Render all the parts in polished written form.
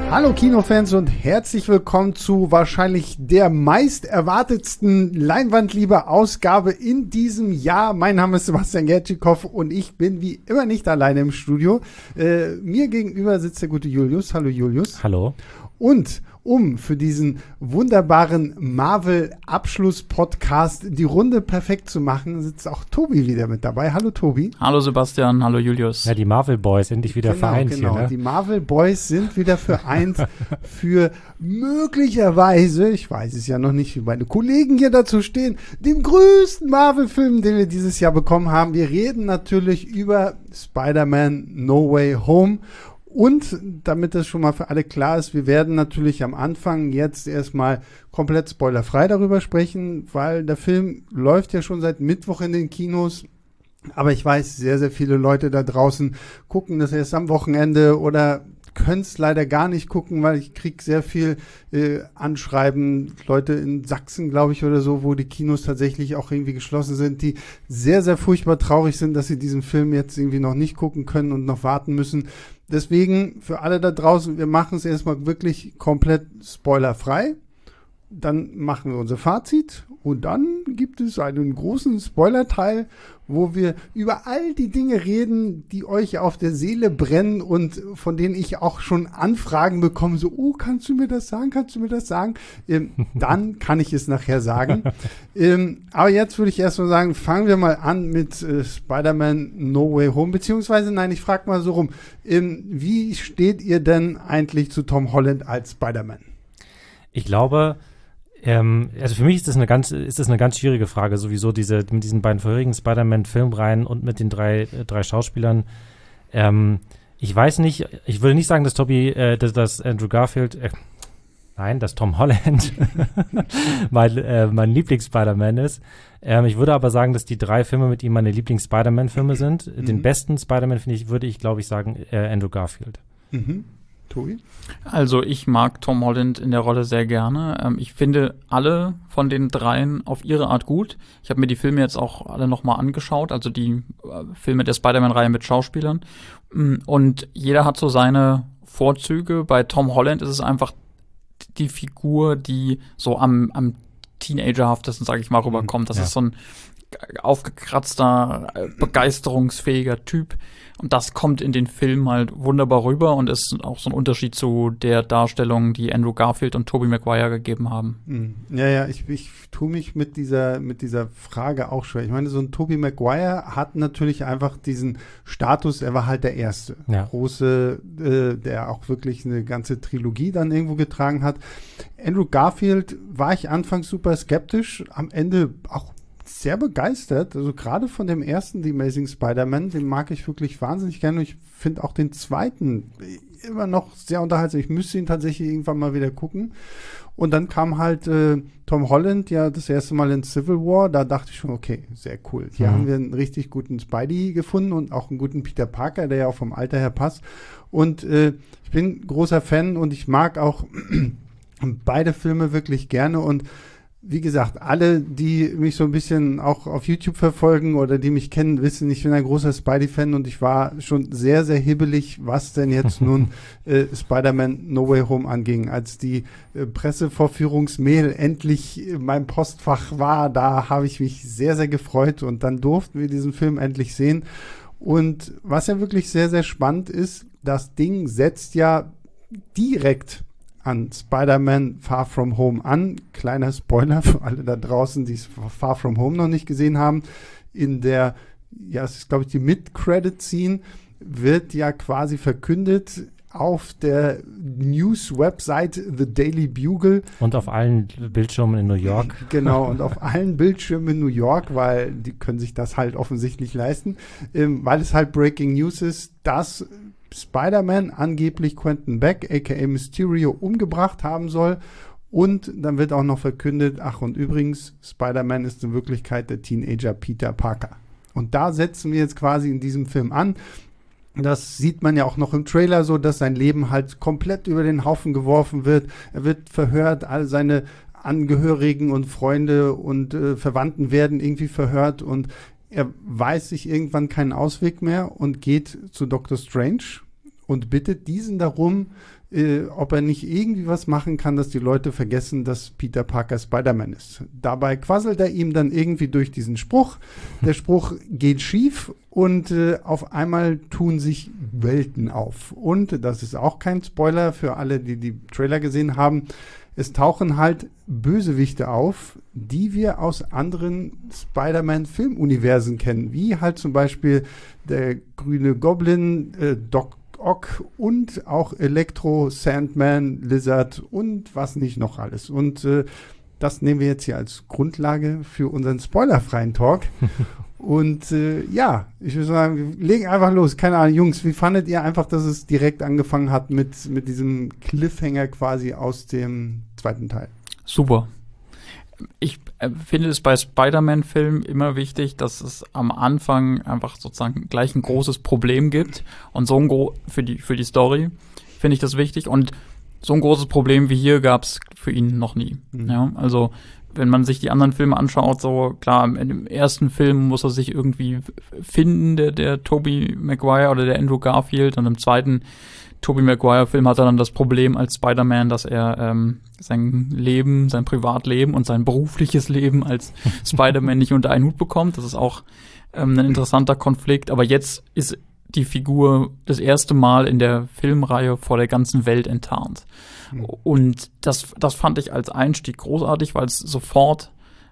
Hallo Kinofans und herzlich willkommen zu wahrscheinlich der meist erwartetsten Leinwandliebe-Ausgabe in diesem Jahr. Mein Name ist Sebastian Gertschikow und ich bin wie immer nicht alleine im Studio. Mir gegenüber sitzt der gute Julius. Hallo Julius. Hallo. Und um für diesen wunderbaren Marvel-Abschluss-Podcast die Runde perfekt zu machen, sitzt auch Tobi wieder mit dabei. Hallo Tobi. Hallo Sebastian, hallo Julius. Ja, die Marvel Boys endlich wieder vereint Genau, hier, ne? Die Marvel Boys sind wieder vereint für möglicherweise, ich weiß es ja noch nicht, wie meine Kollegen hier dazu stehen, den größten Marvel-Film, den wir dieses Jahr bekommen haben. Wir reden natürlich über Spider-Man No Way Home. Und damit das schon mal für alle klar ist, wir werden natürlich am Anfang jetzt erstmal komplett spoilerfrei darüber sprechen, weil der Film läuft ja schon seit Mittwoch in den Kinos. Aber ich weiß, sehr, sehr viele Leute da draußen gucken das erst am Wochenende oder können es leider gar nicht gucken, weil ich kriege sehr viel Anschreiben, Leute in Sachsen, glaube ich, oder so, wo die Kinos tatsächlich auch irgendwie geschlossen sind, die sehr, sehr furchtbar traurig sind, dass sie diesen Film jetzt irgendwie noch nicht gucken können und noch warten müssen. Deswegen für alle da draußen, wir machen es erstmal wirklich komplett spoilerfrei. Dann machen wir unser Fazit und dann gibt es einen großen Spoilerteil, wo wir über all die Dinge reden, die euch auf der Seele brennen und von denen ich auch schon Anfragen bekomme, so, oh, kannst du mir das sagen, dann kann ich es nachher sagen. Aber jetzt würde ich erst mal sagen, fangen wir mal an mit Spider-Man No Way Home, beziehungsweise, nein, ich frage mal so rum, wie steht ihr denn eigentlich zu Tom Holland als Spider-Man? Ich glaube, also für mich ist das eine ganz schwierige Frage, sowieso mit diesen beiden vorherigen Spider-Man-Filmreihen und mit den drei Schauspielern. Ich weiß nicht, ich würde nicht sagen, dass dass Andrew Garfield, dass Tom Holland mein Lieblings-Spider-Man ist. Ich würde aber sagen, dass die drei Filme mit ihm meine Lieblings-Spider-Man-Filme sind. Den besten Spider-Man würde ich, glaube ich, sagen, Andrew Garfield. Mhm. Tobi? Also ich mag Tom Holland in der Rolle sehr gerne. Ich finde alle von den dreien auf ihre Art gut. Ich habe mir die Filme jetzt auch alle nochmal angeschaut, also die Filme der Spider-Man-Reihe mit Schauspielern. Und jeder hat so seine Vorzüge. Bei Tom Holland ist es einfach die Figur, die so am Teenagerhaftesten, sage ich mal, rüberkommt. Das ist so ein aufgekratzter, begeisterungsfähiger Typ. Und das kommt in den Film halt wunderbar rüber und ist auch so ein Unterschied zu der Darstellung, die Andrew Garfield und Tobey Maguire gegeben haben. Ja, ich tue mich mit dieser Frage auch schwer. Ich meine, so ein Tobey Maguire hat natürlich einfach diesen Status, er war halt der Erste. Ja. Große, der auch wirklich eine ganze Trilogie dann irgendwo getragen hat. Andrew Garfield war ich anfangs super skeptisch, am Ende auch sehr begeistert, also gerade von dem ersten The Amazing Spider-Man, den mag ich wirklich wahnsinnig gerne und ich finde auch den zweiten immer noch sehr unterhaltsam. Ich müsste ihn tatsächlich irgendwann mal wieder gucken. Und dann kam halt Tom Holland ja das erste Mal in Civil War, da dachte ich schon, okay, sehr cool. Hier haben wir einen richtig guten Spidey gefunden und auch einen guten Peter Parker, der ja auch vom Alter her passt. Und ich bin großer Fan und ich mag auch beide Filme wirklich gerne und wie gesagt, alle, die mich so ein bisschen auch auf YouTube verfolgen oder die mich kennen, wissen, ich bin ein großer Spidey-Fan und ich war schon sehr, sehr hibbelig, was denn jetzt nun Spider-Man No Way Home anging. Als die Pressevorführungsmail endlich in meinem Postfach war, da habe ich mich sehr, sehr gefreut und dann durften wir diesen Film endlich sehen. Und was ja wirklich sehr, sehr spannend ist, das Ding setzt ja direkt an Spider-Man Far From Home an. Kleiner Spoiler für alle da draußen, die Far From Home noch nicht gesehen haben. In der, ja, es ist glaube ich die Mid-Credit-Scene, wird ja quasi verkündet auf der News-Website The Daily Bugle. Und auf allen Bildschirmen in New York. Genau, und auf allen Bildschirmen in New York, weil die können sich das halt offensichtlich leisten, weil es halt Breaking News ist, dass Spider-Man angeblich Quentin Beck, aka Mysterio, umgebracht haben soll. Und dann wird auch noch verkündet, ach und übrigens, Spider-Man ist in Wirklichkeit der Teenager Peter Parker. Und da setzen wir jetzt quasi in diesem Film an. Das sieht man ja auch noch im Trailer so, dass sein Leben halt komplett über den Haufen geworfen wird. Er wird verhört, all seine Angehörigen und Freunde und Verwandten werden irgendwie verhört und er weiß sich irgendwann keinen Ausweg mehr und geht zu Dr. Strange und bittet diesen darum, ob er nicht irgendwie was machen kann, dass die Leute vergessen, dass Peter Parker Spider-Man ist. Dabei quasselt er ihm dann irgendwie durch diesen Spruch. Der Spruch geht schief und auf einmal tun sich Welten auf. Und, das ist auch kein Spoiler für alle, die die Trailer gesehen haben, es tauchen halt Bösewichte auf, die wir aus anderen Spider-Man-Filmuniversen kennen, wie halt zum Beispiel der grüne Goblin, Doc Ock und auch Elektro, Sandman, Lizard und was nicht noch alles. Und das nehmen wir jetzt hier als Grundlage für unseren spoilerfreien Talk. Und ja, ich würde sagen, wir legen einfach los. Keine Ahnung, Jungs, wie fandet ihr einfach, dass es direkt angefangen hat mit diesem Cliffhanger quasi aus dem zweiten Teil? Super. Ich finde es bei Spider-Man-Filmen immer wichtig, dass es am Anfang einfach sozusagen gleich ein großes Problem gibt. Und so ein für die Story finde ich das wichtig. Und so ein großes Problem wie hier gab es für ihn noch nie. Mhm. Ja, also wenn man sich die anderen Filme anschaut, so klar, im ersten Film muss er sich irgendwie finden, der Tobey Maguire oder der Andrew Garfield. Und im zweiten Tobey Maguire-Film hat er dann das Problem als Spider-Man, dass er sein Leben, sein Privatleben und sein berufliches Leben als Spider-Man nicht unter einen Hut bekommt. Das ist auch ein interessanter Konflikt. Aber jetzt ist die Figur das erste Mal in der Filmreihe vor der ganzen Welt enttarnt. Mhm. Und das fand ich als Einstieg großartig, weil es sofort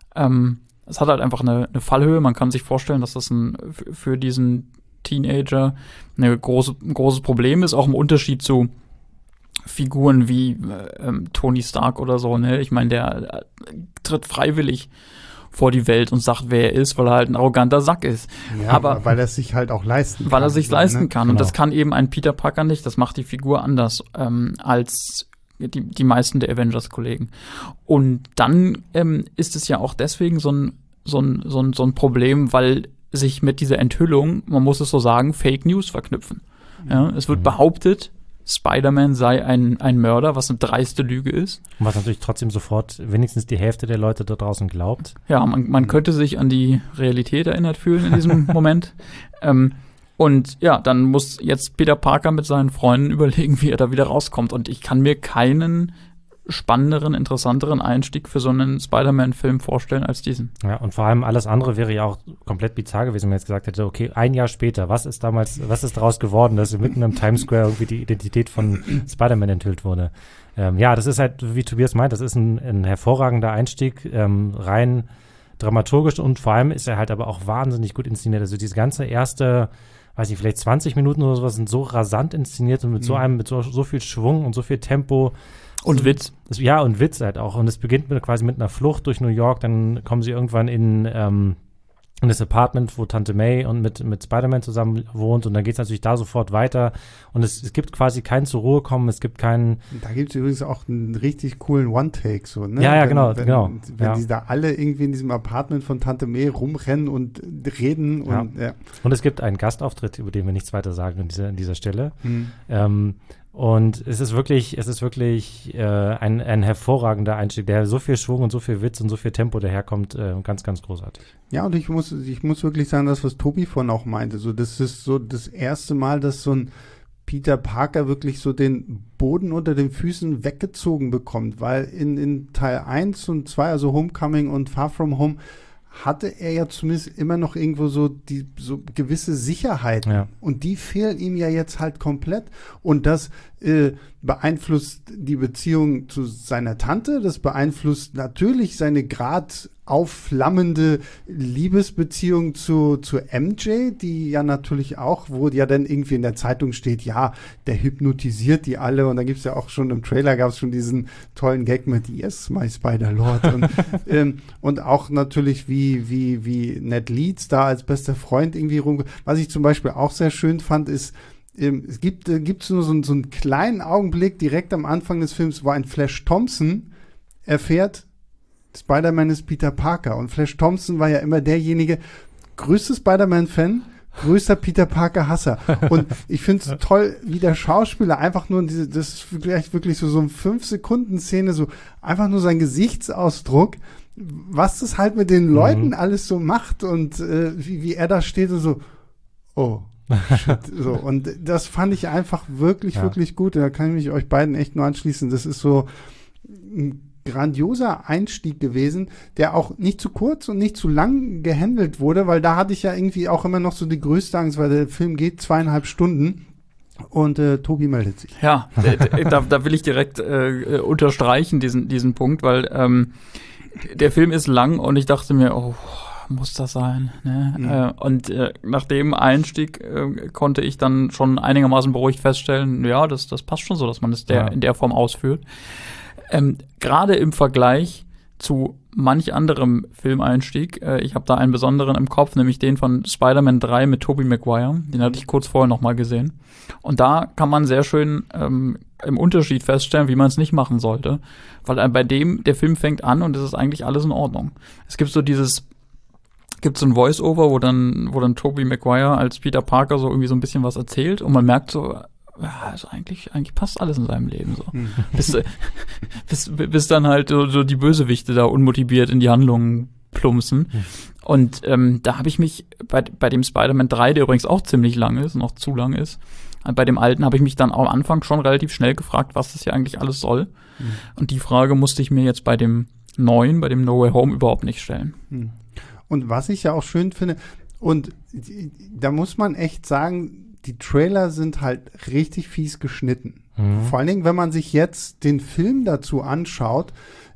es hat halt einfach eine Fallhöhe. Man kann sich vorstellen, dass das für diesen Teenager ein großes Problem ist, auch im Unterschied zu Figuren wie Tony Stark oder so, ne? Ich meine, der tritt freiwillig vor die Welt und sagt, wer er ist, weil er halt ein arroganter Sack ist. Ja, aber weil er es sich halt auch leisten kann. Weil er sich leisten kann. Genau. Und das kann eben ein Peter Parker nicht. Das macht die Figur anders als die meisten der Avengers-Kollegen. Und dann ist es ja auch deswegen so ein Problem, weil sich mit dieser Enthüllung, man muss es so sagen, Fake News verknüpfen. Ja, es wird behauptet, Spider-Man sei ein Mörder, was eine dreiste Lüge ist. Und was natürlich trotzdem sofort wenigstens die Hälfte der Leute da draußen glaubt. Ja, man könnte sich an die Realität erinnert fühlen in diesem Moment. Und ja, dann muss jetzt Peter Parker mit seinen Freunden überlegen, wie er da wieder rauskommt. Und ich kann mir keinen spannenderen, interessanteren Einstieg für so einen Spider-Man-Film vorstellen als diesen. Ja, und vor allem alles andere wäre ja auch komplett bizarr gewesen, wenn man jetzt gesagt hätte, okay, ein Jahr später, was ist daraus geworden, dass mitten im Times Square irgendwie die Identität von Spider-Man enthüllt wurde. Ja, das ist halt, wie Tobias meint, das ist ein hervorragender Einstieg, rein dramaturgisch und vor allem ist er halt aber auch wahnsinnig gut inszeniert. Also diese ganze erste, weiß ich, vielleicht 20 Minuten oder sowas sind so rasant inszeniert und mit so viel Schwung und so viel Tempo. Und Witz. Ja, und Witz halt auch. Und es beginnt quasi mit einer Flucht durch New York, dann kommen sie irgendwann in das Apartment, wo Tante May und mit Spider-Man zusammen wohnt und dann geht es natürlich da sofort weiter und es gibt quasi kein zur Ruhe kommen, es gibt keinen... Da gibt es übrigens auch einen richtig coolen One-Take, so, ne? Ja, genau. Wenn die da alle irgendwie in diesem Apartment von Tante May rumrennen und reden und ja. Und es gibt einen Gastauftritt, über den wir nichts weiter sagen an dieser Stelle. Und es ist wirklich ein hervorragender Einstieg, der so viel Schwung und so viel Witz und so viel Tempo daherkommt, ganz, ganz großartig. Ja, und ich muss wirklich sagen, das, was Tobi vorhin auch meinte, so, das ist so das erste Mal, dass so ein Peter Parker wirklich so den Boden unter den Füßen weggezogen bekommt, weil in Teil 1 und 2, also Homecoming und Far From Home, hatte er ja zumindest immer noch irgendwo so gewisse Sicherheiten. Ja. Und die fehlen ihm ja jetzt halt komplett. Und das beeinflusst die Beziehung zu seiner Tante. Das beeinflusst natürlich seine grad aufflammende Liebesbeziehung zu MJ, die ja natürlich auch, wo ja dann irgendwie in der Zeitung steht, ja, der hypnotisiert die alle. Und da gibt's ja auch schon im Trailer, gab's schon diesen tollen Gag mit Yes, my Spider-Lord. Und auch natürlich, wie Ned Leeds da als bester Freund irgendwie Was ich zum Beispiel auch sehr schön fand, ist, es gibt nur so einen kleinen Augenblick direkt am Anfang des Films, wo ein Flash Thompson erfährt, Spider-Man ist Peter Parker. Und Flash Thompson war ja immer derjenige, größter Spider-Man-Fan, größter Peter Parker-Hasser. Und ich finde es toll, wie der Schauspieler einfach nur, das ist vielleicht wirklich so eine 5-Sekunden-Szene, so einfach nur sein Gesichtsausdruck, was das halt mit den Leuten alles so macht und wie er da steht und so, oh. So, und das fand ich einfach wirklich gut. Da kann ich mich euch beiden echt nur anschließen. Das ist so ein grandioser Einstieg gewesen, der auch nicht zu kurz und nicht zu lang gehandelt wurde, weil da hatte ich ja irgendwie auch immer noch so die größte Angst, weil der Film geht 2,5 Stunden. Und Tobi meldet sich. Ja, da will ich direkt unterstreichen, diesen Punkt, weil der Film ist lang und ich dachte mir, oh, muss das sein? Ne? Und nach dem Einstieg konnte ich dann schon einigermaßen beruhigt feststellen, ja, das passt schon so, dass man es in der Form ausführt. Gerade im Vergleich zu manch anderem Filmeinstieg, ich habe da einen besonderen im Kopf, nämlich den von Spider-Man 3 mit Tobey Maguire, den hatte ich kurz vorher noch mal gesehen. Und da kann man sehr schön im Unterschied feststellen, wie man es nicht machen sollte, weil bei dem, der Film fängt an und es ist eigentlich alles in Ordnung. Es gibt so ein Voice-Over, wo dann Tobey Maguire als Peter Parker so irgendwie so ein bisschen was erzählt und man merkt so, also eigentlich passt alles in seinem Leben so. Bis dann halt so die Bösewichte da unmotiviert in die Handlungen plumpsen. Und da habe ich mich bei dem Spider-Man 3, der übrigens auch ziemlich lang ist, noch zu lang ist, bei dem alten habe ich mich dann am Anfang schon relativ schnell gefragt, was das hier eigentlich alles soll. Und die Frage musste ich mir jetzt bei dem neuen, bei dem No Way Home überhaupt nicht stellen. Und was ich ja auch schön finde, und da muss man echt sagen, die Trailer sind halt richtig fies geschnitten. Vor allen Dingen, wenn man sich jetzt den Film dazu anschaut,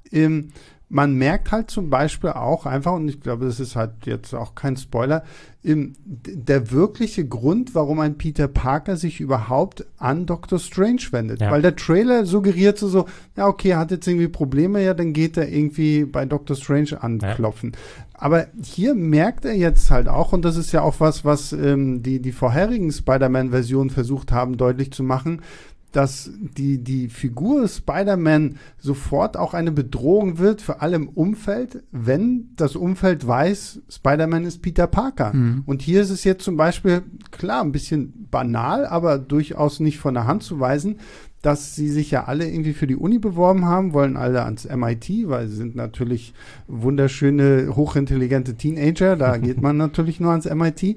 man merkt halt zum Beispiel auch einfach, und ich glaube, das ist halt jetzt auch kein Spoiler, der wirkliche Grund, warum ein Peter Parker sich überhaupt an Dr. Strange wendet. Ja. Weil der Trailer suggeriert so, ja okay, er hat jetzt irgendwie Probleme, ja, dann geht er irgendwie bei Dr. Strange anklopfen. Ja. Aber hier merkt er jetzt halt auch, und das ist ja auch was die vorherigen Spider-Man-Versionen versucht haben, deutlich zu machen, dass die Figur Spider-Man sofort auch eine Bedrohung wird für alle im Umfeld, wenn das Umfeld weiß, Spider-Man ist Peter Parker. Und hier ist es jetzt zum Beispiel, klar, ein bisschen banal, aber durchaus nicht von der Hand zu weisen, dass sie sich ja alle irgendwie für die Uni beworben haben, wollen alle ans MIT, weil sie sind natürlich wunderschöne, hochintelligente Teenager, da geht man natürlich nur ans MIT.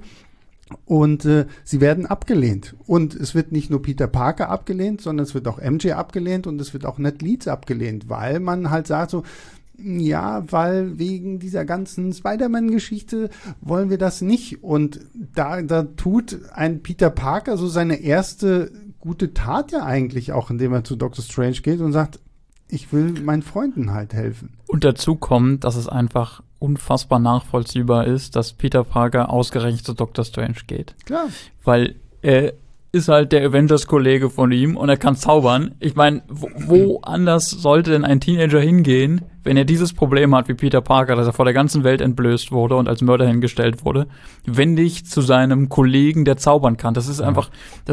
Und sie werden abgelehnt. Und es wird nicht nur Peter Parker abgelehnt, sondern es wird auch MJ abgelehnt und es wird auch Ned Leeds abgelehnt, weil man halt sagt so, ja, weil wegen dieser ganzen Spider-Man-Geschichte wollen wir das nicht. Und da tut ein Peter Parker so seine erste gute Tat ja eigentlich auch, indem er zu Dr. Strange geht und sagt, ich will meinen Freunden halt helfen. Und dazu kommt, dass es einfach unfassbar nachvollziehbar ist, dass Peter Parker ausgerechnet zu Dr. Strange geht. Klar. Weil er ist halt der Avengers-Kollege von ihm und er kann zaubern. Ich meine, wo anders sollte denn ein Teenager hingehen, wenn er dieses Problem hat wie Peter Parker, dass er vor der ganzen Welt entblößt wurde und als Mörder hingestellt wurde, wenn nicht zu seinem Kollegen, der zaubern kann. Das ist einfach,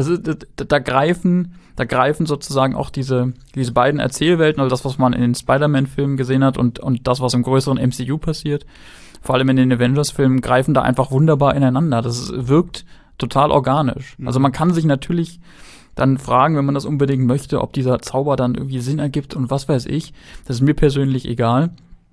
da greifen sozusagen auch diese beiden Erzählwelten, also das, was man in den Spider-Man-Filmen gesehen hat und das, was im größeren MCU passiert, vor allem in den Avengers-Filmen, greifen da einfach wunderbar ineinander. Das wirkt total organisch. Also man kann sich natürlich dann fragen, wenn man das unbedingt möchte, ob dieser Zauber dann irgendwie Sinn ergibt und was weiß ich. Das ist mir persönlich egal,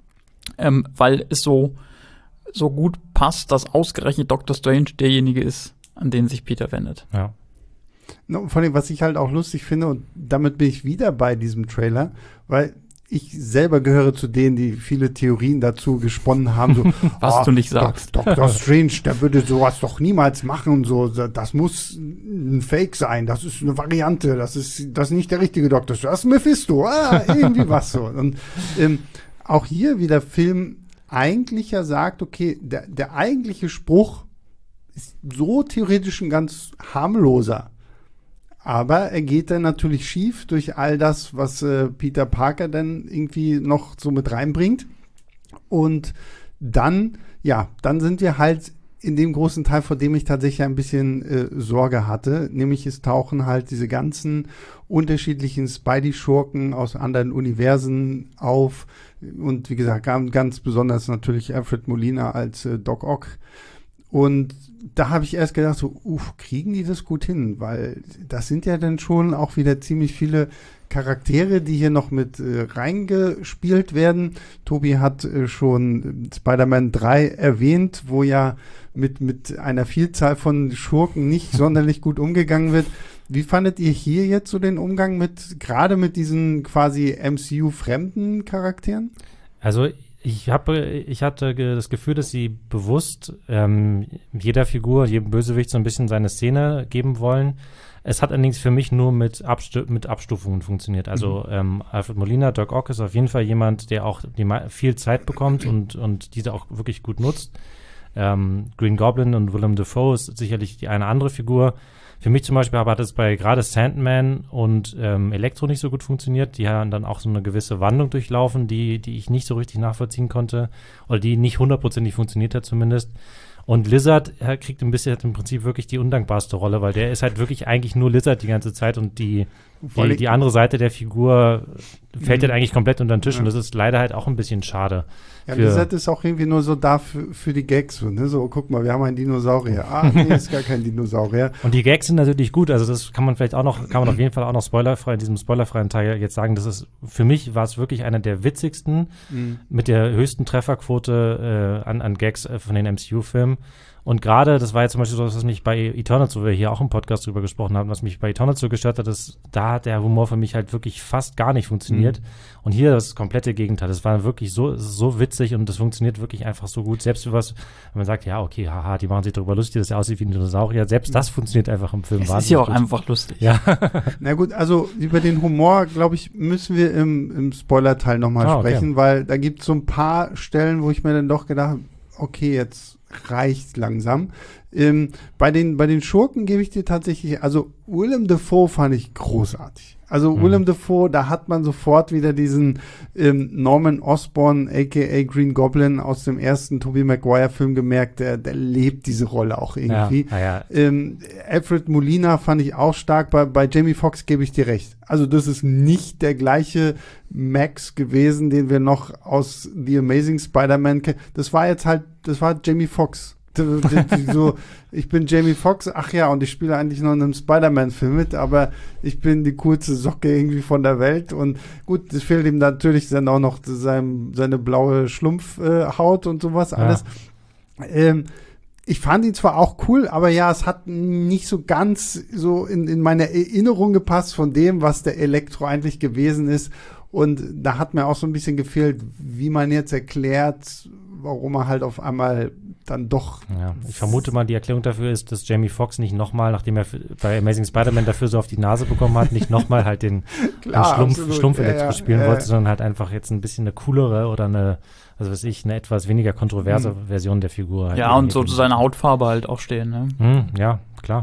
weil es so gut passt, dass ausgerechnet Dr. Strange derjenige ist, an den sich Peter wendet. Ja. Vor allem, was ich halt auch lustig finde, und damit bin ich wieder bei diesem Trailer, weil ich selber gehöre zu denen, die viele Theorien dazu gesponnen haben. So, was du nicht sagst. Dr. Strange, der würde sowas doch niemals machen. So, das muss ein Fake sein. Das ist eine Variante. Das ist nicht der richtige Dr. Strange. Das ist Mephisto. Irgendwie was so. Und auch hier, wie der Film eigentlich ja sagt, okay, der eigentliche Spruch ist so theoretisch ein ganz harmloser. Aber er geht dann natürlich schief durch all das, was Peter Parker dann irgendwie noch so mit reinbringt. Und dann sind wir halt in dem großen Teil, vor dem ich tatsächlich ein bisschen Sorge hatte. Nämlich es tauchen halt diese ganzen unterschiedlichen Spidey-Schurken aus anderen Universen auf. Und wie gesagt, ganz besonders natürlich Alfred Molina als Doc Ock. Und da habe ich erst gedacht, so, kriegen die das gut hin? Weil das sind ja dann schon auch wieder ziemlich viele Charaktere, die hier noch mit reingespielt werden. Tobi hat schon Spider-Man 3 erwähnt, wo ja mit einer Vielzahl von Schurken nicht sonderlich gut umgegangen wird. Wie fandet ihr hier jetzt so den Umgang gerade mit diesen quasi MCU-fremden Charakteren? Also ich hatte das Gefühl, dass sie bewusst jeder Figur, jedem Bösewicht so ein bisschen seine Szene geben wollen. Es hat allerdings für mich nur mit Abstufungen funktioniert. Also Alfred Molina, Doc Ock ist auf jeden Fall jemand, der auch viel Zeit bekommt und diese auch wirklich gut nutzt. Green Goblin und Willem Dafoe ist sicherlich die eine andere Figur. Für mich zum Beispiel aber hat es bei gerade Sandman und Elektro nicht so gut funktioniert. Die haben dann auch so eine gewisse Wandlung durchlaufen, die ich nicht so richtig nachvollziehen konnte oder die nicht 100%ig funktioniert hat zumindest. Und Lizard kriegt im Prinzip wirklich die undankbarste Rolle, weil der ist halt wirklich eigentlich nur Lizard die ganze Zeit und die andere Seite der Figur fällt halt eigentlich komplett unter den Tisch und das ist leider halt auch ein bisschen schade. Ja, Lizard ist auch irgendwie nur so da für die Gags, so, ne? So, guck mal, wir haben einen Dinosaurier. Nee, ist gar kein Dinosaurier. Und die Gags sind natürlich gut, also das kann man auf jeden Fall auch noch spoilerfrei, in diesem spoilerfreien Teil jetzt sagen, für mich war es wirklich einer der witzigsten, mit der höchsten Trefferquote an Gags von den MCU-Filmen. Und gerade, das war jetzt zum Beispiel so, was mich bei Eternals, wo wir hier auch im Podcast drüber gesprochen haben, was mich bei Eternals so gestört hat, da hat der Humor für mich halt wirklich fast gar nicht funktioniert. Und hier das komplette Gegenteil. Das war wirklich so witzig und das funktioniert wirklich einfach so gut. Selbst wenn man sagt, ja, okay, haha, die machen sich darüber lustig, dass er aussieht wie ein Dinosaurier. Selbst das funktioniert einfach im Film. Es ist ja auch einfach lustig. Ja. Na gut, also über den Humor, glaube ich, müssen wir im Spoiler-Teil nochmal sprechen, weil da gibt es so ein paar Stellen, wo ich mir dann doch gedacht habe, okay, jetzt reicht langsam. Bei den Schurken gebe ich dir tatsächlich, also Willem Dafoe fand ich großartig. Also Willem Dafoe, da hat man sofort wieder diesen Norman Osborn, a.k.a. Green Goblin aus dem ersten Tobey Maguire-Film gemerkt, der lebt diese Rolle auch irgendwie. Ja. Alfred Molina fand ich auch stark. Bei Jamie Foxx gebe ich dir recht. Also das ist nicht der gleiche Max gewesen, den wir noch aus The Amazing Spider-Man kennen. Das war Jamie Foxx. So, ich bin Jamie Foxx, ach ja, und ich spiele eigentlich noch in einem Spider-Man-Film mit, aber ich bin die coolste Socke irgendwie von der Welt und gut, das fehlt ihm natürlich dann auch noch seine blaue Schlumpfhaut und sowas alles. Ich fand ihn zwar auch cool, aber ja, es hat nicht so ganz so in meine Erinnerung gepasst von dem, was der Elektro eigentlich gewesen ist. Und da hat mir auch so ein bisschen gefehlt, wie man jetzt erklärt, warum er halt auf einmal dann doch. Ja, ich vermute mal, die Erklärung dafür ist, dass Jamie Foxx nicht nochmal, nachdem er bei Amazing Spider-Man dafür so auf die Nase bekommen hat, nicht nochmal halt den Schlumpf-Elektro spielen wollte, sondern halt einfach jetzt ein bisschen eine coolere oder eine etwas weniger kontroverse Version der Figur. Halt ja, und so zu seiner Hautfarbe halt auch stehen, ne? Ja, klar.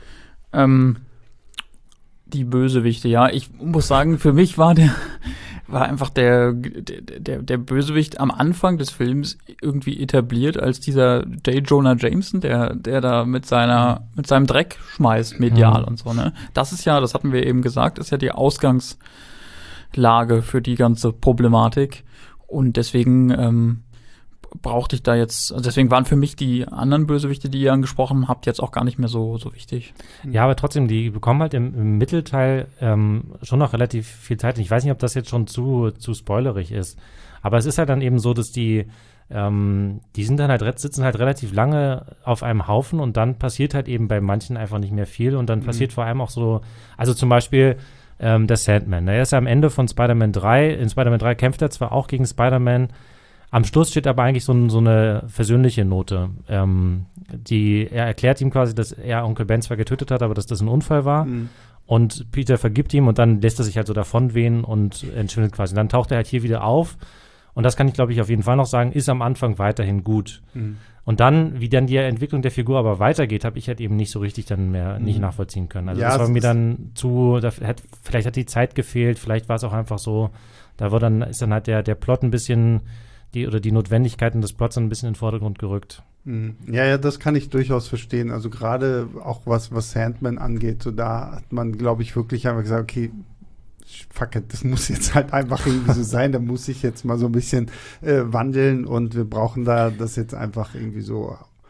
Die Bösewichte, ja. Ich muss sagen, für mich war einfach der Bösewicht am Anfang des Films irgendwie etabliert als dieser J. Jonah Jameson, der da mit seinem Dreck schmeißt, medial und so, ne? Das ist ja, das hatten wir eben gesagt, ist ja die Ausgangslage für die ganze Problematik. Und deswegen brauchte ich da jetzt, also deswegen waren für mich die anderen Bösewichte, die ihr angesprochen habt, jetzt auch gar nicht mehr so wichtig. Ja, aber trotzdem, die bekommen halt im Mittelteil schon noch relativ viel Zeit. Ich weiß nicht, ob das jetzt schon zu spoilerig ist, aber es ist halt dann eben so, dass die sitzen halt relativ lange auf einem Haufen und dann passiert halt eben bei manchen einfach nicht mehr viel und dann passiert vor allem auch so, also zum Beispiel der Sandman. Er ist ja am Ende von Spider-Man 3. In Spider-Man 3 kämpft er zwar auch gegen Spider-Man. Am Schluss steht aber eigentlich so eine versöhnliche Note. Er erklärt ihm quasi, dass er Onkel Ben zwar getötet hat, aber dass das ein Unfall war. Und Peter vergibt ihm und dann lässt er sich halt so davonwehen und entschwindet quasi. Und dann taucht er halt hier wieder auf. Und das kann ich, glaube ich, auf jeden Fall noch sagen, ist am Anfang weiterhin gut. Und dann, wie dann die Entwicklung der Figur aber weitergeht, habe ich halt eben nicht so richtig dann mehr nicht nachvollziehen können. Also das war mir dann vielleicht hat die Zeit gefehlt, vielleicht war es auch einfach so, ist dann halt der Plot ein bisschen, die Notwendigkeiten des Plots ein bisschen in den Vordergrund gerückt. Ja, das kann ich durchaus verstehen. Also gerade auch was Sandman angeht, so da hat man, glaube ich, wirklich einfach gesagt, okay, fuck it, das muss jetzt halt einfach irgendwie so sein, da muss ich jetzt mal so ein bisschen wandeln und wir brauchen da das jetzt einfach irgendwie so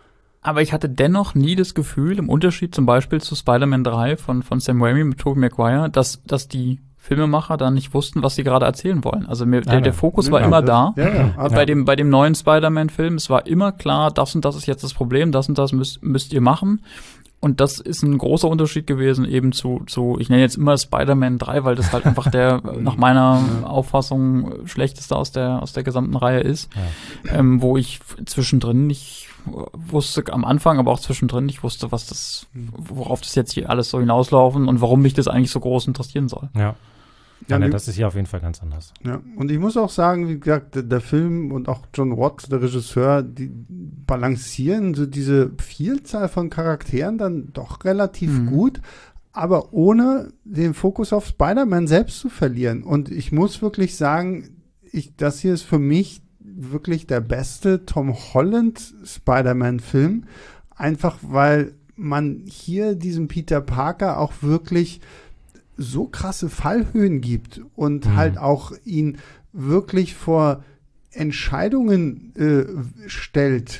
Aber ich hatte dennoch nie das Gefühl, im Unterschied zum Beispiel zu Spider-Man 3 von Sam Raimi mit Tobey Maguire, dass die Filmemacher da nicht wussten, was sie gerade erzählen wollen. Also der Fokus war immer da. Bei dem neuen Spider-Man-Film, es war immer klar, das und das ist jetzt das Problem, das und das müsst ihr machen. Und das ist ein großer Unterschied gewesen eben zu ich nenne jetzt immer Spider-Man 3, weil das halt einfach der nach meiner Auffassung schlechteste aus der gesamten Reihe ist, wo ich zwischendrin nicht wusste, am Anfang, aber auch zwischendrin nicht wusste, worauf das jetzt hier alles so hinauslaufen und warum mich das eigentlich so groß interessieren soll. Ja, das ist hier auf jeden Fall ganz anders. Ja, und ich muss auch sagen, wie gesagt, der Film und auch John Watts, der Regisseur, die balancieren so diese Vielzahl von Charakteren dann doch relativ gut, aber ohne den Fokus auf Spider-Man selbst zu verlieren. Und ich muss wirklich sagen, das hier ist für mich wirklich der beste Tom Holland Spider-Man-Film, einfach weil man hier diesem Peter Parker auch wirklich so krasse Fallhöhen gibt und halt auch ihn wirklich vor Entscheidungen stellt,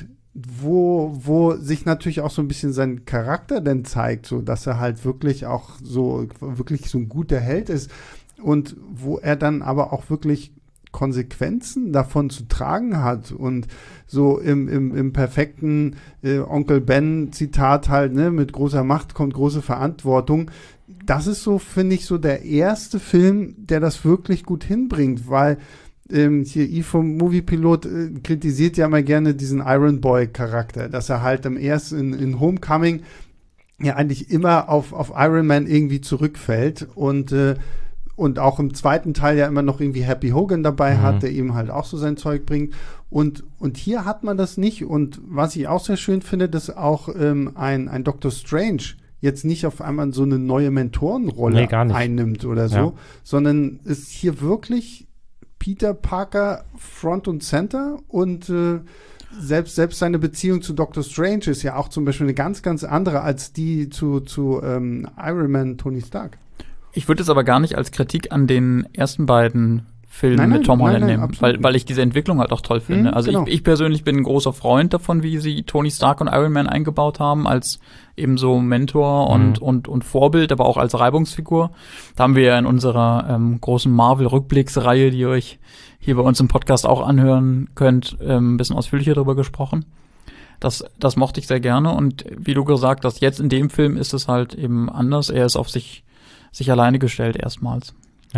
wo sich natürlich auch so ein bisschen sein Charakter dann zeigt, so dass er halt wirklich auch so ein guter Held ist und wo er dann aber auch wirklich Konsequenzen davon zu tragen hat und so im perfekten Onkel Ben Zitat halt, ne, mit großer Macht kommt große Verantwortung. Das ist so, finde ich, so der erste Film, der das wirklich gut hinbringt, weil hier Yves vom Moviepilot kritisiert ja mal gerne diesen Iron Boy Charakter, dass er halt in Homecoming ja eigentlich immer auf Iron Man irgendwie zurückfällt und auch im zweiten Teil ja immer noch irgendwie Happy Hogan dabei hat, der ihm halt auch so sein Zeug bringt. Und hier hat man das nicht. Und was ich auch sehr schön finde, dass auch ein Doctor Strange jetzt nicht auf einmal so eine neue Mentorenrolle einnimmt oder so, sondern ist hier wirklich Peter Parker Front und Center und selbst seine Beziehung zu Doctor Strange ist ja auch zum Beispiel eine ganz, ganz andere als die zu Iron Man Tony Stark. Ich würde es aber gar nicht als Kritik an den ersten beiden Filmen mit Tom Holland nehmen, weil ich diese Entwicklung halt auch toll finde. Also genau. Ich persönlich bin ein großer Freund davon, wie sie Tony Stark und Iron Man eingebaut haben, als eben so Mentor und Vorbild, aber auch als Reibungsfigur. Da haben wir ja in unserer großen Marvel-Rückblicksreihe, die ihr euch hier bei uns im Podcast auch anhören könnt, ein bisschen ausführlicher darüber gesprochen. Das mochte ich sehr gerne und wie du gesagt hast, jetzt in dem Film ist es halt eben anders. Er ist auf sich alleine gestellt erstmals.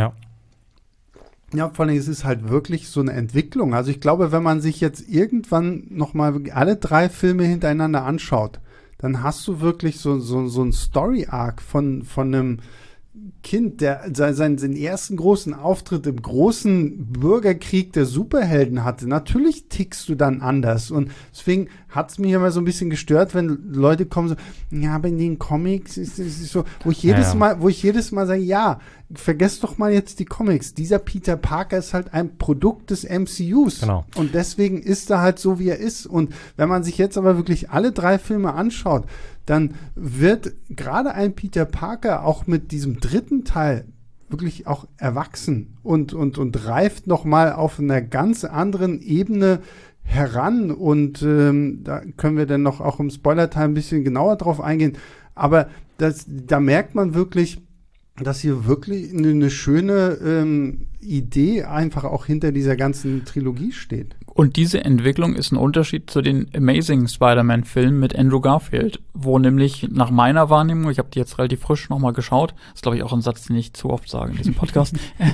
Ja, vor allem ist es halt wirklich so eine Entwicklung. Also ich glaube, wenn man sich jetzt irgendwann nochmal alle 3 Filme hintereinander anschaut, dann hast du wirklich so ein Story-Arc von einem Kind, der seinen ersten großen Auftritt im großen Bürgerkrieg der Superhelden hatte. Natürlich tickst du dann anders. Und deswegen hat es mich immer so ein bisschen gestört, wenn Leute kommen so, ja, aber in den Comics ist es so, wo ich jedes Mal sage, ja, vergesst doch mal jetzt die Comics. Dieser Peter Parker ist halt ein Produkt des MCUs. Genau. Und deswegen ist er halt so, wie er ist. Und wenn man sich jetzt aber wirklich alle 3 Filme anschaut, dann wird gerade ein Peter Parker auch mit diesem 3. Teil wirklich auch erwachsen und reift nochmal auf einer ganz anderen Ebene heran. Und da können wir dann noch auch im Spoiler-Teil ein bisschen genauer drauf eingehen. Aber da merkt man wirklich, dass hier wirklich eine schöne Idee einfach auch hinter dieser ganzen Trilogie steht. Und diese Entwicklung ist ein Unterschied zu den Amazing Spider-Man-Filmen mit Andrew Garfield, wo nämlich nach meiner Wahrnehmung, ich habe die jetzt relativ frisch nochmal geschaut, das ist, glaube ich, auch ein Satz, den ich zu oft sage in diesem Podcast,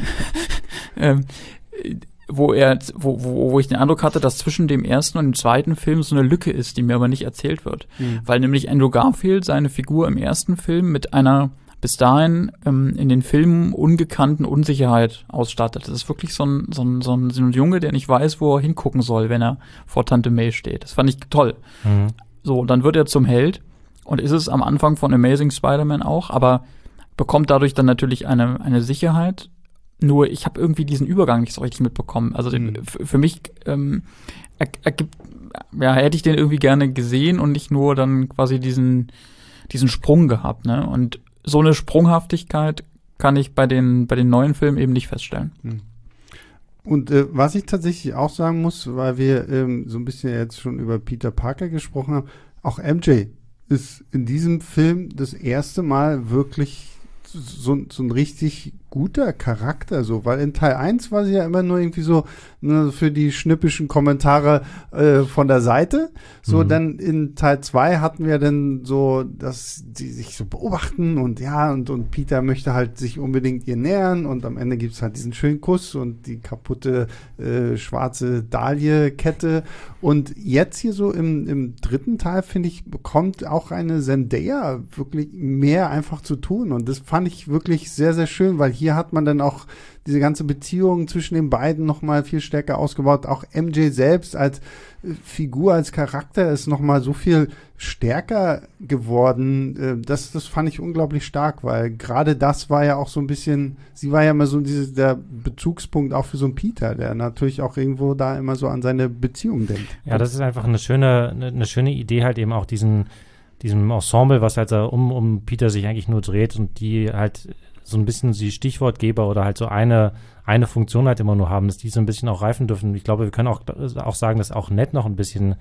wo ich den Eindruck hatte, dass zwischen dem ersten und dem zweiten Film so eine Lücke ist, die mir aber nicht erzählt wird. Weil nämlich Andrew Garfield seine Figur im ersten Film mit einer bis dahin in den Filmen ungekannten Unsicherheit ausstattet. Das ist wirklich so ein Junge, der nicht weiß, wo er hingucken soll, wenn er vor Tante May steht. Das fand ich toll. So, dann wird er zum Held und ist es am Anfang von Amazing Spider-Man auch, aber bekommt dadurch dann natürlich eine Sicherheit. Nur ich habe irgendwie diesen Übergang nicht so richtig mitbekommen. Also für mich hätte ich den irgendwie gerne gesehen und nicht nur dann quasi diesen Sprung gehabt, ne? Und so eine Sprunghaftigkeit kann ich bei den neuen Filmen eben nicht feststellen. Und was ich tatsächlich auch sagen muss, weil wir so ein bisschen jetzt schon über Peter Parker gesprochen haben, auch MJ ist in diesem Film das erste Mal wirklich so ein richtig guter Charakter, so, weil in Teil 1 war sie ja immer nur irgendwie so für die schnippischen Kommentare von der Seite. So, dann in Teil 2 hatten wir dann so, dass sie sich so beobachten und und Peter möchte halt sich unbedingt ihr nähern und am Ende gibt's halt diesen schönen Kuss und die kaputte schwarze Dahlie-Kette. Und jetzt hier so im dritten Teil, finde ich, bekommt auch eine Zendaya wirklich mehr einfach zu tun und das fand ich wirklich sehr, sehr schön, weil hier hat man dann auch diese ganze Beziehung zwischen den beiden noch mal viel stärker ausgebaut. Auch MJ selbst als Figur, als Charakter ist noch mal so viel stärker geworden. Das fand ich unglaublich stark, weil gerade das war ja auch so ein bisschen, sie war ja immer so der Bezugspunkt auch für so einen Peter, der natürlich auch irgendwo da immer so an seine Beziehung denkt. Ja, das ist einfach eine schöne Idee, halt eben auch diesem Ensemble, was halt um Peter sich eigentlich nur dreht und die halt so ein bisschen die Stichwortgeber oder halt so eine Funktion halt immer nur haben, dass die so ein bisschen auch reifen dürfen. Ich glaube, wir können auch sagen, dass auch Ned noch ein bisschen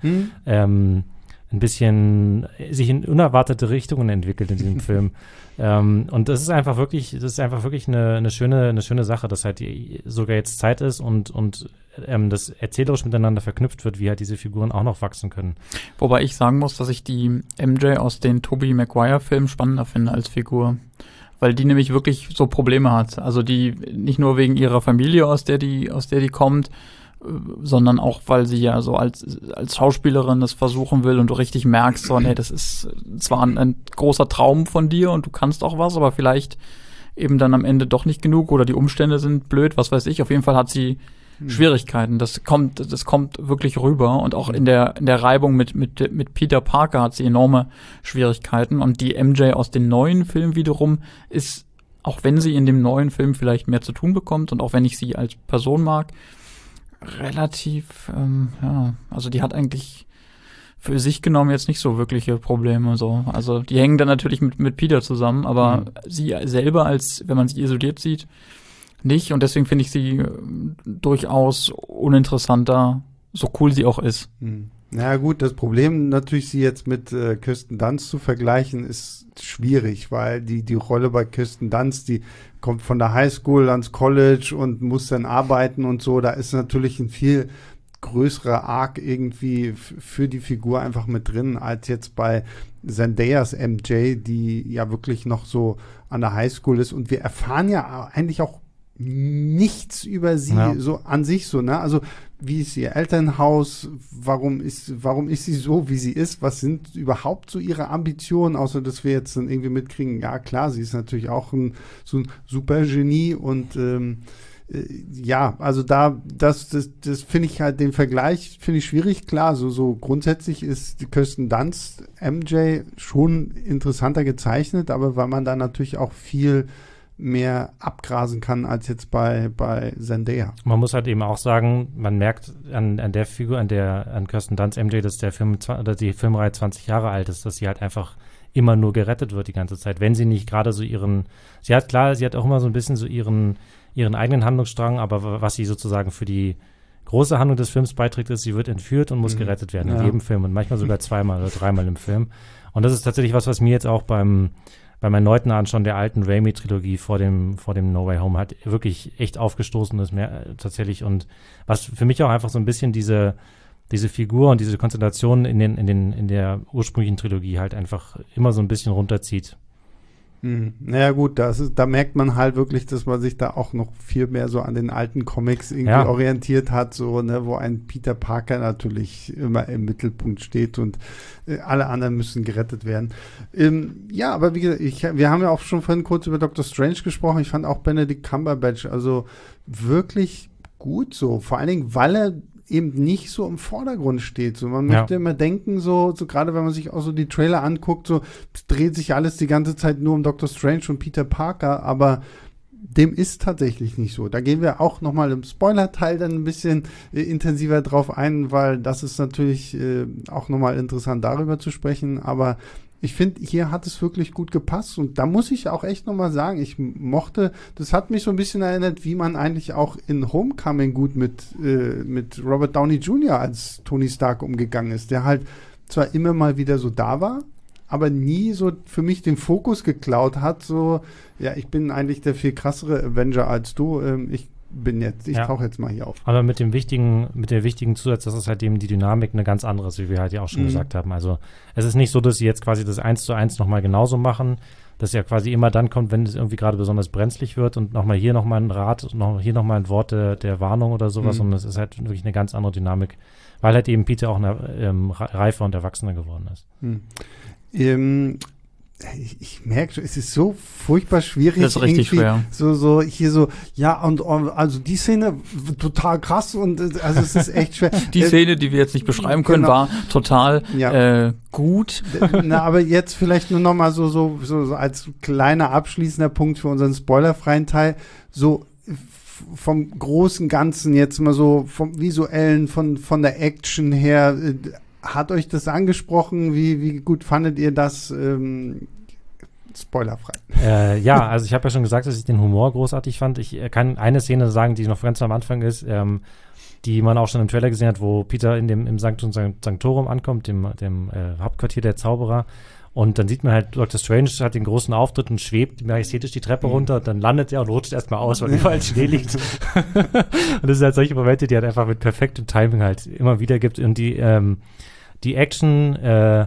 sich in unerwartete Richtungen entwickelt in diesem Film. Und das ist einfach wirklich eine schöne Sache, dass halt sogar jetzt Zeit ist und das erzählerisch miteinander verknüpft wird, wie halt diese Figuren auch noch wachsen können. Wobei ich sagen muss, dass ich die MJ aus den Tobey Maguire-Filmen spannender finde als Figur. Weil die nämlich wirklich so Probleme hat. Also die nicht nur wegen ihrer Familie, aus der die kommt, sondern auch, weil sie ja so als Schauspielerin das versuchen will und du richtig merkst, so, nee, das ist zwar ein großer Traum von dir und du kannst auch was, aber vielleicht eben dann am Ende doch nicht genug oder die Umstände sind blöd, was weiß ich. Auf jeden Fall hat sie Schwierigkeiten. Das kommt wirklich rüber und auch in der Reibung mit Peter Parker hat sie enorme Schwierigkeiten und die MJ aus den neuen Filmen wiederum ist, auch wenn sie in dem neuen Film vielleicht mehr zu tun bekommt und auch wenn ich sie als Person mag, relativ, also die hat eigentlich für sich genommen jetzt nicht so wirkliche Probleme, so. Also die hängen dann natürlich mit Peter zusammen, aber sie selber, als wenn man sie isoliert sieht, nicht und deswegen finde ich sie durchaus uninteressanter, so cool sie auch ist. Na gut, das Problem natürlich, sie jetzt mit Kirsten Dunst zu vergleichen, ist schwierig, weil die Rolle bei Kirsten Dunst, die kommt von der Highschool ans College und muss dann arbeiten und so, da ist natürlich ein viel größerer Arc irgendwie für die Figur einfach mit drin, als jetzt bei Zendayas MJ, die ja wirklich noch so an der Highschool ist und wir erfahren ja eigentlich auch nichts über sie so an sich so, ne? Also wie ist ihr Elternhaus, warum ist sie so, wie sie ist, was sind überhaupt so ihre Ambitionen, außer dass wir jetzt dann irgendwie mitkriegen, ja klar, sie ist natürlich auch so ein super Genie und also das finde ich halt, den Vergleich finde ich schwierig, klar, so grundsätzlich ist die Kirsten Dunst MJ schon interessanter gezeichnet, aber weil man da natürlich auch viel mehr abgrasen kann als jetzt bei Zendaya. Man muss halt eben auch sagen, man merkt an der Figur, an Kirsten Dunst MJ, dass der Film oder die Filmreihe 20 Jahre alt ist, dass sie halt einfach immer nur gerettet wird die ganze Zeit, wenn sie nicht gerade so sie hat auch immer so ein bisschen so ihren eigenen Handlungsstrang, aber was sie sozusagen für die große Handlung des Films beiträgt, ist, sie wird entführt und muss gerettet werden in jedem Film und manchmal sogar zweimal oder dreimal im Film. Und das ist tatsächlich was mir jetzt auch beim erneuten Anschauen der alten Raimi-Trilogie vor dem No Way Home halt wirklich echt aufgestoßen ist, tatsächlich. Und was für mich auch einfach so ein bisschen diese Figur und diese Konzentration in der ursprünglichen Trilogie halt einfach immer so ein bisschen runterzieht. Naja gut, da merkt man halt wirklich, dass man sich da auch noch viel mehr so an den alten Comics irgendwie orientiert hat, so, ne, wo ein Peter Parker natürlich immer im Mittelpunkt steht und alle anderen müssen gerettet werden. Aber wie gesagt, wir haben ja auch schon vorhin kurz über Doctor Strange gesprochen. Ich fand auch Benedict Cumberbatch also wirklich gut so, vor allen Dingen, weil er eben nicht so im Vordergrund steht. So, man möchte immer denken, so gerade wenn man sich auch so die Trailer anguckt, so dreht sich alles die ganze Zeit nur um Doctor Strange und Peter Parker, aber dem ist tatsächlich nicht so. Da gehen wir auch nochmal im Spoiler-Teil dann ein bisschen intensiver drauf ein, weil das ist natürlich auch nochmal interessant, darüber zu sprechen, aber ich finde, hier hat es wirklich gut gepasst und da muss ich auch echt nochmal sagen, das hat mich so ein bisschen erinnert, wie man eigentlich auch in Homecoming gut mit Robert Downey Jr. als Tony Stark umgegangen ist, der halt zwar immer mal wieder so da war, aber nie so für mich den Fokus geklaut hat, so, ja, ich bin eigentlich der viel krassere Avenger als du, ich tauche jetzt mal hier auf. Aber mit der wichtigen Zusatz, dass es halt eben die Dynamik eine ganz andere ist, wie wir halt ja auch schon gesagt haben. Also es ist nicht so, dass sie jetzt quasi das 1:1 nochmal genauso machen, dass ja quasi immer dann kommt, wenn es irgendwie gerade besonders brenzlig wird und hier nochmal ein Rat, hier nochmal ein Wort der Warnung oder sowas, und es ist halt wirklich eine ganz andere Dynamik, weil halt eben Peter auch reifer und erwachsener geworden ist. Ich merke schon, es ist so furchtbar schwierig. Das ist richtig schwer. Also die Szene total krass und also es ist echt schwer. Die Szene, die wir jetzt nicht beschreiben können, war total gut. Aber jetzt vielleicht nur noch mal so als kleiner abschließender Punkt für unseren spoilerfreien Teil, so vom großen Ganzen jetzt mal so vom Visuellen, von der Action her, hat euch das angesprochen? Wie gut fandet ihr das? Spoilerfrei. Ja, also ich habe ja schon gesagt, dass ich den Humor großartig fand. Ich kann eine Szene sagen, die noch ganz am Anfang ist, die man auch schon im Trailer gesehen hat, wo Peter im Sanctorum ankommt, dem Hauptquartier der Zauberer. Und dann sieht man halt, Dr. Strange hat den großen Auftritt und schwebt majestätisch die Treppe runter, und dann landet er und rutscht erstmal aus, weil überall Schnee liegt. Und das sind halt solche Momente, die halt einfach mit perfektem Timing halt immer wieder gibt. Und die Action,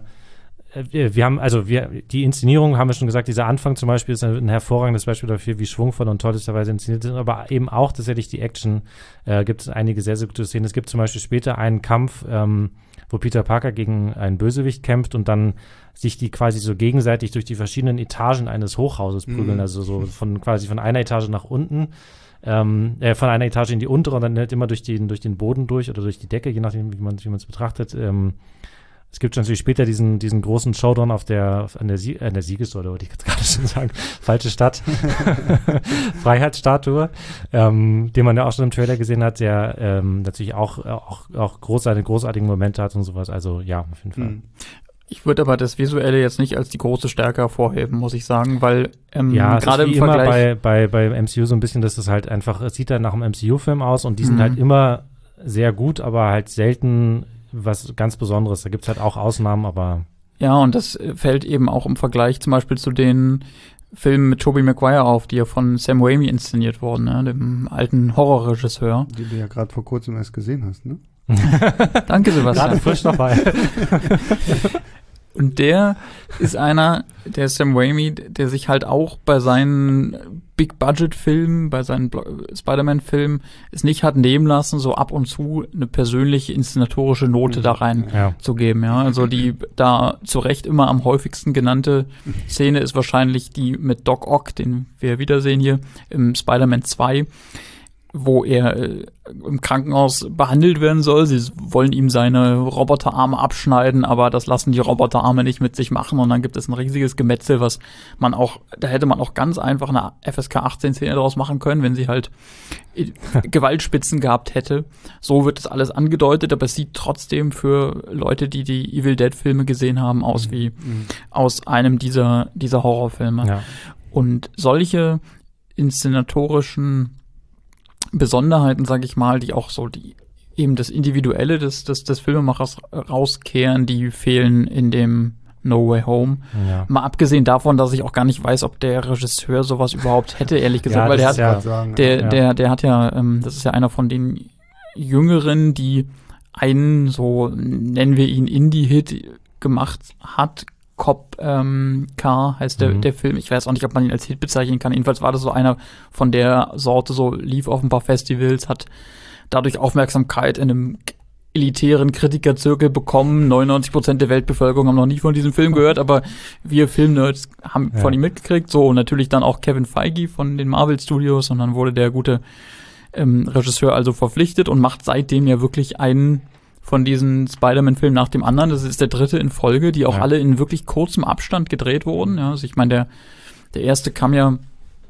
die Inszenierung, haben wir schon gesagt, dieser Anfang zum Beispiel ist ein hervorragendes Beispiel dafür, wie schwungvoll und tollsterweise inszeniert ist, aber eben auch tatsächlich die Action, gibt es einige sehr, sehr gute Szenen. Es gibt zum Beispiel später einen Kampf, wo Peter Parker gegen einen Bösewicht kämpft und dann sich die quasi so gegenseitig durch die verschiedenen Etagen eines Hochhauses prügeln, also so von einer Etage nach unten, von einer Etage in die untere und dann halt immer durch den Boden durch oder durch die Decke, je nachdem, wie man es betrachtet. Es gibt natürlich später diesen großen Showdown an der Siegessäule, wollte ich jetzt gerade schon sagen. Falsche Stadt. Freiheitsstatue, den man ja auch schon im Trailer gesehen hat, der natürlich auch großartige Momente hat und sowas. Also ja, auf jeden Fall. Ich würde aber das Visuelle jetzt nicht als die große Stärke hervorheben, muss ich sagen, weil gerade im Vergleich bei MCU so ein bisschen, dass das halt einfach, es sieht halt nach einem MCU-Film aus und die sind halt immer sehr gut, aber halt selten was ganz Besonderes. Da gibt es halt auch Ausnahmen, aber ja, und das fällt eben auch im Vergleich zum Beispiel zu den Filmen mit Tobey Maguire auf, die ja von Sam Raimi inszeniert wurden, ne, dem alten Horrorregisseur. Die du ja gerade vor kurzem erst gesehen hast, ne? Danke, Sebastian. Gerade frisch dabei. Und der ist der Sam Raimi, der sich halt auch bei seinen Big-Budget-Filmen, bei seinen Spider-Man-Filmen es nicht hat nehmen lassen, so ab und zu eine persönliche inszenatorische Note da rein zu geben. Ja. Also die da zu Recht immer am häufigsten genannte Szene ist wahrscheinlich die mit Doc Ock, den wir wiedersehen hier im Spider-Man 2, wo er im Krankenhaus behandelt werden soll. Sie wollen ihm seine Roboterarme abschneiden, aber das lassen die Roboterarme nicht mit sich machen und dann gibt es ein riesiges Gemetzel, da hätte man auch ganz einfach eine FSK 18-Szene daraus machen können, wenn sie halt Gewaltspitzen gehabt hätte. So wird das alles angedeutet, aber es sieht trotzdem für Leute, die die Evil Dead-Filme gesehen haben, aus wie aus einem dieser Horrorfilme. Ja. Und solche inszenatorischen Besonderheiten, sage ich mal, die auch so eben das Individuelle des Filmemachers rauskehren, die fehlen in dem No Way Home. Ja. Mal abgesehen davon, dass ich auch gar nicht weiß, ob der Regisseur sowas überhaupt hätte, ehrlich gesagt, weil der hat ja, das ist ja einer von den Jüngeren, die einen, so nennen wir ihn, Indie-Hit gemacht hat. Cop Car heißt der Film. Ich weiß auch nicht, ob man ihn als Hit bezeichnen kann. Jedenfalls war das so einer von der Sorte, so lief auf ein paar Festivals, hat dadurch Aufmerksamkeit in einem elitären Kritikerzirkel bekommen. 99% der Weltbevölkerung haben noch nie von diesem Film gehört, aber wir Filmnerds haben von ihm mitgekriegt. So, und natürlich dann auch Kevin Feige von den Marvel Studios, und dann wurde der gute Regisseur also verpflichtet und macht seitdem ja wirklich einen von diesen Spider-Man-Filmen nach dem anderen. Das ist der 3. in Folge, die auch alle in wirklich kurzem Abstand gedreht wurden. Ja, also ich meine, der erste kam ja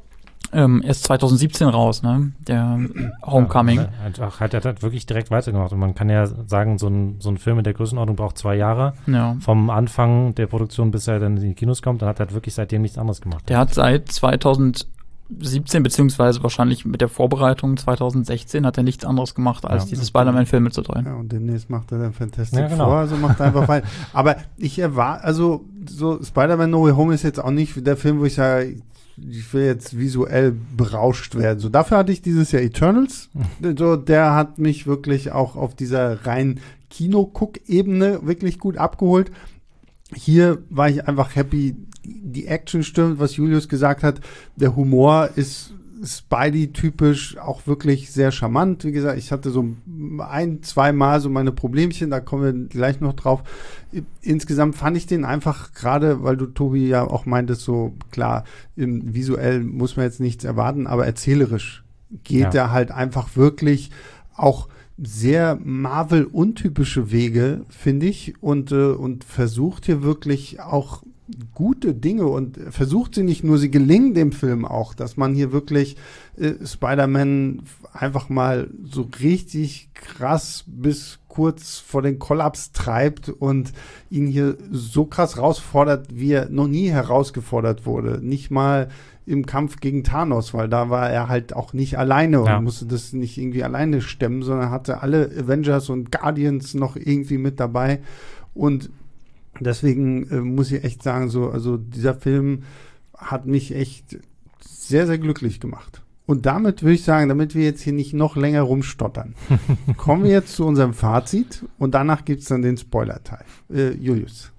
erst 2017 raus, ne? Der Homecoming. Hat wirklich direkt weitergemacht. Und man kann ja sagen, so ein Film in der Größenordnung braucht 2 Jahre. Ja. Vom Anfang der Produktion, bis er dann in die Kinos kommt. Dann hat er wirklich seitdem nichts anderes gemacht. Der hat seit 2018 2017, beziehungsweise wahrscheinlich mit der Vorbereitung 2016 hat er nichts anderes gemacht, als diese Spider-Man-Filme zu drehen. Ja, und demnächst macht er dann Fantastic Four, also macht er einfach weiter. Aber ich erwarte, also so Spider-Man No Way Home ist jetzt auch nicht der Film, wo ich sage, ich will jetzt visuell berauscht werden. So, dafür hatte ich dieses Jahr Eternals. So, der hat mich wirklich auch auf dieser rein Kino-Guck-Ebene wirklich gut abgeholt. Hier war ich einfach happy. Die Action stimmt, was Julius gesagt hat. Der Humor ist Spidey-typisch auch wirklich sehr charmant. Wie gesagt, ich hatte so zwei Mal so meine Problemchen, da kommen wir gleich noch drauf. Insgesamt fand ich den einfach, gerade weil du, Tobi, ja auch meintest, so klar, visuell muss man jetzt nichts erwarten, aber erzählerisch geht er halt einfach wirklich auch sehr Marvel-untypische Wege, finde ich, und versucht hier wirklich auch gute Dinge und versucht sie nicht nur, sie gelingen dem Film auch, dass man hier wirklich Spider-Man einfach mal so richtig krass bis kurz vor den Kollaps treibt und ihn hier so krass herausfordert, wie er noch nie herausgefordert wurde. Nicht mal im Kampf gegen Thanos, weil da war er halt auch nicht alleine und musste das nicht irgendwie alleine stemmen, sondern hatte alle Avengers und Guardians noch irgendwie mit dabei. Und deswegen muss ich echt sagen, also dieser Film hat mich echt sehr, sehr glücklich gemacht. Und damit würde ich sagen, damit wir jetzt hier nicht noch länger rumstottern, kommen wir jetzt zu unserem Fazit und danach gibt es dann den Spoiler-Teil. Julius.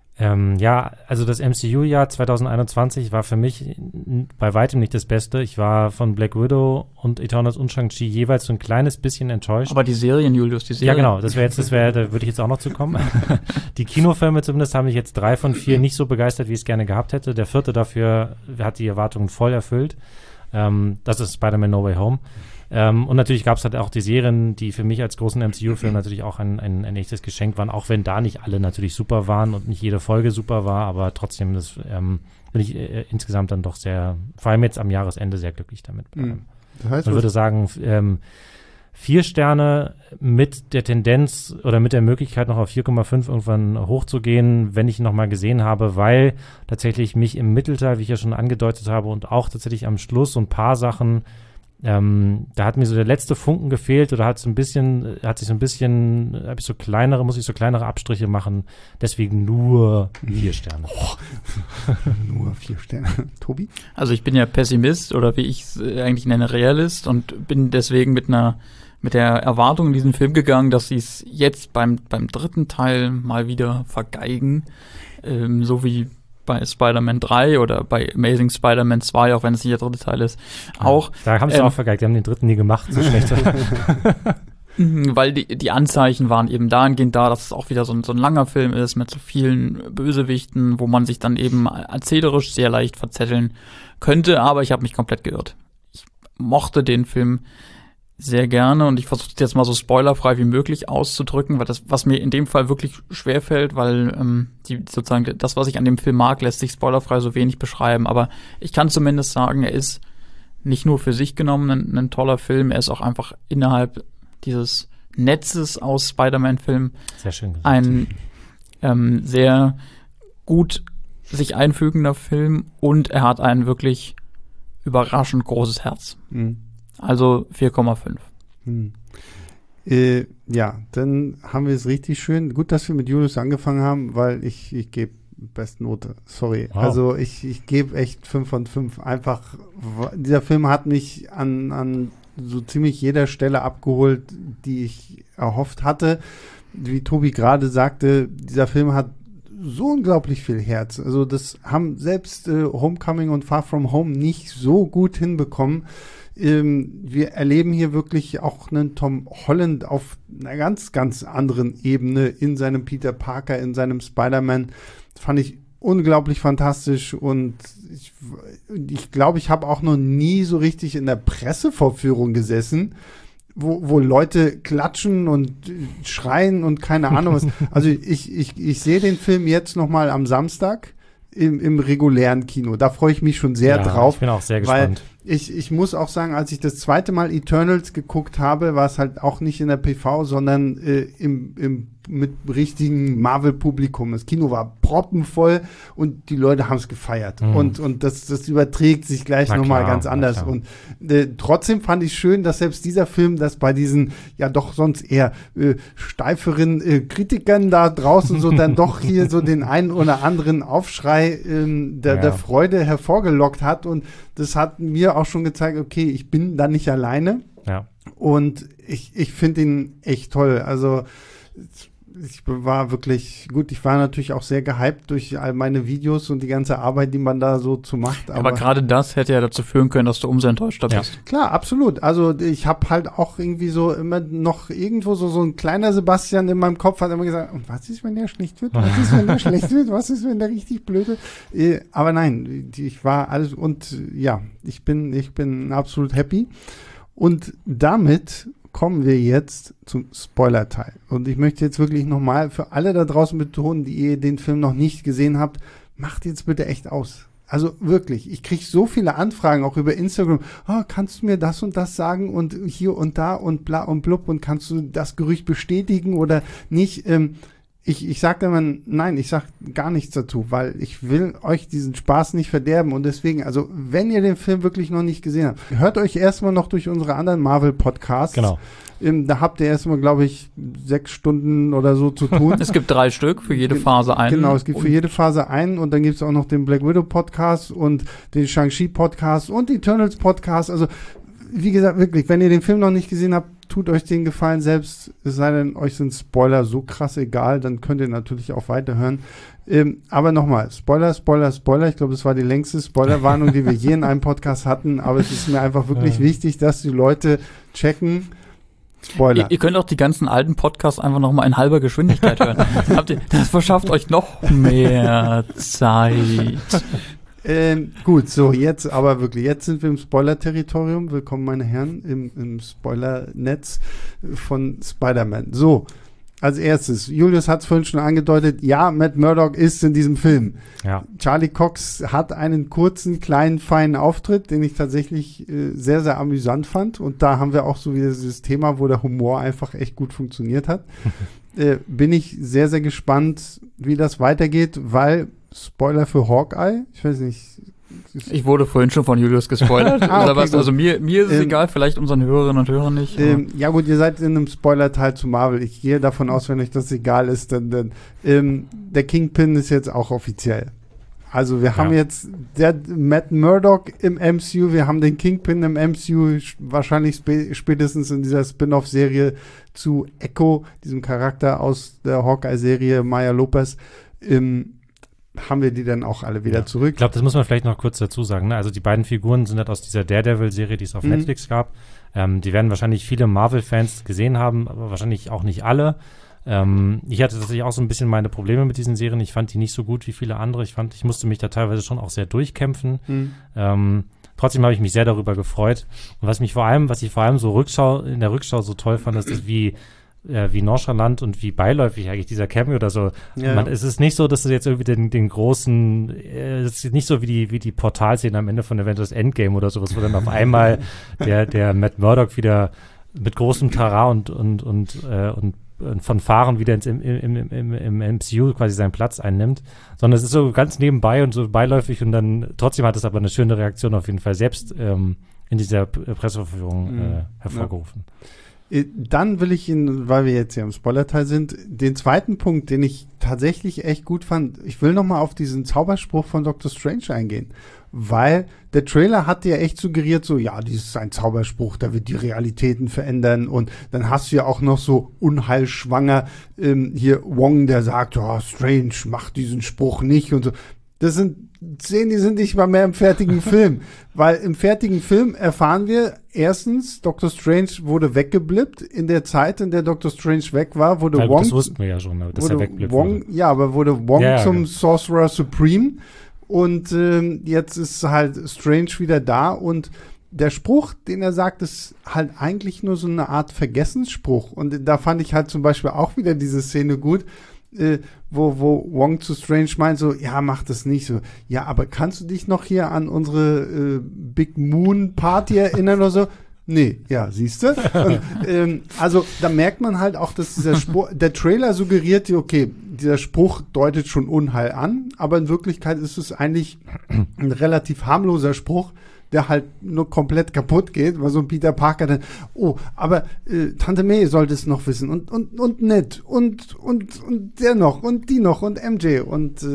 Also das MCU-Jahr 2021 war für mich bei weitem nicht das Beste. Ich war von Black Widow und Eternals und Shang-Chi jeweils so ein kleines bisschen enttäuscht. Aber die Serien, Julius, die Serien. Ja, genau, da würde ich jetzt auch noch zu kommen. Die Kinofilme zumindest haben mich jetzt 3 von 4 nicht so begeistert, wie ich es gerne gehabt hätte. Der 4. dafür hat die Erwartungen voll erfüllt. Das ist Spider-Man No Way Home. Und natürlich gab es halt auch die Serien, die für mich als großen MCU-Film natürlich auch ein echtes Geschenk waren, auch wenn da nicht alle natürlich super waren und nicht jede Folge super war, aber trotzdem bin ich insgesamt dann doch sehr, vor allem jetzt am Jahresende, sehr glücklich damit. Das heißt, ich würde sagen, 4 Sterne mit der Tendenz oder mit der Möglichkeit noch auf 4,5 irgendwann hochzugehen, wenn ich noch mal gesehen habe, weil tatsächlich mich im Mittelteil, wie ich ja schon angedeutet habe, und auch tatsächlich am Schluss so ein paar Sachen, da hat mir so der letzte Funken gefehlt oder muss ich so kleinere Abstriche machen. Deswegen nur 4 Sterne. Nur 4 Sterne. Tobi? Also ich bin ja Pessimist oder wie ich es eigentlich nenne, Realist und bin deswegen mit der Erwartung in diesen Film gegangen, dass sie es jetzt beim 3. Teil mal wieder vergeigen. So wie bei Spider-Man 3 oder bei Amazing Spider-Man 2, auch wenn es nicht der 3. Teil ist, auch. Da haben sie auch vergeigt, die haben den 3. nie gemacht, so schlecht. Weil die Anzeichen waren eben dahingehend da, dass es auch wieder so ein langer Film ist mit so vielen Bösewichten, wo man sich dann eben erzählerisch sehr leicht verzetteln könnte, aber ich habe mich komplett geirrt. Ich mochte den Film sehr gerne und ich versuche es jetzt mal so spoilerfrei wie möglich auszudrücken, weil das, was mir in dem Fall wirklich schwerfällt, weil sozusagen das, was ich an dem Film mag, lässt sich spoilerfrei so wenig beschreiben, aber ich kann zumindest sagen, er ist nicht nur für sich genommen ein toller Film, er ist auch einfach innerhalb dieses Netzes aus Spider-Man-Filmen ein sehr gut sich einfügender Film und er hat ein wirklich überraschend großes Herz. Also 4,5. Ja, dann haben wir es richtig schön. Gut, dass wir mit Julius angefangen haben, weil ich gebe Bestnote. Sorry. Wow. Also ich gebe echt 5 von 5. Einfach, dieser Film hat mich an so ziemlich jeder Stelle abgeholt, die ich erhofft hatte. Wie Tobi gerade sagte, dieser Film hat so unglaublich viel Herz. Also das haben selbst Homecoming und Far From Home nicht so gut hinbekommen. Wir erleben hier wirklich auch einen Tom Holland auf einer ganz, ganz anderen Ebene in seinem Peter Parker, in seinem Spider-Man. Das fand ich unglaublich fantastisch und ich glaube, ich habe auch noch nie so richtig in der Pressevorführung gesessen, wo Leute klatschen und schreien und keine Ahnung was. Also ich sehe den Film jetzt noch mal am Samstag im regulären Kino. Da freue ich mich schon sehr drauf. Ich bin auch sehr gespannt. Ich muss auch sagen, als ich das zweite Mal Eternals geguckt habe, war es halt auch nicht in der PV, sondern mit richtigen Marvel-Publikum. Das Kino war proppenvoll und die Leute haben es gefeiert. Und das überträgt sich gleich nochmal ganz anders. Und trotzdem fand ich schön, dass selbst dieser Film, das bei diesen ja doch sonst eher steiferen Kritikern da draußen so dann doch hier so den einen oder anderen Aufschrei der Freude hervorgelockt hat. Und das hat mir auch schon gezeigt, okay, ich bin da nicht alleine. Ja. Und ich finde ihn echt toll. Also ich war wirklich gut. Ich war natürlich auch sehr gehypt durch all meine Videos und die ganze Arbeit, die man da so zu macht. Aber gerade das hätte ja dazu führen können, dass du umso enttäuschter bist. Klar, absolut. Also ich habe halt auch irgendwie so immer noch irgendwo so ein kleiner Sebastian in meinem Kopf hat immer gesagt, und was ist, wenn der schlecht wird? Was ist, wenn der schlecht wird? Was ist, wenn der richtig blöd wird? Aber nein, ich war alles und ja, ich bin absolut happy. Und damit kommen wir jetzt zum Spoiler-Teil. Und ich möchte jetzt wirklich nochmal für alle da draußen betonen, die ihr den Film noch nicht gesehen habt, macht jetzt bitte echt aus. Also wirklich, ich kriege so viele Anfragen, auch über Instagram. Oh, kannst du mir das und das sagen und hier und da und bla und blub und kannst du das Gerücht bestätigen oder nicht? Ich sage immer, nein, ich sage gar nichts dazu, weil ich will euch diesen Spaß nicht verderben und deswegen, also wenn ihr den Film wirklich noch nicht gesehen habt, hört euch erstmal noch durch unsere anderen Marvel-Podcasts. Genau. Da habt ihr erstmal, glaube ich, 6 Stunden oder so zu tun. Es gibt 3 Stück, für jede Phase einen. Genau, es gibt für jede Phase einen und dann gibt es auch noch den Black Widow Podcast und den Shang-Chi Podcast und Eternals Podcast. Also, wie gesagt, wirklich, wenn ihr den Film noch nicht gesehen habt, tut euch den Gefallen selbst, es sei denn, euch sind Spoiler so krass egal, dann könnt ihr natürlich auch weiterhören. Aber nochmal, Spoiler. Ich glaube, das war die längste Spoilerwarnung, die wir je in einem Podcast hatten, aber es ist mir einfach wirklich wichtig, dass die Leute checken, Spoiler. Ihr könnt auch die ganzen alten Podcasts einfach noch mal in halber Geschwindigkeit hören. Das verschafft euch noch mehr Zeit. Gut, so jetzt aber wirklich, jetzt sind wir im Spoiler-Territorium. Willkommen, meine Herren, im Spoiler-Netz von Spider-Man. So, als erstes, Julius hat es vorhin schon angedeutet, ja, Matt Murdock ist in diesem Film. Ja. Charlie Cox hat einen kurzen, kleinen, feinen Auftritt, den ich tatsächlich sehr, sehr amüsant fand. Und da haben wir auch so wieder dieses Thema, wo der Humor einfach echt gut funktioniert hat. Bin ich sehr, sehr gespannt, wie das weitergeht, weil Spoiler für Hawkeye, ich weiß nicht. Ich wurde vorhin schon von Julius gespoilert. Okay, also mir ist es egal, vielleicht unseren Hörerinnen und Hörern nicht. Ja gut, ihr seid in einem Spoiler-Teil zu Marvel. Ich gehe davon aus, wenn euch das egal ist, dann der Kingpin ist jetzt auch offiziell. Also wir haben jetzt der Matt Murdock im MCU, wir haben den Kingpin im MCU, wahrscheinlich spätestens in dieser Spin-off-Serie zu Echo, diesem Charakter aus der Hawkeye-Serie, Maya Lopez, haben wir die dann auch alle wieder zurück. Ich glaube, das muss man vielleicht noch kurz dazu sagen. Ne? Also die beiden Figuren sind halt aus dieser Daredevil-Serie, die es auf Netflix gab. Die werden wahrscheinlich viele Marvel-Fans gesehen haben, aber wahrscheinlich auch nicht alle. Ich hatte tatsächlich auch so ein bisschen meine Probleme mit diesen Serien. Ich fand die nicht so gut wie viele andere. Ich musste mich da teilweise schon auch sehr durchkämpfen. Trotzdem habe ich mich sehr darüber gefreut. Und was ich vor allem so in der Rückschau so toll fand, ist wie nonchalant und wie beiläufig eigentlich dieser Cameo oder so. Ja. Es ist nicht so, dass es jetzt irgendwie den großen, es ist nicht so wie die Portalszene am Ende von Avengers Endgame oder sowas, wo dann auf einmal der Matt Murdock wieder mit großem Tara und Fanfaren wieder im MCU quasi seinen Platz einnimmt, sondern es ist so ganz nebenbei und so beiläufig und dann trotzdem hat es aber eine schöne Reaktion auf jeden Fall selbst in dieser Presseverführung hervorgerufen. Dann will ich Ihnen, weil wir jetzt ja im Spoiler-Teil sind, den zweiten Punkt, den ich tatsächlich echt gut fand, ich will nochmal auf diesen Zauberspruch von Doctor Strange eingehen, weil der Trailer hat ja echt suggeriert, so, ja, dies ist ein Zauberspruch, da wird die Realitäten verändern und dann hast du ja auch noch so unheilschwanger hier Wong, der sagt, oh, Strange, mach diesen Spruch nicht und so. Das sind Szenen, die sind nicht mal mehr im fertigen Film. Weil im fertigen Film erfahren wir erstens, Doctor Strange wurde weggeblippt. In der Zeit, in der Doctor Strange weg war, wurde Wong... Das wussten wir ja schon, dass er weggeblippt wurde. Ja, aber wurde Wong zum Sorcerer Supreme. Und jetzt ist halt Strange wieder da. Und der Spruch, den er sagt, ist halt eigentlich nur so eine Art Vergessensspruch. Und da fand ich halt zum Beispiel auch wieder diese Szene gut, wo Wong zu Strange meint so, ja, mach das nicht so. Ja, aber kannst du dich noch hier an unsere Big Moon Party erinnern oder so? Nee, ja, siehste. Also da merkt man halt auch, dass dieser Spruch, der Trailer suggeriert, okay, dieser Spruch deutet schon Unheil an, aber in Wirklichkeit ist es eigentlich ein relativ harmloser Spruch, der halt nur komplett kaputt geht, weil so ein Peter Parker dann, aber Tante May sollte es noch wissen und Ned und der noch und die noch und MJ und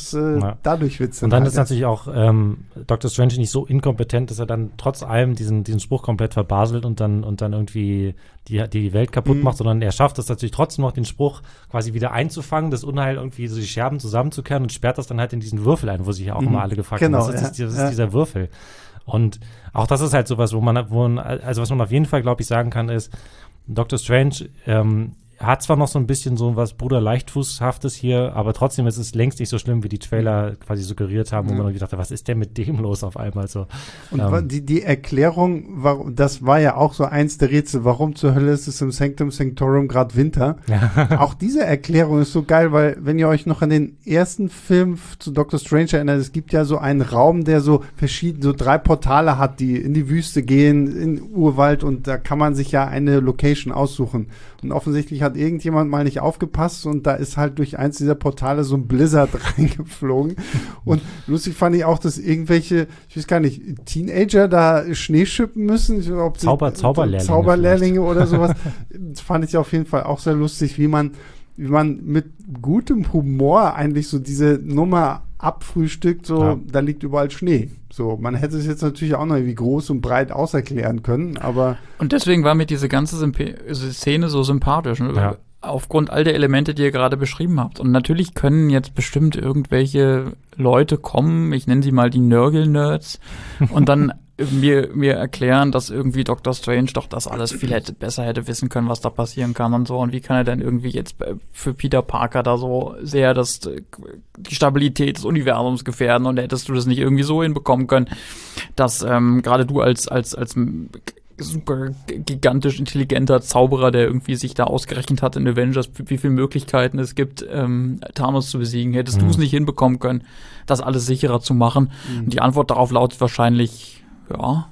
dadurch wird's dann. Und dann ist natürlich auch Dr. Strange nicht so inkompetent, dass er dann trotz allem diesen Spruch komplett verbaselt und dann irgendwie die Welt kaputt macht, sondern er schafft es natürlich trotzdem noch, den Spruch quasi wieder einzufangen, das Unheil irgendwie so die Scherben zusammenzukehren und sperrt das dann halt in diesen Würfel ein, wo sich ja auch immer alle gefragt haben, was ist dieser Würfel? Und auch das ist halt sowas, was man auf jeden Fall, glaube ich, sagen kann, ist, Dr. Strange hat zwar noch so ein bisschen so was Bruder Leichtfußhaftes hier, aber trotzdem ist es längst nicht so schlimm, wie die Trailer quasi suggeriert haben, wo man irgendwie dachte, was ist denn mit dem los auf einmal so? Und die Erklärung, das war ja auch so eins der Rätsel, warum zur Hölle ist es im Sanctum Sanctorum gerade Winter? Ja. Auch diese Erklärung ist so geil, weil wenn ihr euch noch an den ersten Film zu Dr. Strange erinnert, es gibt ja so einen Raum, der so 3 Portale hat, die in die Wüste gehen, in Urwald und da kann man sich ja eine Location aussuchen. Und offensichtlich hat irgendjemand mal nicht aufgepasst und da ist halt durch eins dieser Portale so ein Blizzard reingeflogen. Und lustig fand ich auch, dass irgendwelche, ich weiß gar nicht, Teenager da Schnee schippen müssen. Ich weiß, Zauberlehrlinge oder sowas. Das fand ich auf jeden Fall auch sehr lustig, wie man mit gutem Humor eigentlich so diese Nummer abfrühstückt, da liegt überall Schnee. So, man hätte es jetzt natürlich auch noch irgendwie groß und breit auserklären können, aber. Und deswegen war mir diese ganze Szene so sympathisch, ne? Ja. Aufgrund all der Elemente, die ihr gerade beschrieben habt. Und natürlich können jetzt bestimmt irgendwelche Leute kommen, ich nenne sie mal die Nörgel-Nerds, und dann mir erklären, dass irgendwie Dr. Strange doch das alles viel besser hätte wissen können, was da passieren kann und so. Und wie kann er denn irgendwie jetzt für Peter Parker da so sehr die Stabilität des Universums gefährden, und hättest du das nicht irgendwie so hinbekommen können, dass gerade du als super gigantisch intelligenter Zauberer, der irgendwie sich da ausgerechnet hat in Avengers, wie viele Möglichkeiten es gibt, Thanos zu besiegen, hättest du es nicht hinbekommen können, das alles sicherer zu machen? Und die Antwort darauf lautet wahrscheinlich, ja,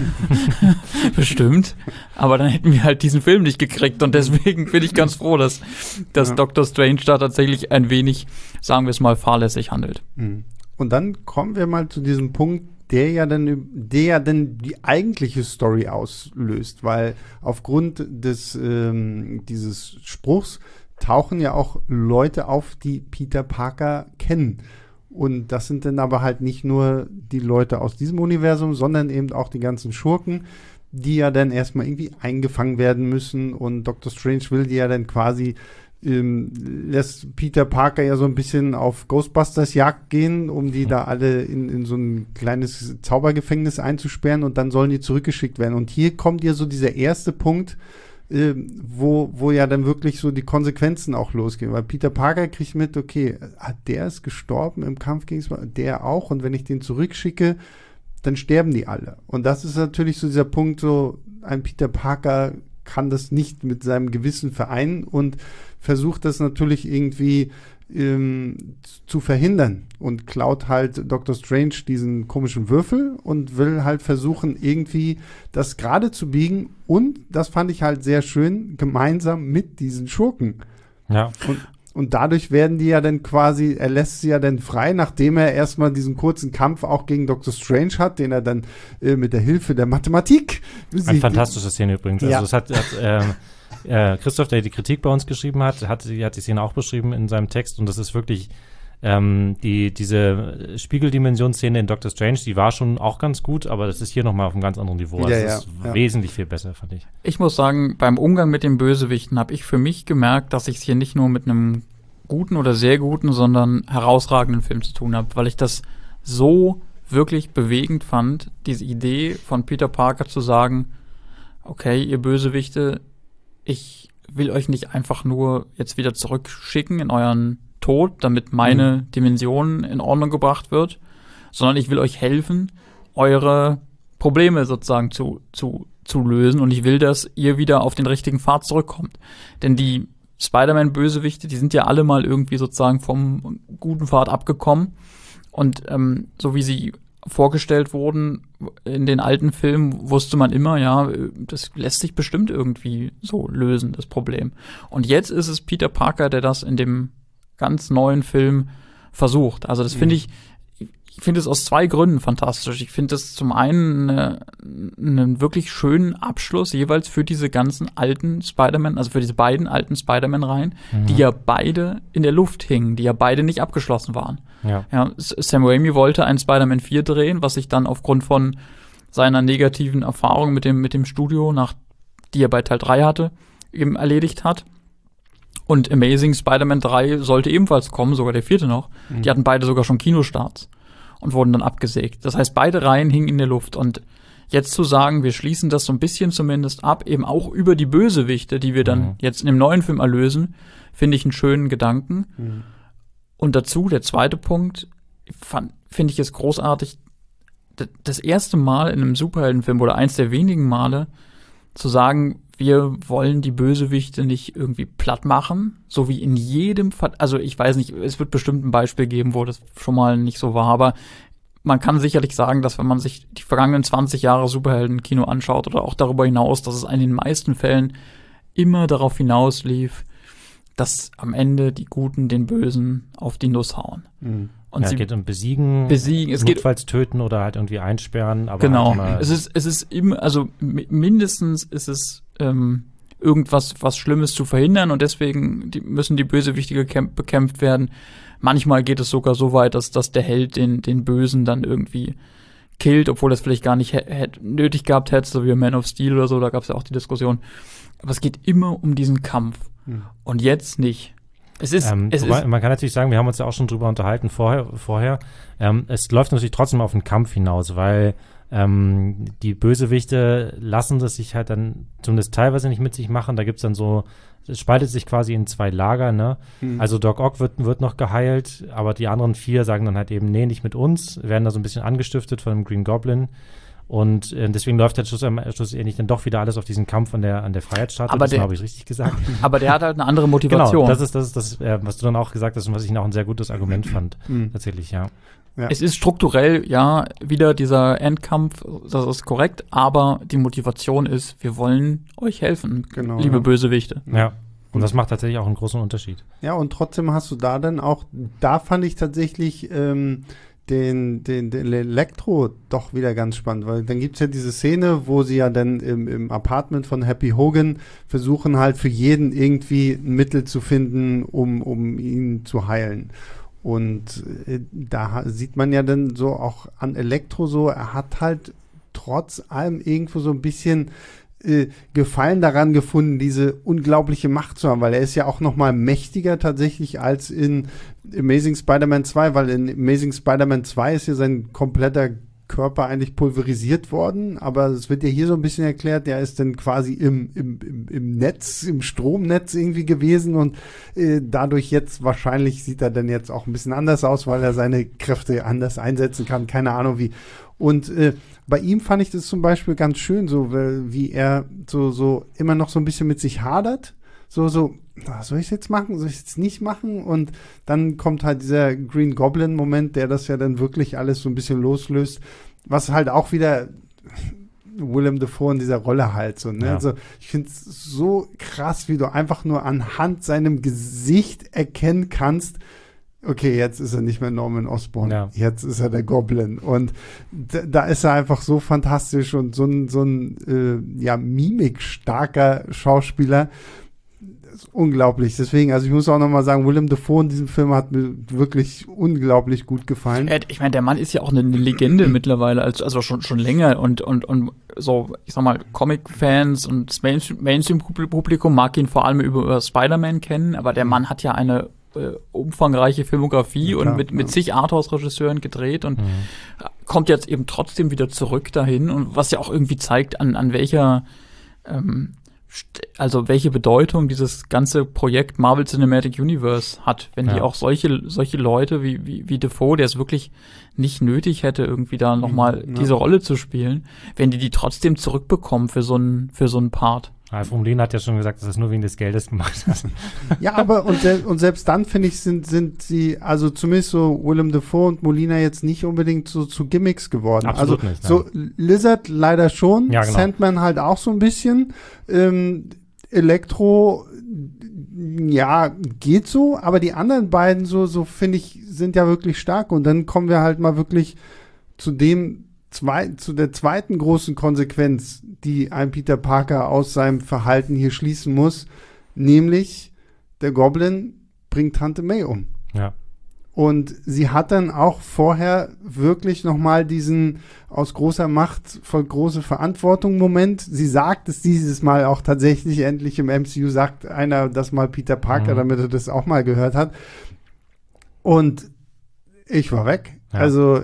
bestimmt. Aber dann hätten wir halt diesen Film nicht gekriegt, und deswegen bin ich ganz froh, dass Dr. Strange da tatsächlich ein wenig, sagen wir es mal, fahrlässig handelt. Und dann kommen wir mal zu diesem Punkt, der ja dann die eigentliche Story auslöst, weil aufgrund dieses Spruchs tauchen ja auch Leute auf, die Peter Parker kennen. Und das sind dann aber halt nicht nur die Leute aus diesem Universum, sondern eben auch die ganzen Schurken, die ja dann erstmal irgendwie eingefangen werden müssen. Und Dr. Strange will die ja dann quasi lässt Peter Parker ja so ein bisschen auf Ghostbusters Jagd gehen, um die da alle in so ein kleines Zaubergefängnis einzusperren, und dann sollen die zurückgeschickt werden. Und hier kommt ja so dieser erste Punkt, wo ja dann wirklich so die Konsequenzen auch losgehen, weil Peter Parker kriegt mit, okay, der ist gestorben im Kampf gegen der auch, und wenn ich den zurückschicke, dann sterben die alle. Und das ist natürlich so dieser Punkt, so ein Peter Parker kann das nicht mit seinem Gewissen vereinen und versucht das natürlich irgendwie zu verhindern und klaut halt Dr. Strange diesen komischen Würfel und will halt versuchen, irgendwie das gerade zu biegen, und das fand ich halt sehr schön, gemeinsam mit diesen Schurken. Ja. Und dadurch werden die ja dann quasi, er lässt sie ja dann frei, nachdem er erstmal diesen kurzen Kampf auch gegen Dr. Strange hat, den er dann mit der Hilfe der Mathematik besiegt. Eine fantastische Szene übrigens. Ja. Also es hat Christoph, der die Kritik bei uns geschrieben hat die Szene auch beschrieben in seinem Text, und das ist wirklich diese Spiegeldimensionsszene in Doctor Strange, die war schon auch ganz gut, aber das ist hier nochmal auf einem ganz anderen Niveau. Das ist wesentlich viel besser, fand ich. Ich muss sagen, beim Umgang mit den Bösewichten habe ich für mich gemerkt, dass ich es hier nicht nur mit einem guten oder sehr guten, sondern herausragenden Film zu tun habe, weil ich das so wirklich bewegend fand, diese Idee von Peter Parker zu sagen, okay, ihr Bösewichte, ich will euch nicht einfach nur jetzt wieder zurückschicken in euren Tod, damit meine Dimension in Ordnung gebracht wird, sondern ich will euch helfen, eure Probleme sozusagen zu lösen, und ich will, dass ihr wieder auf den richtigen Pfad zurückkommt. Denn die Spider-Man-Bösewichte, die sind ja alle mal irgendwie sozusagen vom guten Pfad abgekommen. Und so wie sie vorgestellt wurden in den alten Filmen, wusste man immer, ja, das lässt sich bestimmt irgendwie so lösen, das Problem. Und jetzt ist es Peter Parker, der das in dem ganz neuen Film versucht. Also das finde ich finde es aus zwei Gründen fantastisch. Ich finde es zum einen einen wirklich schönen Abschluss jeweils für diese ganzen alten Spider-Man, also für diese beiden alten Spider-Man-Reihen, die ja beide in der Luft hingen, die ja beide nicht abgeschlossen waren. Ja, Sam Raimi wollte ein Spider-Man 4 drehen, was sich dann aufgrund von seiner negativen Erfahrung mit dem Studio, die er bei Teil 3 hatte, eben erledigt hat. Und Amazing Spider-Man 3 sollte ebenfalls kommen, sogar der 4. noch. Die hatten beide sogar schon Kinostarts und wurden dann abgesägt. Das heißt, beide Reihen hingen in der Luft. Und jetzt zu sagen, wir schließen das so ein bisschen zumindest ab, eben auch über die Bösewichte, die wir dann jetzt in dem neuen Film erlösen, finde ich einen schönen Gedanken. Und dazu, der zweite Punkt, finde ich es großartig, das erste Mal in einem Superheldenfilm oder eins der wenigen Male zu sagen, wir wollen die Bösewichte nicht irgendwie platt machen, so wie in jedem Fall. Also ich weiß nicht, es wird bestimmt ein Beispiel geben, wo das schon mal nicht so war, aber man kann sicherlich sagen, dass wenn man sich die vergangenen 20 Jahre Superhelden-Kino anschaut oder auch darüber hinaus, dass es in den meisten Fällen immer darauf hinauslief, dass am Ende die Guten den Bösen auf die Nuss hauen. Und es geht um Besiegen, es notfalls töten oder halt irgendwie einsperren. Aber genau, halt es ist immer, also mindestens ist es irgendwas was Schlimmes zu verhindern und deswegen müssen die Bösewichte bekämpft werden. Manchmal geht es sogar so weit, dass der Held den Bösen dann irgendwie killt, obwohl das vielleicht gar nicht nötig gehabt hätte, so wie Man of Steel oder so, da gab es ja auch die Diskussion. Aber es geht immer um diesen Kampf. Und jetzt nicht. Man kann natürlich sagen, wir haben uns ja auch schon drüber unterhalten vorher. Es läuft natürlich trotzdem auf den Kampf hinaus, weil die Bösewichte lassen das sich halt dann zumindest teilweise nicht mit sich machen. Da gibt's dann so, es spaltet sich quasi in zwei Lager, ne? Also Doc Ock wird noch geheilt, aber die anderen 4 sagen dann halt eben, nee, nicht mit uns, werden da so ein bisschen angestiftet von dem Green Goblin. Und deswegen läuft halt schlussendlich dann doch wieder alles auf diesen Kampf an der Freiheitsstatue. Das habe ich richtig gesagt. Aber der hat halt eine andere Motivation. Genau, das ist das, was du dann auch gesagt hast und was ich auch ein sehr gutes Argument fand. Tatsächlich, ja. Es ist strukturell, ja, wieder dieser Endkampf, das ist korrekt, aber die Motivation ist, wir wollen euch helfen, liebe Bösewichte. Ja. Und das macht tatsächlich auch einen großen Unterschied. Ja, und trotzdem hast du da dann auch, da fand ich tatsächlich den Elektro doch wieder ganz spannend, weil dann gibt's ja diese Szene, wo sie ja dann im Apartment von Happy Hogan versuchen halt für jeden irgendwie ein Mittel zu finden, um ihn zu heilen. Und da sieht man ja dann so auch an Elektro so, er hat halt trotz allem irgendwo so ein bisschen Gefallen daran gefunden, diese unglaubliche Macht zu haben, weil er ist ja auch noch mal mächtiger tatsächlich als in Amazing Spider-Man 2, weil in Amazing Spider-Man 2 ist ja sein kompletter Körper eigentlich pulverisiert worden, aber es wird ja hier so ein bisschen erklärt, der ist dann quasi im Netz, im Stromnetz irgendwie gewesen und dadurch jetzt wahrscheinlich sieht er dann jetzt auch ein bisschen anders aus, weil er seine Kräfte anders einsetzen kann, keine Ahnung wie. Und bei ihm fand ich das zum Beispiel ganz schön, so wie er so immer noch so ein bisschen mit sich hadert, so, soll ich es jetzt machen, soll ich es jetzt nicht machen? Und dann kommt halt dieser Green Goblin-Moment, der das ja dann wirklich alles so ein bisschen loslöst, was halt auch wieder Willem Dafoe in dieser Rolle halt so, ne? Ja. Also ich finde es so krass, wie du einfach nur anhand seinem Gesicht erkennen kannst, okay, jetzt ist er nicht mehr Norman Osborn, jetzt ist er der Goblin und da ist er einfach so fantastisch und so ein mimikstarker Schauspieler. Das ist unglaublich. Deswegen, also ich muss auch nochmal sagen, Willem Dafoe in diesem Film hat mir wirklich unglaublich gut gefallen. Ich meine, der Mann ist ja auch eine Legende mittlerweile, also schon länger und so, ich sag mal, Comic-Fans und das Mainstream-Publikum mag ihn vor allem über Spider-Man kennen, aber der Mann hat ja eine umfangreiche Filmografie und mit zig Arthouse-Regisseuren gedreht und kommt jetzt eben trotzdem wieder zurück dahin und was ja auch irgendwie zeigt, an welcher also welche Bedeutung dieses ganze Projekt Marvel Cinematic Universe hat, wenn die auch solche Leute wie Dafoe, der es wirklich nicht nötig hätte, irgendwie da nochmal diese Rolle zu spielen, wenn die trotzdem zurückbekommen für so einen Part. Alfred Molina hat ja schon gesagt, dass es nur wegen des Geldes gemacht hat. Ja, aber und selbst dann, finde ich, sind sie, also zumindest so Willem Dafoe und Molina jetzt nicht unbedingt so zu Gimmicks geworden. Absolut also nicht, so Lizard leider schon, ja, genau. Sandman halt auch so ein bisschen, Elektro, ja, geht so, aber die anderen beiden so finde ich, sind ja wirklich stark. Und dann kommen wir halt mal wirklich zu der zweiten großen Konsequenz, die ein Peter Parker aus seinem Verhalten hier schließen muss, nämlich der Goblin bringt Tante May um. Ja. Und sie hat dann auch vorher wirklich nochmal diesen aus großer Macht voll große Verantwortung Moment. Sie sagt es dieses Mal auch tatsächlich endlich im MCU, sagt einer das mal Peter Parker, damit er das auch mal gehört hat. Und ich war weg. Ja. Also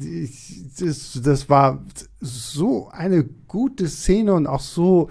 das war so eine gute Szene und auch so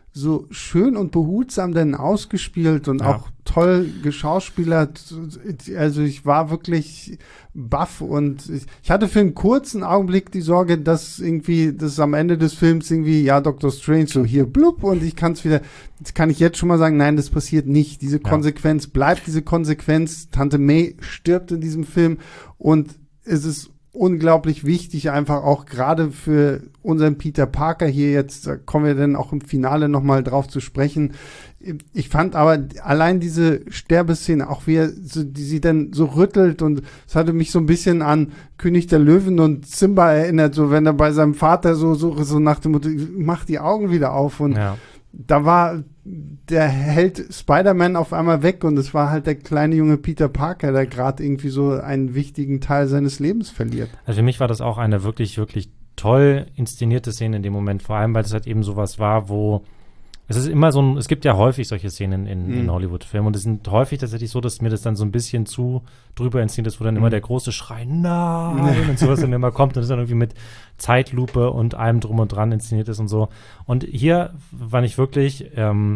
schön und behutsam denn ausgespielt und auch toll geschauspielert. Also ich war wirklich baff und ich hatte für einen kurzen Augenblick die Sorge, dass am Ende des Films ja, Dr. Strange so hier blub und das kann ich jetzt schon mal sagen, nein, das passiert nicht. Diese Konsequenz bleibt diese Konsequenz. Tante May stirbt in diesem Film und es ist unglaublich wichtig, einfach auch gerade für unseren Peter Parker hier jetzt, da kommen wir dann auch im Finale nochmal drauf zu sprechen. Ich fand aber allein diese Sterbeszene, auch wie sie dann so rüttelt und es hatte mich so ein bisschen an König der Löwen und Simba erinnert, so wenn er bei seinem Vater so nach dem Motto, mach die Augen wieder auf und da war der Held Spider-Man auf einmal weg und es war halt der kleine junge Peter Parker, der gerade irgendwie so einen wichtigen Teil seines Lebens verliert. Also für mich war das auch eine wirklich, wirklich toll inszenierte Szene in dem Moment, vor allem, weil es halt eben sowas war, wo es ist immer es gibt ja häufig solche Szenen in Hollywood-Filmen und es sind häufig tatsächlich so, dass mir das dann so ein bisschen zu drüber inszeniert ist, wo dann immer der große Schrei, nein, und sowas dann immer kommt und es dann irgendwie mit Zeitlupe und allem drum und dran inszeniert ist und so. Und hier war ich wirklich,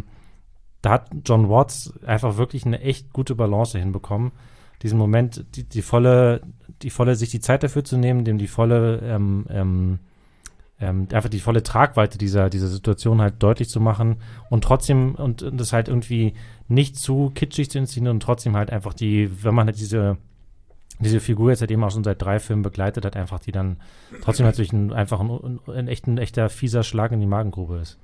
da hat John Watts einfach wirklich eine echt gute Balance hinbekommen, diesen Moment, die volle, sich die Zeit dafür zu nehmen, dem die volle, einfach die volle Tragweite dieser Situation halt deutlich zu machen und trotzdem und das halt irgendwie nicht zu kitschig zu inszenieren und trotzdem halt einfach wenn man halt diese Figur jetzt halt eben auch schon seit 3 Filmen begleitet hat, einfach die dann trotzdem natürlich ein echter fieser Schlag in die Magengrube ist.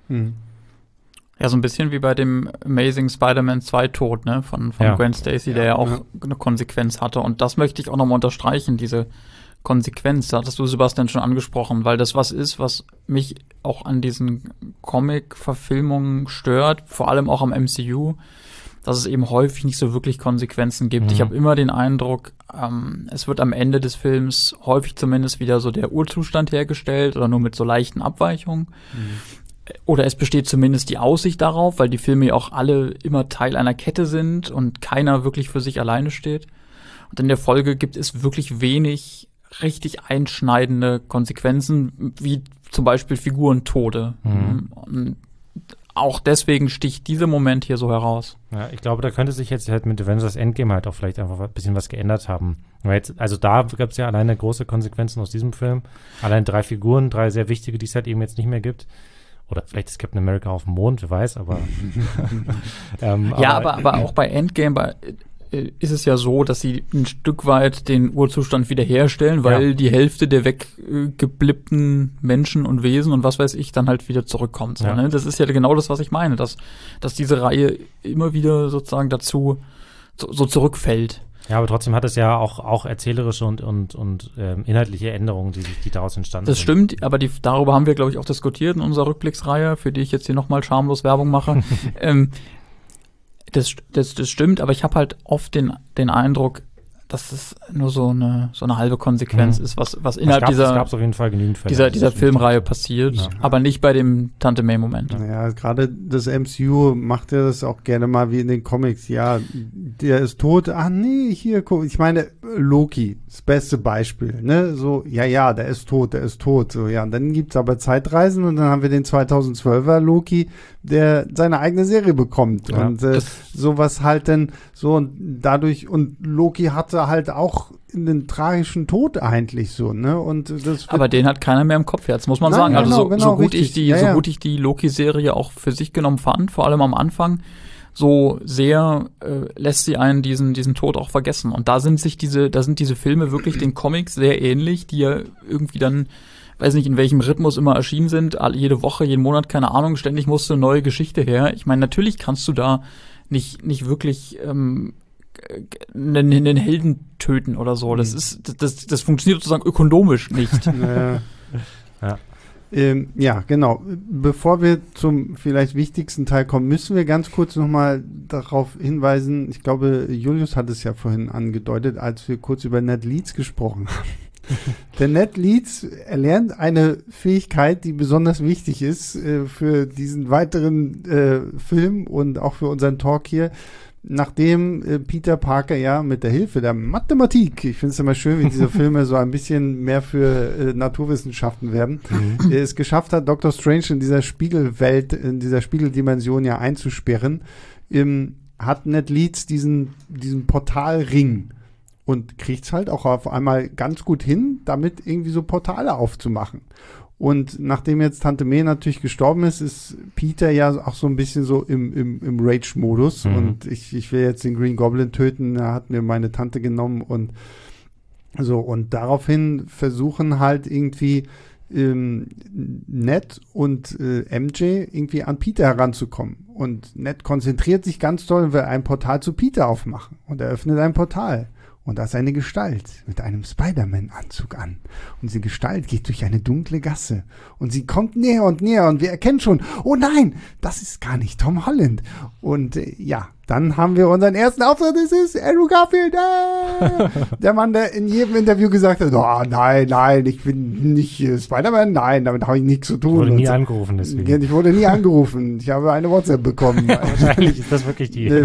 Ja, so ein bisschen wie bei dem Amazing Spider-Man 2 Tod, ne, von Gwen Stacy, der ja auch eine Konsequenz hatte. Und das möchte ich auch nochmal unterstreichen, diese Konsequenz, da hattest du, Sebastian, schon angesprochen, weil das was ist, was mich auch an diesen Comic-Verfilmungen stört, vor allem auch am MCU, dass es eben häufig nicht so wirklich Konsequenzen gibt. Ich habe immer den Eindruck, es wird am Ende des Films häufig zumindest wieder so der Urzustand hergestellt oder nur mit so leichten Abweichungen. Oder es besteht zumindest die Aussicht darauf, weil die Filme ja auch alle immer Teil einer Kette sind und keiner wirklich für sich alleine steht. Und in der Folge gibt es wirklich wenig richtig einschneidende Konsequenzen, wie zum Beispiel Figurentode. Und auch deswegen sticht dieser Moment hier so heraus. Ja, ich glaube, da könnte sich jetzt halt mit Avengers Endgame halt auch vielleicht einfach ein bisschen was geändert haben. Weil also da gab es ja alleine große Konsequenzen aus diesem Film. Allein 3 Figuren, 3 sehr wichtige, die es halt eben jetzt nicht mehr gibt. Oder vielleicht ist Captain America auf dem Mond, wer weiß, aber aber auch bei Endgame ist es ja so, dass sie ein Stück weit den Urzustand wiederherstellen, weil die Hälfte der weggebliebten Menschen und Wesen und was weiß ich dann halt wieder zurückkommt. So, ne? Das ist ja genau das, was ich meine, dass diese Reihe immer wieder sozusagen dazu so zurückfällt. Ja, aber trotzdem hat es ja auch erzählerische und inhaltliche Änderungen, die daraus entstanden sind. Das stimmt, aber darüber haben wir, glaube ich, auch diskutiert in unserer Rückblicksreihe, für die ich jetzt hier nochmal schamlos Werbung mache. Das stimmt, aber ich habe halt oft den Eindruck, dass es nur so eine halbe Konsequenz ist, was innerhalb auf jeden Fall genügend Fälle, dieser Filmreihe passiert, aber nicht bei dem Tante May-Moment. Ja, gerade das MCU macht ja das auch gerne mal wie in den Comics. Ja, der ist tot. Ach nee, hier, guck. Ich meine, Loki, das beste Beispiel. Ne? So, ja, der ist tot. So, ja, und dann gibt's aber Zeitreisen und dann haben wir den 2012er Loki, der seine eigene Serie bekommt. Ja, und sowas halt dann so und dadurch, und Loki hatte aber halt auch in den tragischen Tod eigentlich so, ne? Und aber den hat keiner mehr im Kopf jetzt, muss man sagen. Also so gut ich die Loki-Serie auch für sich genommen fand, vor allem am Anfang, so sehr lässt sie einen diesen Tod auch vergessen. Und da sind diese Filme wirklich den Comics sehr ähnlich, die ja irgendwie dann, weiß nicht, in welchem Rhythmus immer erschienen sind, jede Woche, jeden Monat, keine Ahnung, ständig musste eine neue Geschichte her. Ich meine, natürlich kannst du da nicht wirklich einen Helden töten oder so. Das funktioniert sozusagen ökonomisch nicht. Ja, genau. Bevor wir zum vielleicht wichtigsten Teil kommen, müssen wir ganz kurz nochmal darauf hinweisen, ich glaube, Julius hat es ja vorhin angedeutet, als wir kurz über Ned Leeds gesprochen haben. Der Ned Leeds erlernt eine Fähigkeit, die besonders wichtig ist für diesen weiteren Film und auch für unseren Talk hier. Nachdem Peter Parker ja mit der Hilfe der Mathematik, ich finde es immer schön, wie diese Filme so ein bisschen mehr für Naturwissenschaften werden, es geschafft hat, Dr. Strange in dieser Spiegelwelt, in dieser Spiegeldimension ja einzusperren, hat Ned Leeds diesen Portalring und kriegt es halt auch auf einmal ganz gut hin, damit irgendwie so Portale aufzumachen. Und nachdem jetzt Tante May natürlich gestorben ist Peter ja auch so ein bisschen so im Rage-Modus. Und ich will jetzt den Green Goblin töten, da hat mir meine Tante genommen und so. Und daraufhin versuchen halt irgendwie Ned und MJ irgendwie an Peter heranzukommen. Und Ned konzentriert sich ganz doll und will ein Portal zu Peter aufmachen. Und er öffnet ein Portal. Und da ist eine Gestalt mit einem Spider-Man-Anzug an. Und diese Gestalt geht durch eine dunkle Gasse. Und sie kommt näher und näher und wir erkennen schon, oh nein, das ist gar nicht Tom Holland. Und dann haben wir unseren ersten Auftritt, das ist Andrew Garfield. Der Mann, der in jedem Interview gesagt hat, oh nein, ich bin nicht Spider-Man, nein, damit habe ich nichts zu tun. Ich wurde nie angerufen, deswegen. Ich wurde nie angerufen. Ich habe eine WhatsApp bekommen. Wahrscheinlich ist das wirklich die.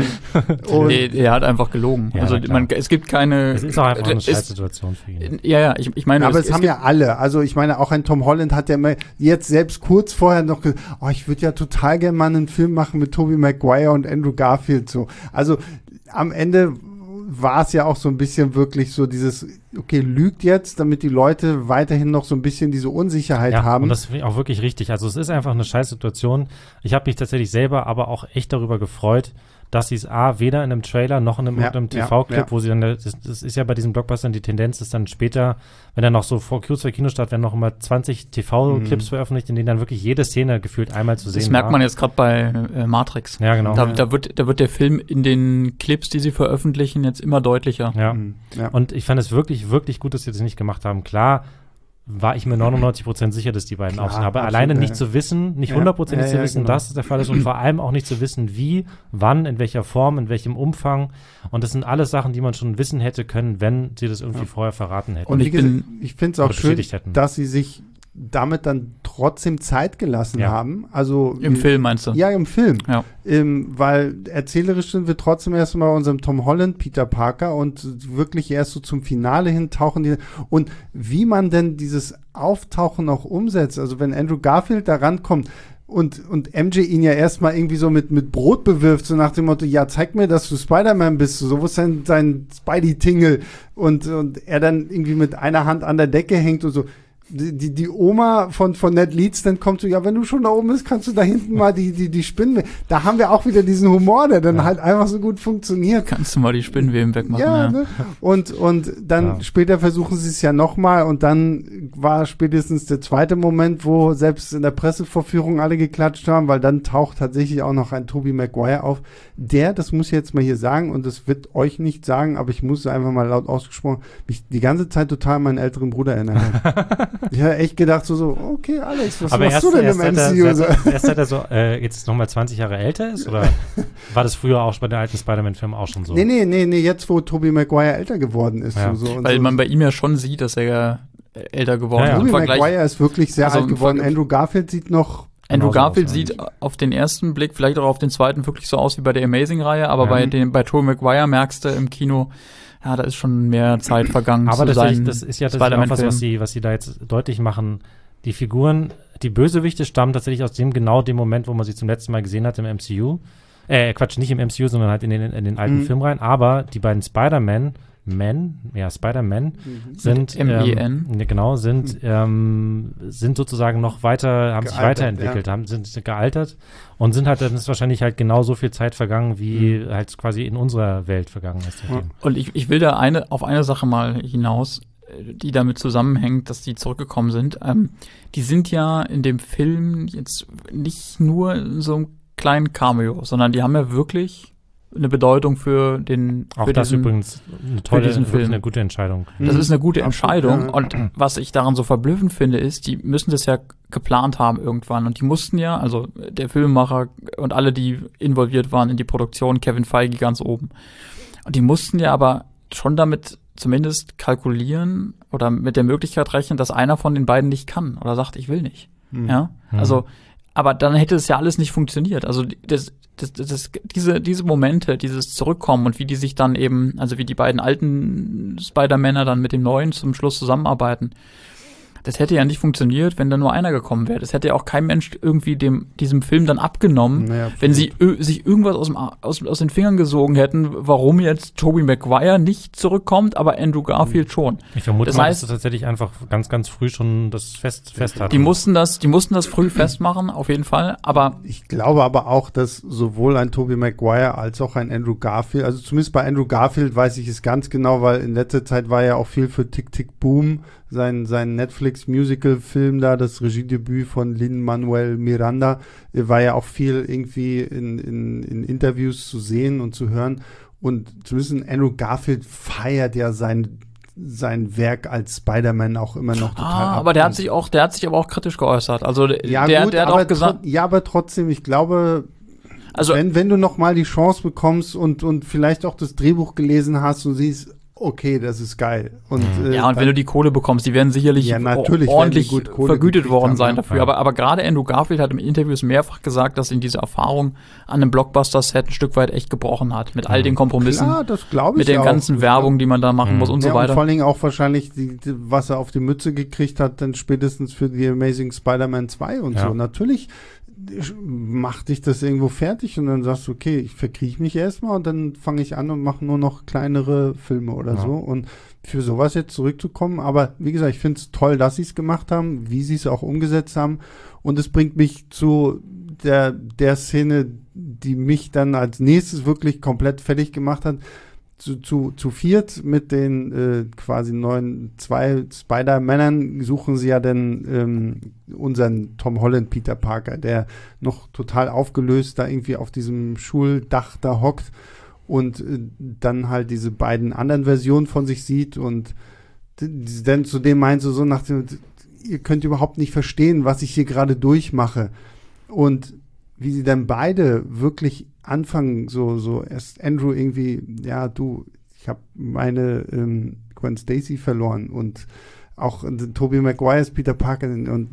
Er hat einfach gelobt. Ja, also es gibt keine. Es ist auch einfach eine Scheißsituation für ihn. Ja, ich meine. Aber es haben ja alle. Also ich meine, auch ein Tom Holland hat ja immer jetzt selbst kurz vorher noch gesagt, ich würde ja total gerne mal einen Film machen mit Tobey Maguire und Andrew Garfield. So. Also am Ende war es ja auch so ein bisschen wirklich so dieses, okay, lügt jetzt, damit die Leute weiterhin noch so ein bisschen diese Unsicherheit haben. Und das finde ich auch wirklich richtig. Also es ist einfach eine Scheißsituation. Ich habe mich tatsächlich selber aber auch echt darüber gefreut, dass sie es weder in einem Trailer noch in einem TV-Clip, wo sie dann, das ist ja bei diesen Blockbustern die Tendenz, ist dann später, wenn dann noch so vor Kinostart werden noch immer 20 TV-Clips veröffentlicht, in denen dann wirklich jede Szene gefühlt einmal zu sehen Das merkt man jetzt gerade bei Matrix. Ja, genau. Da wird der Film in den Clips, die sie veröffentlichen, jetzt immer deutlicher. Ja. Und ich fand es wirklich, wirklich gut, dass sie das nicht gemacht haben. Klar, war ich mir 99% sicher, dass die beiden auf sind. Aber alleine nicht zu wissen, nicht 100% zu wissen, dass es der Fall ist und vor allem auch nicht zu wissen, wie, wann, in welcher Form, in welchem Umfang. Und das sind alles Sachen, die man schon wissen hätte können, wenn sie das irgendwie vorher verraten hätten. Und ich finde es auch schön, dass sie sich damit dann trotzdem Zeit gelassen haben. Also im Film meinst du? Ja, im Film. Ja. Weil erzählerisch sind wir trotzdem erstmal unserem Tom Holland, Peter Parker und wirklich erst so zum Finale hin tauchen und wie man denn dieses Auftauchen auch umsetzt, also wenn Andrew Garfield da rankommt und MJ ihn ja erstmal irgendwie so mit Brot bewirft, so nach dem Motto, ja, zeig mir, dass du Spider-Man bist, so wo ist sein Spidey-Tingle und er dann irgendwie mit einer Hand an der Decke hängt und so. Die Oma von Ned Leeds dann kommt so, ja, wenn du schon da oben bist, kannst du da hinten mal die Spinnenweben. Da haben wir auch wieder diesen Humor, der dann halt einfach so gut funktioniert. Kannst du mal die Spinnenweben wegmachen, ja. Ne? Und dann später versuchen sie es ja nochmal und dann war spätestens der zweite Moment, wo selbst in der Pressevorführung alle geklatscht haben, weil dann taucht tatsächlich auch noch ein Tobey Maguire auf, das muss ich jetzt mal hier sagen und das wird euch nicht sagen, aber ich muss es einfach mal laut ausgesprochen, mich die ganze Zeit total an meinen älteren Bruder erinnern. Ich habe echt gedacht, so, okay, Alex, was machst du denn im MCU? Erst seit er so jetzt nochmal 20 Jahre älter ist? Oder war das früher auch bei den alten Spider-Man-Filmen auch schon so? Nee, jetzt, wo Tobey Maguire älter geworden ist. Ja. Weil man bei ihm ja schon sieht, dass er älter geworden ist. Tobey Maguire ist wirklich sehr alt geworden. Andrew Garfield sieht noch Andrew Garfield sieht auf den ersten Blick, vielleicht auch auf den zweiten, wirklich so aus wie bei der Amazing-Reihe, aber bei Tobey Maguire merkst du im Kino, ja, da ist schon mehr Zeit vergangen. Aber das ist ja auch was sie da jetzt deutlich machen. Die Figuren, die Bösewichte stammen tatsächlich aus dem Moment, wo man sie zum letzten Mal gesehen hat im MCU. Nicht im MCU, sondern halt in den alten Filmreihen. Aber die beiden Spider-Man Spider-Man sind M-E-N. Genau, sind sozusagen noch weiter, haben sich weiterentwickelt, sind gealtert und sind halt, dann ist wahrscheinlich halt genau so viel Zeit vergangen, wie halt quasi in unserer Welt vergangen ist. Und ich will da auf eine Sache mal hinaus, die damit zusammenhängt, dass die zurückgekommen sind. Die sind ja in dem Film jetzt nicht nur in so einem kleinen Cameo, sondern die haben ja wirklich eine Bedeutung für den Auch für das übrigens eine gute Entscheidung. Das ist eine gute Entscheidung. Und was ich daran so verblüffend finde, ist, die müssen das ja geplant haben irgendwann. Und die mussten ja, also der Filmemacher und alle, die involviert waren in die Produktion, Kevin Feige ganz oben. Und die mussten ja aber schon damit zumindest kalkulieren oder mit der Möglichkeit rechnen, dass einer von den beiden nicht kann oder sagt, ich will nicht. Ja, also, aber dann hätte es ja alles nicht funktioniert. Also diese Momente, dieses Zurückkommen und wie die sich dann eben, also wie die beiden alten Spider-Männer dann mit dem neuen zum Schluss zusammenarbeiten, das hätte ja nicht funktioniert, wenn da nur einer gekommen wäre. Das hätte ja auch kein Mensch irgendwie diesem Film dann abgenommen, wenn sie sich irgendwas aus den Fingern gesogen hätten, warum jetzt Tobey Maguire nicht zurückkommt, aber Andrew Garfield schon. Ich vermute dass das tatsächlich einfach ganz, ganz früh schon das fest hatten. Die mussten das früh festmachen, auf jeden Fall, aber ich glaube aber auch, dass sowohl ein Tobey Maguire als auch ein Andrew Garfield, also zumindest bei Andrew Garfield weiß ich es ganz genau, weil in letzter Zeit war ja auch viel für Tick, Tick, Boom, sein Netflix-Musical-Film da, das Regiedebüt von Lin-Manuel Miranda, war ja auch viel irgendwie in Interviews zu sehen und zu hören. Und zumindest Andrew Garfield feiert ja sein Werk als Spider-Man auch immer noch total ab. Aber der hat sich aber auch kritisch geäußert. Also der hat auch gesagt. Ja, aber trotzdem, ich glaube, also wenn du noch mal die Chance bekommst und vielleicht auch das Drehbuch gelesen hast und siehst, okay, das ist geil. Und wenn du die Kohle bekommst, die werden sicherlich ordentlich vergütet worden sein dafür. Ja. Aber gerade Andrew Garfield hat in Interviews mehrfach gesagt, dass ihn diese Erfahrung an einem Blockbuster-Set ein Stück weit echt gebrochen hat. Mit all den Kompromissen. Klar, das glaube ich mit den ganzen Werbung, die man da machen muss und so weiter. Und vor allen Dingen auch wahrscheinlich, was er auf die Mütze gekriegt hat, dann spätestens für die Amazing Spider-Man 2 und so. Natürlich macht dich das irgendwo fertig und dann sagst du, okay, ich verkrieche mich erstmal und dann fange ich an und mache nur noch kleinere Filme oder so. Und für sowas jetzt zurückzukommen, aber wie gesagt, ich finde es toll, dass sie es gemacht haben, wie sie es auch umgesetzt haben, und es bringt mich zu der Szene, die mich dann als nächstes wirklich komplett fertig gemacht hat. Zu viert mit den quasi neuen 2 Spider-Männern suchen sie ja dann unseren Tom Holland Peter Parker, der noch total aufgelöst da irgendwie auf diesem Schuldach da hockt und dann halt diese beiden anderen Versionen von sich sieht und dann zu dem meint so nach dem, ihr könnt überhaupt nicht verstehen, was ich hier gerade durchmache, und wie sie dann beide wirklich anfangen, so erst Andrew irgendwie, ja, ich habe meine Gwen Stacy verloren und auch Tobey Maguires Peter Parker und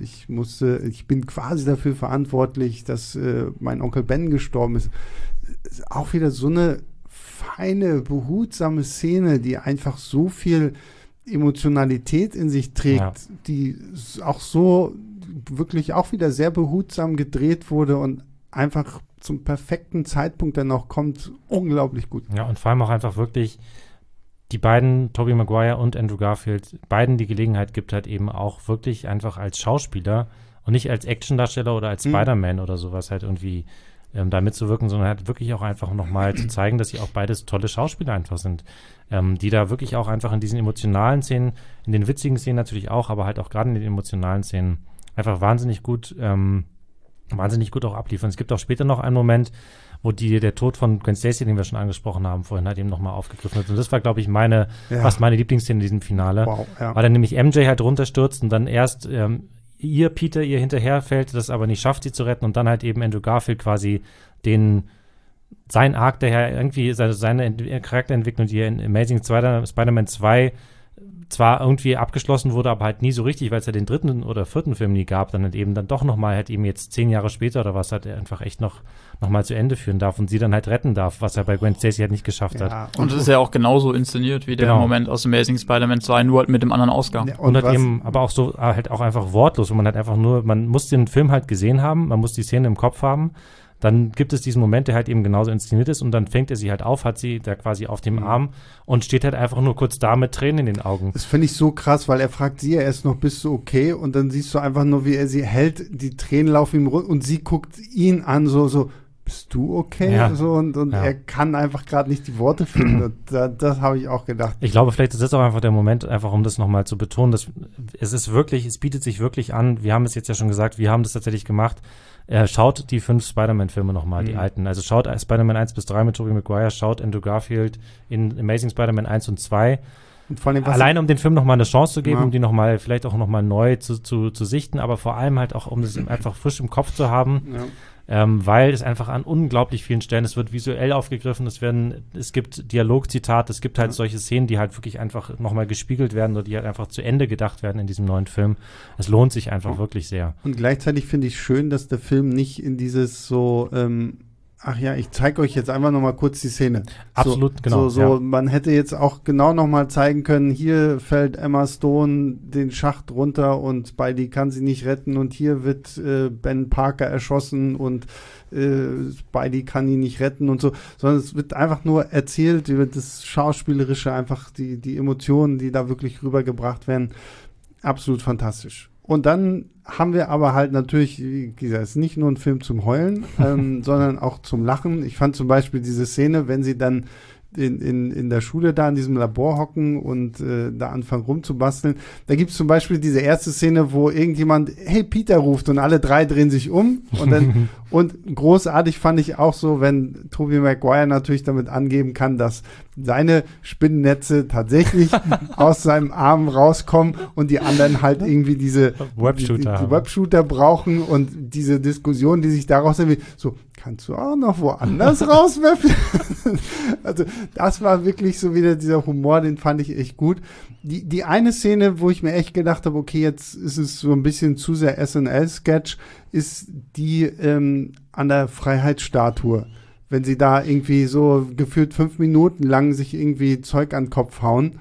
ich bin quasi dafür verantwortlich, dass mein Onkel Ben gestorben ist. Auch wieder so eine feine, behutsame Szene, die einfach so viel Emotionalität in sich trägt, die auch so wirklich auch wieder sehr behutsam gedreht wurde und einfach zum perfekten Zeitpunkt dann auch kommt, unglaublich gut. Ja, und vor allem auch einfach wirklich die beiden, Tobey Maguire und Andrew Garfield, beiden die Gelegenheit gibt, halt eben auch wirklich einfach als Schauspieler und nicht als Actiondarsteller oder als Spider-Man oder sowas halt irgendwie da mitzuwirken, sondern halt wirklich auch einfach nochmal zu zeigen, dass sie auch beides tolle Schauspieler einfach sind, die da wirklich auch einfach in diesen emotionalen Szenen, in den witzigen Szenen natürlich auch, aber halt auch gerade in den emotionalen Szenen einfach wahnsinnig gut auch abliefern. Es gibt auch später noch einen Moment, wo der Tod von Gwen Stacy, den wir schon angesprochen haben, vorhin halt eben nochmal aufgegriffen wird. Und das war, glaube ich, fast meine Lieblingsszene in diesem Finale. Wow, weil dann nämlich MJ halt runterstürzt und dann erst Peter ihr hinterherfällt, das aber nicht schafft, sie zu retten, und dann halt eben Andrew Garfield quasi sein Arc, der ja irgendwie seine Charakterentwicklung, die in Amazing Spider-Man 2 zwar irgendwie abgeschlossen wurde, aber halt nie so richtig, weil es ja den 3. oder 4. Film nie gab, dann halt eben dann doch nochmal halt eben jetzt 10 Jahre später oder was halt einfach echt noch mal zu Ende führen darf und sie dann halt retten darf, was er bei Gwen Stacy halt nicht geschafft hat. Und es ist ja auch genauso inszeniert wie der Moment aus Amazing Spider-Man 2, nur halt mit dem anderen Ausgang. Ja, und halt eben, aber auch so halt auch einfach wortlos, wo man halt einfach nur, man muss den Film halt gesehen haben, man muss die Szene im Kopf haben, dann gibt es diesen Moment, der halt eben genauso inszeniert ist und dann fängt er sie halt auf, hat sie da quasi auf dem Arm und steht halt einfach nur kurz da mit Tränen in den Augen. Das finde ich so krass, weil er fragt sie ja erst noch, bist du okay? Und dann siehst du einfach nur, wie er sie hält, die Tränen laufen ihm runter und sie guckt ihn an, so bist du okay? Ja. So, und er kann einfach gerade nicht die Worte finden. Und das habe ich auch gedacht. Ich glaube, vielleicht ist das auch einfach der Moment, einfach um das nochmal zu betonen, dass es bietet sich wirklich an, wir haben es jetzt ja schon gesagt, wir haben das tatsächlich gemacht. Schaut die 5 Spider-Man-Filme nochmal, die alten. Also schaut Spider-Man 1 bis 3 mit Tobey Maguire, schaut Andrew Garfield in Amazing Spider-Man 1 und 2. Und vor allem, alleine um den Film nochmal eine Chance zu geben, um die nochmal, vielleicht auch nochmal neu zu sichten, aber vor allem halt auch, um das einfach frisch im Kopf zu haben. Ja. Weil es einfach an unglaublich vielen Stellen, es wird visuell aufgegriffen, es gibt Dialogzitate, es gibt halt solche Szenen, die halt wirklich einfach nochmal gespiegelt werden oder die halt einfach zu Ende gedacht werden in diesem neuen Film. Es lohnt sich einfach wirklich sehr. Und gleichzeitig finde ich schön, dass der Film nicht in dieses so, ach ja, ich zeige euch jetzt einfach nochmal kurz die Szene. Absolut, genau. Man hätte jetzt auch genau nochmal zeigen können, hier fällt Emma Stone den Schacht runter und Spidey kann sie nicht retten und hier wird Ben Parker erschossen und Spidey kann ihn nicht retten und so, sondern es wird einfach nur erzählt über das Schauspielerische, einfach die Emotionen, die da wirklich rübergebracht werden. Absolut fantastisch. Und dann haben wir aber halt natürlich, wie gesagt, es ist nicht nur ein Film zum Heulen, sondern auch zum Lachen. Ich fand zum Beispiel diese Szene, wenn sie dann in der Schule da in diesem Labor hocken und da anfangen rumzubasteln. Da gibt es zum Beispiel diese erste Szene, wo irgendjemand, hey, Peter ruft und alle 3 drehen sich um und dann und großartig fand ich auch so, wenn Tobey Maguire natürlich damit angeben kann, dass seine Spinnennetze tatsächlich aus seinem Arm rauskommen und die anderen halt irgendwie diese Webshooter brauchen und diese Diskussion, die sich daraus ergibt, so, kannst du auch noch woanders rauswerfen? Also das war wirklich so wieder dieser Humor, den fand ich echt gut. Die eine Szene, wo ich mir echt gedacht habe, okay, jetzt ist es so ein bisschen zu sehr SNL-Sketch, ist die an der Freiheitsstatue. Wenn sie da irgendwie so gefühlt 5 Minuten lang sich irgendwie Zeug an den Kopf hauen.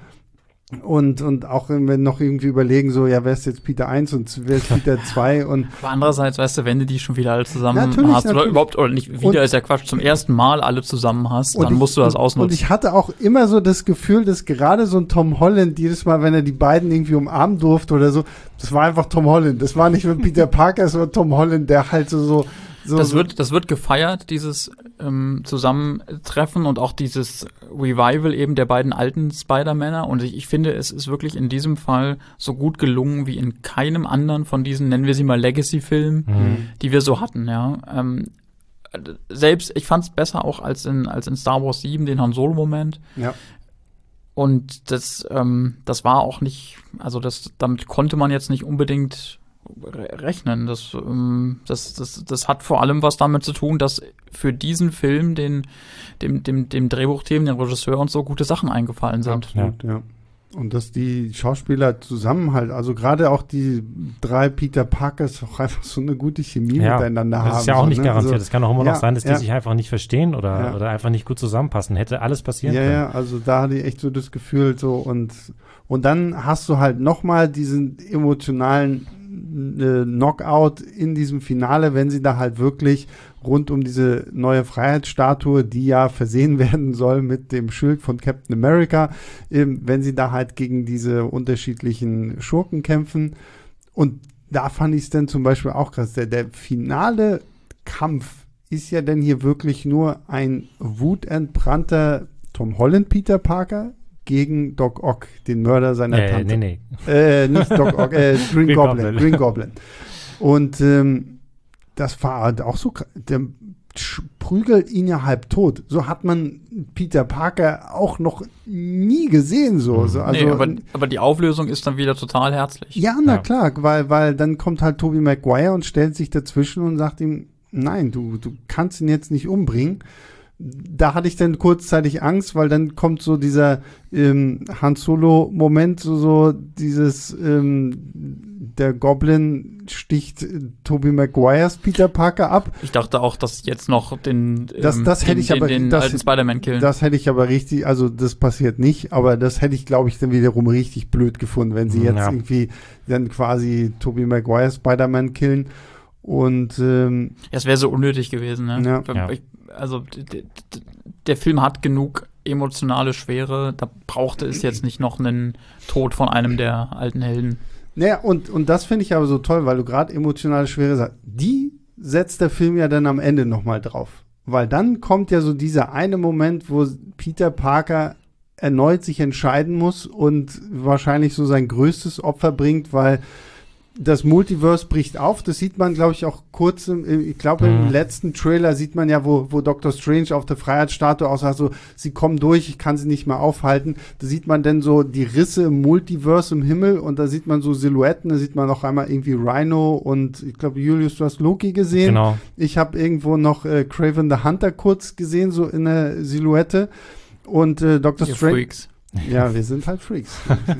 Und auch wenn wir noch irgendwie überlegen, so, ja, wer ist jetzt Peter 1 und wer ist Peter 2 und aber andererseits, weißt du, wenn du die schon wieder alle zusammen hast, oder überhaupt, oder nicht wieder, ist ja Quatsch, zum ersten Mal alle zusammen hast, dann musst du das ausnutzen. Und ich hatte auch immer so das Gefühl, dass gerade so ein Tom Holland, jedes Mal, wenn er die beiden irgendwie umarmen durfte oder so, das war einfach Tom Holland. Das war nicht mit Peter Parker, es war Tom Holland, der halt so das wird gefeiert, dieses Zusammentreffen und auch dieses Revival eben der beiden alten Spider-Männer. Und ich finde, es ist wirklich in diesem Fall so gut gelungen wie in keinem anderen von diesen, nennen wir sie mal Legacy-Filmen, die wir so hatten, ja. Selbst, ich fand es besser auch als in Star Wars 7, den Han Solo-Moment. Ja. Und das war auch nicht, also damit konnte man jetzt nicht unbedingt rechnen. Das hat vor allem was damit zu tun, dass für diesen Film dem Drehbuchteam, dem Regisseur und so gute Sachen eingefallen sind. Absolut, ja. Und dass die Schauspieler zusammen halt, also gerade auch die 3 Peter Parkers auch einfach so eine gute Chemie miteinander haben. Das ist ja auch nicht garantiert. Es kann auch immer noch sein, dass die sich einfach nicht verstehen oder einfach nicht gut zusammenpassen. Hätte alles passieren können. Ja, also da hatte ich echt so das Gefühl so und dann hast du halt nochmal diesen emotionalen Knockout in diesem Finale, wenn sie da halt wirklich rund um diese neue Freiheitsstatue, die ja versehen werden soll mit dem Schild von Captain America, wenn sie da halt gegen diese unterschiedlichen Schurken kämpfen. Und da fand ich es dann zum Beispiel auch krass. Der finale Kampf ist ja dann hier wirklich nur ein wutentbrannter Tom Holland Peter Parker gegen Doc Ock, den Mörder seiner Tante. Nicht Doc Ock, Green Goblin. Und das war halt auch so, der prügelt ihn ja halb tot. So hat man Peter Parker auch noch nie gesehen. Also, aber die Auflösung ist dann wieder total herzlich. Ja, na klar, weil dann kommt halt Tobey Maguire und stellt sich dazwischen und sagt ihm, nein, du kannst ihn jetzt nicht umbringen. Da hatte ich dann kurzzeitig Angst, weil dann kommt so dieser Han Solo-Moment, so dieses der Goblin sticht Tobey Maguires Peter Parker ab. Ich dachte auch, dass jetzt noch den alten Spider-Man killen. Das hätte ich aber richtig, also das passiert nicht, aber das hätte ich, glaube ich, dann wiederum richtig blöd gefunden, wenn sie jetzt irgendwie dann quasi Tobey Maguire Spider-Man killen. Und es wäre so unnötig gewesen, ne? Ja. Der Film hat genug emotionale Schwere, da brauchte es jetzt nicht noch einen Tod von einem der alten Helden. Naja, und das finde ich aber so toll, weil du gerade emotionale Schwere sagst. Die setzt der Film ja dann am Ende nochmal drauf. Weil dann kommt ja so dieser eine Moment, wo Peter Parker erneut sich entscheiden muss und wahrscheinlich so sein größtes Opfer bringt, weil das Multiverse bricht auf. Das sieht man, glaube ich, auch kurz, ich glaube, im letzten Trailer sieht man ja, wo Doctor Strange auf der Freiheitsstatue aussagt, so, sie kommen durch, ich kann sie nicht mehr aufhalten. Da sieht man dann so die Risse im Multiverse im Himmel und da sieht man so Silhouetten, da sieht man noch einmal irgendwie Rhino und ich glaube, Julius, du hast Loki gesehen. Genau. Ich habe irgendwo noch Kraven the Hunter kurz gesehen, so in der Silhouette. Und Doctor Strange. Freaks. Ja, wir sind halt Freaks.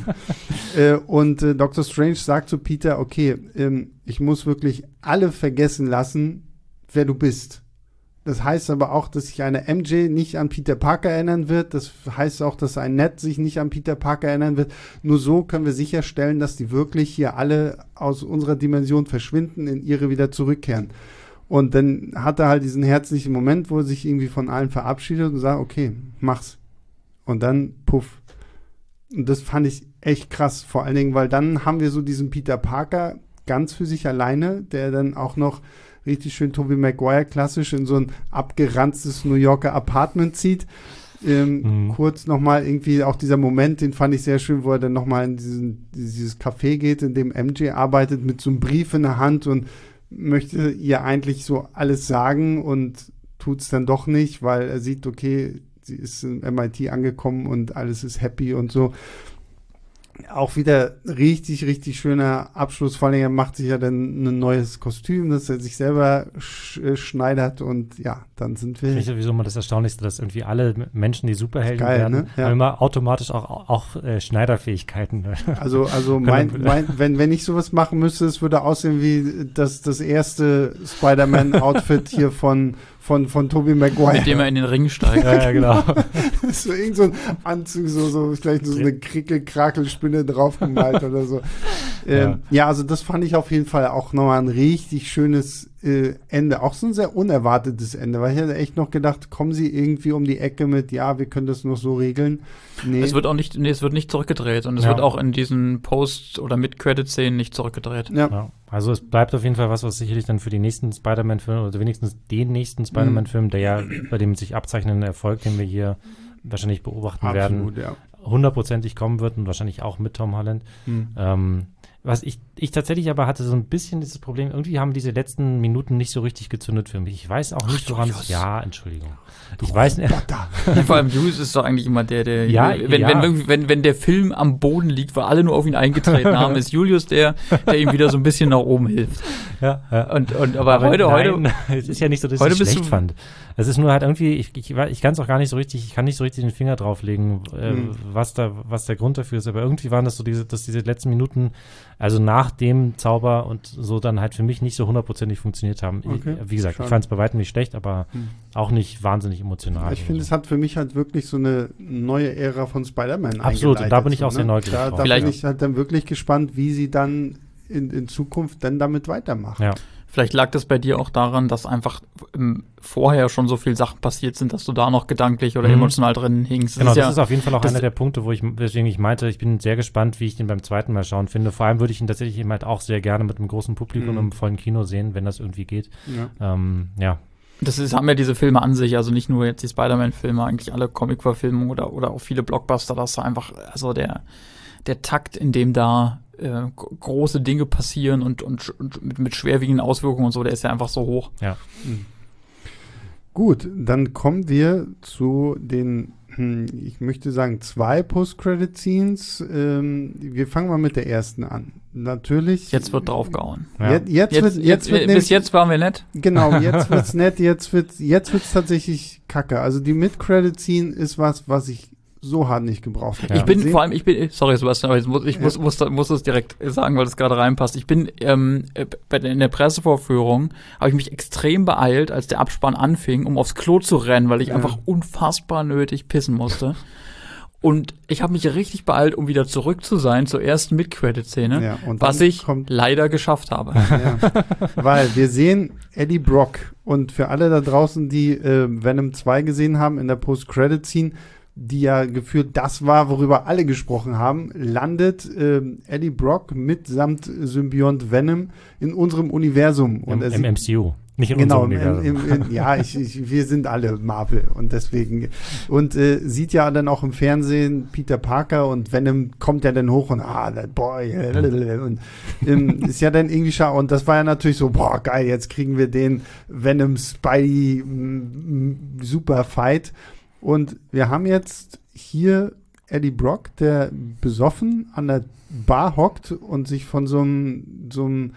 Und Doctor Strange sagt zu Peter, okay, ich muss wirklich alle vergessen lassen, wer du bist. Das heißt aber auch, dass sich eine MJ nicht an Peter Parker erinnern wird. Das heißt auch, dass ein Ned sich nicht an Peter Parker erinnern wird. Nur so können wir sicherstellen, dass die wirklich hier alle aus unserer Dimension verschwinden, in ihre wieder zurückkehren. Und dann hat er halt diesen herzlichen Moment, wo er sich irgendwie von allen verabschiedet und sagt, okay, mach's. Und dann, puff. Und das fand ich echt krass, vor allen Dingen, weil dann haben wir so diesen Peter Parker ganz für sich alleine, der dann auch noch richtig schön Tobey Maguire klassisch in so ein abgeranztes New Yorker Apartment zieht. Kurz nochmal irgendwie auch dieser Moment, den fand ich sehr schön, wo er dann nochmal in dieses Café geht, in dem MJ arbeitet, mit so einem Brief in der Hand und möchte ihr eigentlich so alles sagen und tut es dann doch nicht, weil er sieht, okay, sie ist im MIT angekommen und alles ist happy und so. Auch wieder richtig, richtig schöner Abschluss. Vor allem, er macht sich ja dann ein neues Kostüm, das er sich selber schneidert und ja, dann sind wir. Finde ich sowieso mal das Erstaunlichste, dass irgendwie alle Menschen, die Superhelden geil, werden, ne? Ja. haben immer automatisch auch Schneiderfähigkeiten. Also wenn ich sowas machen müsste, es würde aussehen wie das erste Spider-Man-Outfit hier von Tobey Maguire. Mit dem er in den Ring steigt. Ja, genau. So irgend so ein Anzug, so vielleicht so eine Krickel-Krakel-Spinne draufgemalt oder so. Ja, also das fand ich auf jeden Fall auch nochmal ein richtig schönes Ende. Auch so ein sehr unerwartetes Ende, weil ich hätte echt noch gedacht, kommen sie irgendwie um die Ecke mit, ja, wir können das noch so regeln. Nee. Es wird nicht zurückgedreht und es wird auch in diesen Post- oder Mid-Credit-Szenen nicht zurückgedreht. Ja. Also es bleibt auf jeden Fall was sicherlich dann für die nächsten Spider-Man-Filme oder wenigstens den nächsten Spider-Man-Film, der ja bei dem sich abzeichnenden Erfolg, den wir hier wahrscheinlich beobachten werden, hundertprozentig kommen wird und wahrscheinlich auch mit Tom Holland. Was ich tatsächlich aber hatte so ein bisschen dieses Problem, irgendwie haben diese letzten Minuten nicht so richtig gezündet für mich. Ich weiß auch nicht, woran es... Ja, Entschuldigung. Ich weiß nicht... Vor allem Julius ist doch eigentlich immer der wenn der Film am Boden liegt, weil alle nur auf ihn eingetreten haben, ist Julius der ihm wieder so ein bisschen nach oben hilft. Ja. Aber heute... Es ist ja nicht so, dass ich es schlecht fand. Es ist nur halt irgendwie, ich kann es auch gar nicht so richtig, ich kann nicht so richtig den Finger drauflegen, was der Grund dafür ist. Aber irgendwie waren das so dass diese letzten Minuten, also nach dem Zauber und so dann halt für mich nicht so hundertprozentig funktioniert haben. Okay, wie gesagt, ich fand es bei weitem nicht schlecht, aber auch nicht wahnsinnig emotional. Ich finde, es hat für mich halt wirklich so eine neue Ära von Spider-Man Absolut, und da bin ich auch sehr neugierig drauf. Da bin ich halt dann wirklich gespannt, wie sie dann in Zukunft dann damit weitermachen. Ja. Vielleicht lag das bei dir auch daran, dass einfach vorher schon so viele Sachen passiert sind, dass du da noch gedanklich oder emotional drin hingst. Genau, das ist auf jeden Fall auch einer der Punkte, weswegen ich meinte, ich bin sehr gespannt, wie ich den beim zweiten Mal schauen finde. Vor allem würde ich ihn tatsächlich eben halt auch sehr gerne mit einem großen Publikum im vollen Kino sehen, wenn das irgendwie geht. Ja. Haben ja diese Filme an sich, also nicht nur jetzt die Spider-Man-Filme, eigentlich alle Comic-Verfilmungen oder auch viele Blockbuster, dass da einfach, also der Takt, in dem da große Dinge passieren und mit schwerwiegenden Auswirkungen und so, der ist ja einfach so hoch. Ja. Gut, dann kommen wir zu den, ich möchte sagen, 2 Post-Credit-Scenes. Wir fangen mal mit der ersten an. Natürlich. Jetzt wird draufgehauen. Ja. Jetzt wird bis jetzt waren wir nett. Genau, jetzt wird's nett, jetzt wird's tatsächlich kacke. Also die Mid-Credit-Scene ist was ich so hart nicht gebraucht habe. Sorry Sebastian, aber ich muss das direkt sagen, weil das gerade reinpasst. Ich bin in der Pressevorführung habe ich mich extrem beeilt, als der Abspann anfing, um aufs Klo zu rennen, weil ich einfach unfassbar nötig pissen musste. Und ich habe mich richtig beeilt, um wieder zurück zu sein zur ersten Mid-Credit-Szene, was ich leider geschafft habe. Ja, weil wir sehen Eddie Brock und für alle da draußen, die Venom 2 gesehen haben in der Post-Credit-Scene, die ja gefühlt das war, worüber alle gesprochen haben, landet Eddie Brock mitsamt Symbiont Venom in unserem Universum. Und Im MCU. Nicht in genau, unserem Universum. Wir sind alle Marvel und deswegen sieht ja dann auch im Fernsehen Peter Parker und Venom kommt ja dann hoch und that boy und ist ja dann irgendwie schade und das war ja natürlich so, boah, geil, jetzt kriegen wir den Venom Spidey super Fight und wir haben jetzt hier Eddie Brock, der besoffen an der Bar hockt und sich von so einem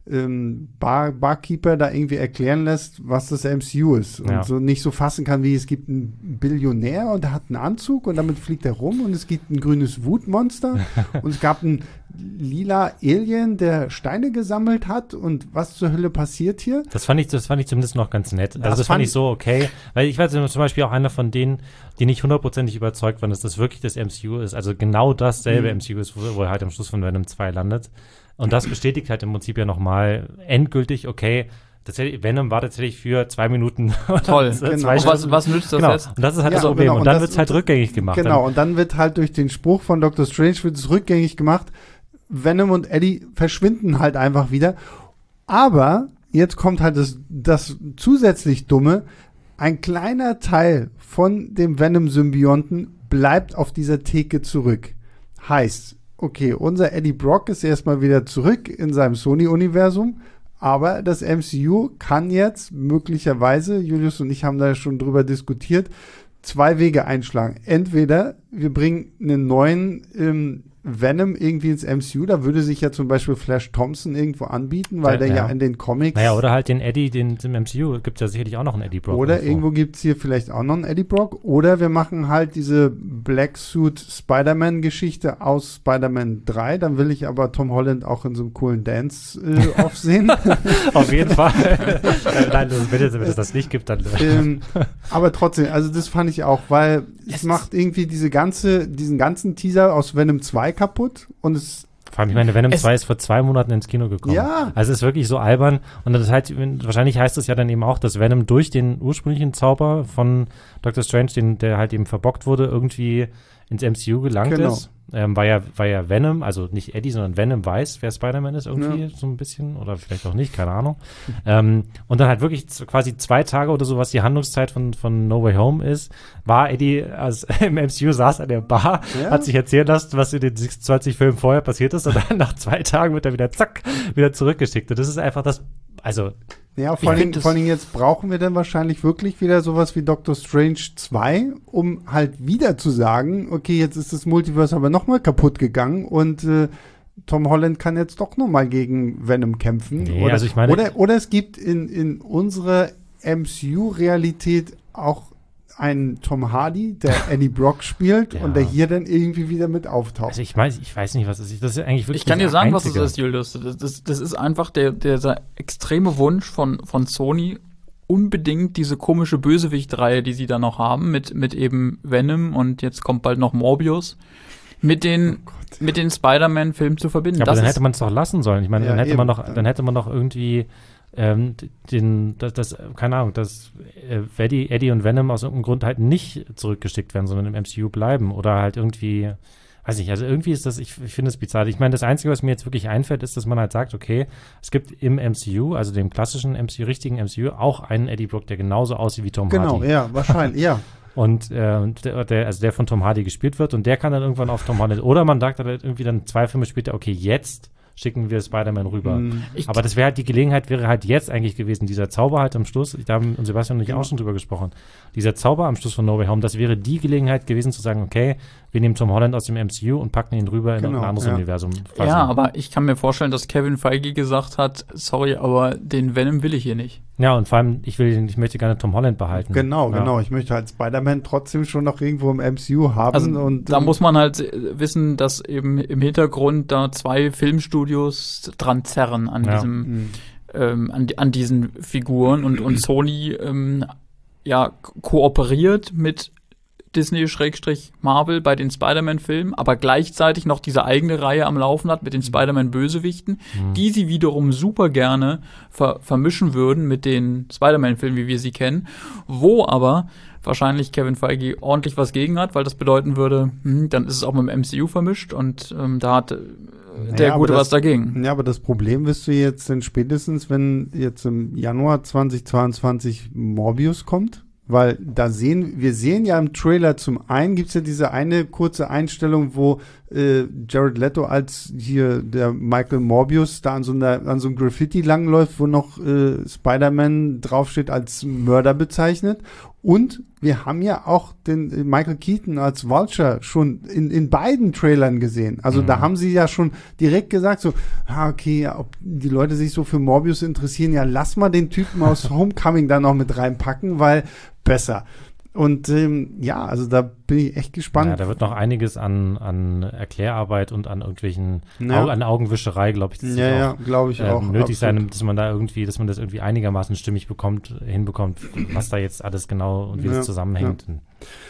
Barkeeper da irgendwie erklären lässt, was das MCU ist und so nicht so fassen kann, wie es gibt einen Billionär und der hat einen Anzug und damit fliegt er rum und es gibt ein grünes Wutmonster und es gab einen lila Alien, der Steine gesammelt hat und was zur Hölle passiert hier? Das fand ich zumindest noch ganz nett. Also das fand ich so okay, weil ich war zum Beispiel auch einer von denen, die nicht hundertprozentig überzeugt waren, dass das wirklich das MCU ist, also genau dasselbe MCU ist, wo er halt am Schluss von Venom 2 landet. Und das bestätigt halt im Prinzip ja nochmal endgültig, okay, Venom war tatsächlich für 2 Minuten. Toll, genau. Was nützt das jetzt? Und das ist halt das Problem. Genau. Und dann wird es halt rückgängig gemacht. Genau, und dann wird halt durch den Spruch von Dr. Strange wird es rückgängig gemacht. Venom und Eddie verschwinden halt einfach wieder. Aber jetzt kommt halt das zusätzlich Dumme. Ein kleiner Teil von dem Venom-Symbionten bleibt auf dieser Theke zurück. Heißt, okay, unser Eddie Brock ist erstmal wieder zurück in seinem Sony-Universum, aber das MCU kann jetzt möglicherweise, Julius und ich haben da schon drüber diskutiert, 2 Wege einschlagen. Entweder wir bringen einen neuen Venom irgendwie ins MCU, da würde sich ja zum Beispiel Flash Thompson irgendwo anbieten, weil der ja in den Comics... Naja, oder halt den Eddie, im MCU gibt es ja sicherlich auch noch einen Eddie Brock. Oder irgendwo gibt es hier vielleicht auch noch einen Eddie Brock. Oder wir machen halt diese Black Suit Spider-Man-Geschichte aus Spider-Man 3. Dann will ich aber Tom Holland auch in so einem coolen Dance-Off sehen. Auf jeden Fall. Nein, wenn es das nicht gibt, dann... aber trotzdem, also das fand ich auch, weil es macht irgendwie diesen ganzen Teaser aus Venom 2 kaputt und es vor allem, ich meine, Venom 2 ist vor 2 Monaten ins Kino gekommen. Ja. Also es ist wirklich so albern. Und das heißt, wahrscheinlich heißt es ja dann eben auch, dass Venom durch den ursprünglichen Zauber von Dr. Strange, der halt eben verbockt wurde, irgendwie ins MCU gelangt ist. War ja Venom, also nicht Eddie, sondern Venom weiß, wer Spider-Man ist irgendwie so ein bisschen. Oder vielleicht auch nicht, keine Ahnung. Und dann halt wirklich quasi 2 Tage oder so, was die Handlungszeit von No Way Home ist, war Eddie im MCU, saß an der Bar, hat sich erzählen lassen, was in den 26 Filmen vorher passiert ist und dann nach 2 Tagen wird er wieder zurückgeschickt. Und das ist einfach das, also ja, vor allem jetzt brauchen wir dann wahrscheinlich wirklich wieder sowas wie Doctor Strange 2, um halt wieder zu sagen, okay, jetzt ist das Multiverse aber nochmal kaputt gegangen und Tom Holland kann jetzt doch nochmal gegen Venom kämpfen. Nee, also ich meine, oder es gibt in unserer MCU-Realität auch einen Tom Hardy, der Eddie Brock spielt und der hier dann irgendwie wieder mit auftaucht. Also ich weiß nicht, was es ist. Das ist eigentlich wirklich ich kann dir sagen, was es ist, Julius. Das ist einfach dieser extreme Wunsch von Sony, unbedingt diese komische Bösewicht-Reihe, die sie da noch haben, mit eben Venom und jetzt kommt bald noch Morbius, mit den Spider-Man-Filmen zu verbinden. Ja, aber dann hätte man es doch lassen sollen. Ich meine, dann hätte man doch irgendwie keine Ahnung, dass Eddie und Venom aus irgendeinem Grund halt nicht zurückgeschickt werden, sondern im MCU bleiben oder halt irgendwie, weiß nicht, also irgendwie ist das, ich finde es bizarr. Ich meine, das Einzige, was mir jetzt wirklich einfällt, ist, dass man halt sagt, okay, es gibt im MCU, also dem klassischen MCU, richtigen MCU, auch einen Eddie Brock, der genauso aussieht wie Tom Hardy. Genau, ja, wahrscheinlich, ja. Und der von Tom Hardy gespielt wird und der kann dann irgendwann auf Tom Holland, oder man sagt halt irgendwie dann 2 Filme später, okay, jetzt schicken wir Spider-Man rüber. Aber das wäre halt, die Gelegenheit wäre halt jetzt eigentlich gewesen, dieser Zauber halt am Schluss, da haben Sebastian und ich auch schon drüber gesprochen, dieser Zauber am Schluss von No Way Home, das wäre die Gelegenheit gewesen zu sagen, okay, wir nehmen Tom Holland aus dem MCU und packen ihn rüber in ein anderes Universum. Quasi. Ja, aber ich kann mir vorstellen, dass Kevin Feige gesagt hat, sorry, aber den Venom will ich hier nicht. Ja, und vor allem, ich möchte gerne Tom Holland behalten. Genau. Ich möchte halt Spider-Man trotzdem schon noch irgendwo im MCU haben. Also, und da muss man halt wissen, dass eben im Hintergrund da 2 Filmstudios dran zerren an diesem, an diesen Figuren und Sony kooperiert mit Disney/Marvel bei den Spider-Man-Filmen, aber gleichzeitig noch diese eigene Reihe am Laufen hat mit den Spider-Man-Bösewichten, die sie wiederum super gerne vermischen würden mit den Spider-Man-Filmen, wie wir sie kennen, wo aber wahrscheinlich Kevin Feige ordentlich was gegen hat, weil das bedeuten würde, dann ist es auch mit dem MCU vermischt und da hat der Gute was dagegen. Ja, aber das Problem wirst du jetzt dann spätestens, wenn jetzt im Januar 2022 Morbius kommt, weil wir sehen ja im Trailer zum einen gibt's ja diese eine kurze Einstellung, wo Jared Leto als hier der Michael Morbius da an so einem Graffiti langläuft, wo noch Spider-Man draufsteht als Mörder bezeichnet. Und wir haben ja auch den Michael Keaton als Vulture schon in beiden Trailern gesehen. Also da haben sie ja schon direkt gesagt so, okay, ob die Leute sich so für Morbius interessieren, ja, lass mal den Typen aus Homecoming da noch mit reinpacken, weil besser. Und also da bin ich echt gespannt. Ja, da wird noch einiges an Erklärarbeit und an irgendwelchen an Augenwischerei, glaube ich, glaube ich auch nötig sein, dass man das irgendwie einigermaßen stimmig hinbekommt, was da jetzt alles genau und wie das zusammenhängt. Ja.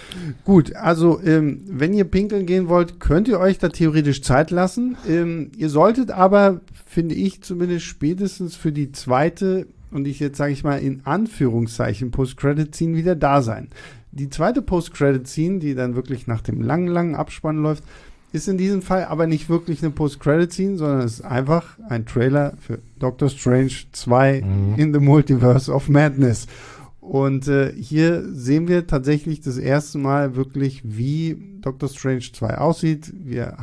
Gut, also wenn ihr pinkeln gehen wollt, könnt ihr euch da theoretisch Zeit lassen. Ihr solltet aber, finde ich zumindest spätestens für die zweite und jetzt sage ich mal in Anführungszeichen Post-Credit-Scene wieder da sein. Die zweite Post-Credit-Scene, die dann wirklich nach dem langen Abspann läuft, ist in diesem Fall aber nicht wirklich eine Post-Credit-Scene, sondern es ist einfach ein Trailer für Doctor Strange 2 in the Multiverse of Madness. Und hier sehen wir tatsächlich das erste Mal wirklich, wie Doctor Strange 2 aussieht. Wir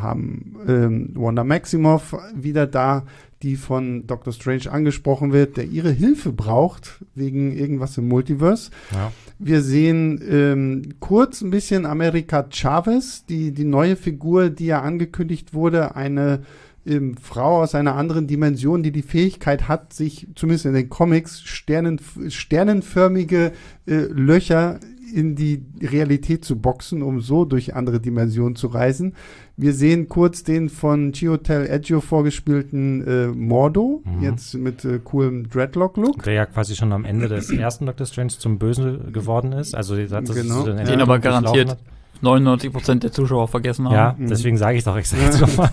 haben Wanda Maximoff wieder da, die von Doctor Strange angesprochen wird, der ihre Hilfe braucht wegen irgendwas im Multiverse. Ja. Wir sehen kurz ein bisschen America Chavez, die neue Figur, die ja angekündigt wurde, eine Frau aus einer anderen Dimension, die Fähigkeit hat, sich zumindest in den Comics sternenförmige Löcher in die Realität zu boxen, um so durch andere Dimensionen zu reisen. Wir sehen kurz den von Chiwetel Ejiofor vorgespielten Mordo, jetzt mit coolem Dreadlock-Look. Der ja quasi schon am Ende des ersten Doctor Strange zum Bösen geworden ist. Also den aber garantiert 99% der Zuschauer vergessen haben. Ja, deswegen sage ich doch extra jetzt nochmal.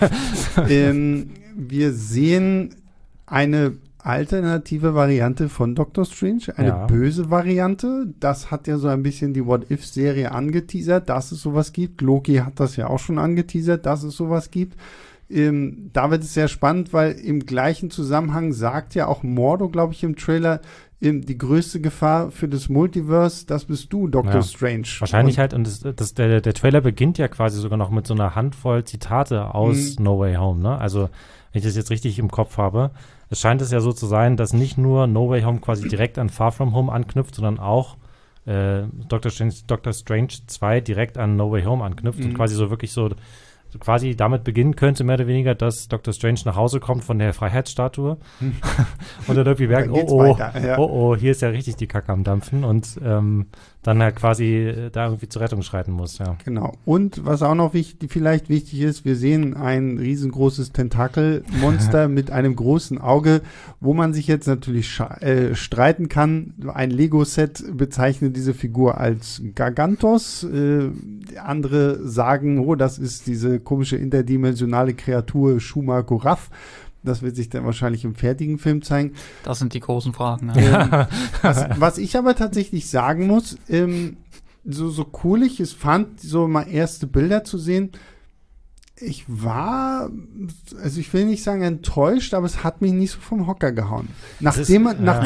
Wir sehen eine alternative Variante von Doctor Strange, eine böse Variante. Das hat ja so ein bisschen die What-If-Serie angeteasert, dass es sowas gibt. Loki hat das ja auch schon angeteasert, dass es sowas gibt. Da wird es sehr spannend, weil im gleichen Zusammenhang sagt ja auch Mordo, glaube ich, im Trailer, die größte Gefahr für das Multiverse, das bist du, Doctor Strange. Wahrscheinlich der Trailer beginnt ja quasi sogar noch mit so einer Handvoll Zitate aus No Way Home, ne? Also, wenn ich das jetzt richtig im Kopf habe, es scheint es ja so zu sein, dass nicht nur No Way Home quasi direkt an Far From Home anknüpft, sondern auch Doctor Strange 2 direkt an No Way Home anknüpft und quasi so wirklich so quasi damit beginnen könnte, mehr oder weniger, dass Doctor Strange nach Hause kommt von der Freiheitsstatue und dann irgendwie merkt, hier ist ja richtig die Kacke am Dampfen und dann halt quasi da irgendwie zur Rettung schreiten muss, ja. Genau. Und was auch noch vielleicht wichtig ist, wir sehen ein riesengroßes Tentakelmonster mit einem großen Auge, wo man sich jetzt natürlich streiten kann. Ein Lego-Set bezeichnet diese Figur als Gargantos. Andere sagen, das ist diese komische interdimensionale Kreatur Shuma Gorath. Das wird sich dann wahrscheinlich im fertigen Film zeigen. Das sind die großen Fragen. Was ich aber tatsächlich sagen muss, so cool ich es fand, so mal erste Bilder zu sehen, ich will nicht sagen enttäuscht, aber es hat mich nicht so vom Hocker gehauen. Nachdem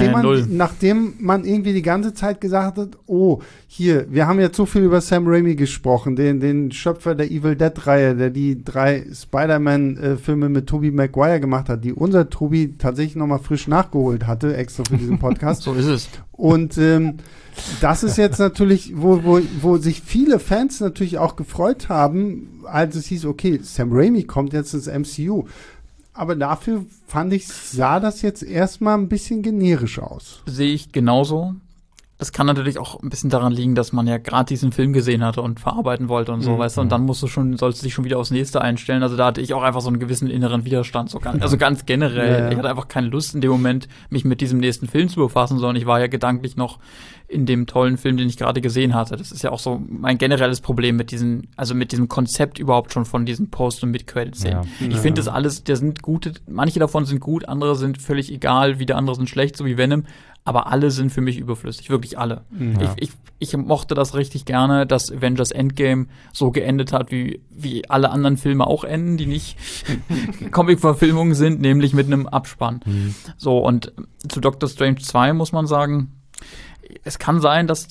man irgendwie die ganze Zeit gesagt hat, wir haben jetzt so viel über Sam Raimi gesprochen, den Schöpfer der Evil Dead-Reihe, der die 3 Spider-Man-Filme mit Tobey Maguire gemacht hat, die unser Tobi tatsächlich nochmal frisch nachgeholt hatte, extra für diesen Podcast. So ist es. Und das ist jetzt natürlich, wo sich viele Fans natürlich auch gefreut haben, als es hieß, okay, Sam Raimi kommt jetzt ins MCU. Aber dafür sah das jetzt erstmal ein bisschen generisch aus. Sehe ich genauso. Das kann natürlich auch ein bisschen daran liegen, dass man ja gerade diesen Film gesehen hatte und verarbeiten wollte und so, weißt du, und dann sollst du dich schon wieder aufs nächste einstellen. Also da hatte ich auch einfach so einen gewissen inneren Widerstand, also ganz generell. Ja. Ich hatte einfach keine Lust in dem Moment, mich mit diesem nächsten Film zu befassen, sondern ich war ja gedanklich noch in dem tollen Film, den ich gerade gesehen hatte. Das ist ja auch so mein generelles Problem mit diesem Konzept überhaupt schon von diesen Post- und Mid-Credit-Szenen. Ja. Ich finde das alles, manche davon sind gut, andere sind völlig egal, wieder andere sind schlecht, so wie Venom. Aber alle sind für mich überflüssig, wirklich alle. Ja. Ich mochte das richtig gerne, dass Avengers Endgame so geendet hat, wie alle anderen Filme auch enden, die nicht Comic-Verfilmungen sind, nämlich mit einem Abspann. So, und zu Doctor Strange 2 muss man sagen, es kann sein, dass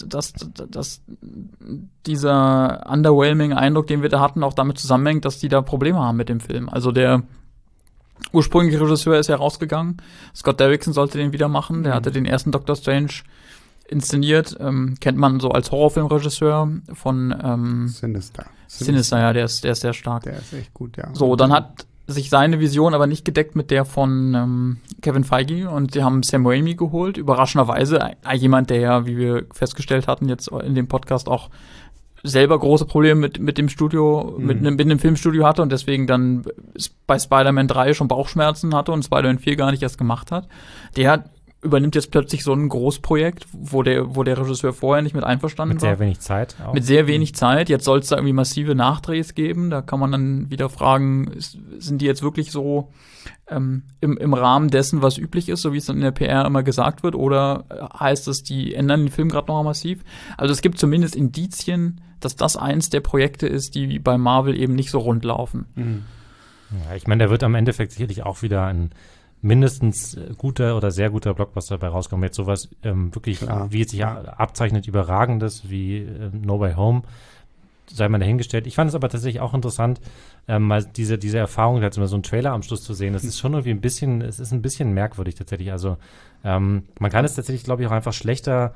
dieser underwhelming Eindruck, den wir da hatten, auch damit zusammenhängt, dass die da Probleme haben mit dem Film. Also der ursprüngliche Regisseur ist ja rausgegangen. Scott Derrickson sollte den wieder machen. Der hatte den ersten Doctor Strange inszeniert. Kennt man so als Horrorfilmregisseur von Sinister, ja, der ist sehr stark. Der ist echt gut, ja. So, dann hat sich seine Vision aber nicht gedeckt mit der von Kevin Feige und sie haben Sam Raimi geholt. Überraschenderweise jemand, der ja, wie wir festgestellt hatten, jetzt in dem Podcast auch selber große Probleme mit dem Studio, mit einem Filmstudio hatte und deswegen dann bei Spider-Man 3 schon Bauchschmerzen hatte und Spider-Man 4 gar nicht erst gemacht hat. Der übernimmt jetzt plötzlich so ein Großprojekt, wo der Regisseur vorher nicht mit einverstanden war. Mit sehr wenig Zeit auch. Mit sehr wenig Zeit. Jetzt soll es da irgendwie massive Nachdrehs geben. Da kann man dann wieder fragen, sind die jetzt wirklich so im Rahmen dessen, was üblich ist, so wie es dann in der PR immer gesagt wird, oder heißt es, die ändern den Film gerade noch mal massiv? Also es gibt zumindest Indizien, dass das eins der Projekte ist, die bei Marvel eben nicht so rund laufen. Ja, ich meine, da wird am Endeffekt sicherlich auch wieder ein mindestens guter oder sehr guter Blockbuster dabei rauskommen. Jetzt sowas wirklich, wie es sich abzeichnet, Überragendes wie No Way Home, sei mal dahingestellt. Ich fand es aber tatsächlich auch interessant, mal diese Erfahrung, halt so einen Trailer am Schluss zu sehen. Das ist schon irgendwie ein bisschen merkwürdig tatsächlich. Also man kann es tatsächlich, glaube ich, auch einfach schlechter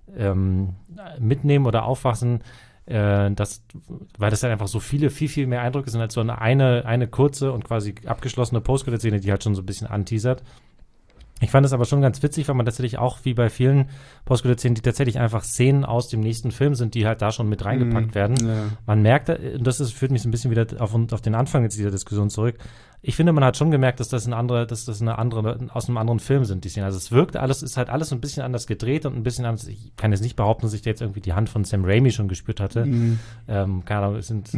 mitnehmen oder auffassen, weil das halt einfach so viel mehr Eindrücke sind als so eine kurze und quasi abgeschlossene Post-Credit-Szene, die halt schon so ein bisschen anteasert. Ich fand es aber schon ganz witzig, weil man tatsächlich auch, wie bei vielen Post-Credit-Szenen, die tatsächlich einfach Szenen aus dem nächsten Film sind, die halt da schon mit reingepackt werden. Ja. Man merkt, und führt mich so ein bisschen wieder auf den Anfang jetzt dieser Diskussion zurück. Ich finde, man hat schon gemerkt, dass das aus einem anderen Film sind, die Szenen. Also es wirkt alles, ist halt alles so ein bisschen anders gedreht und ein bisschen anders. Ich kann jetzt nicht behaupten, dass ich da jetzt irgendwie die Hand von Sam Raimi schon gespürt hatte. Keine Ahnung, es sind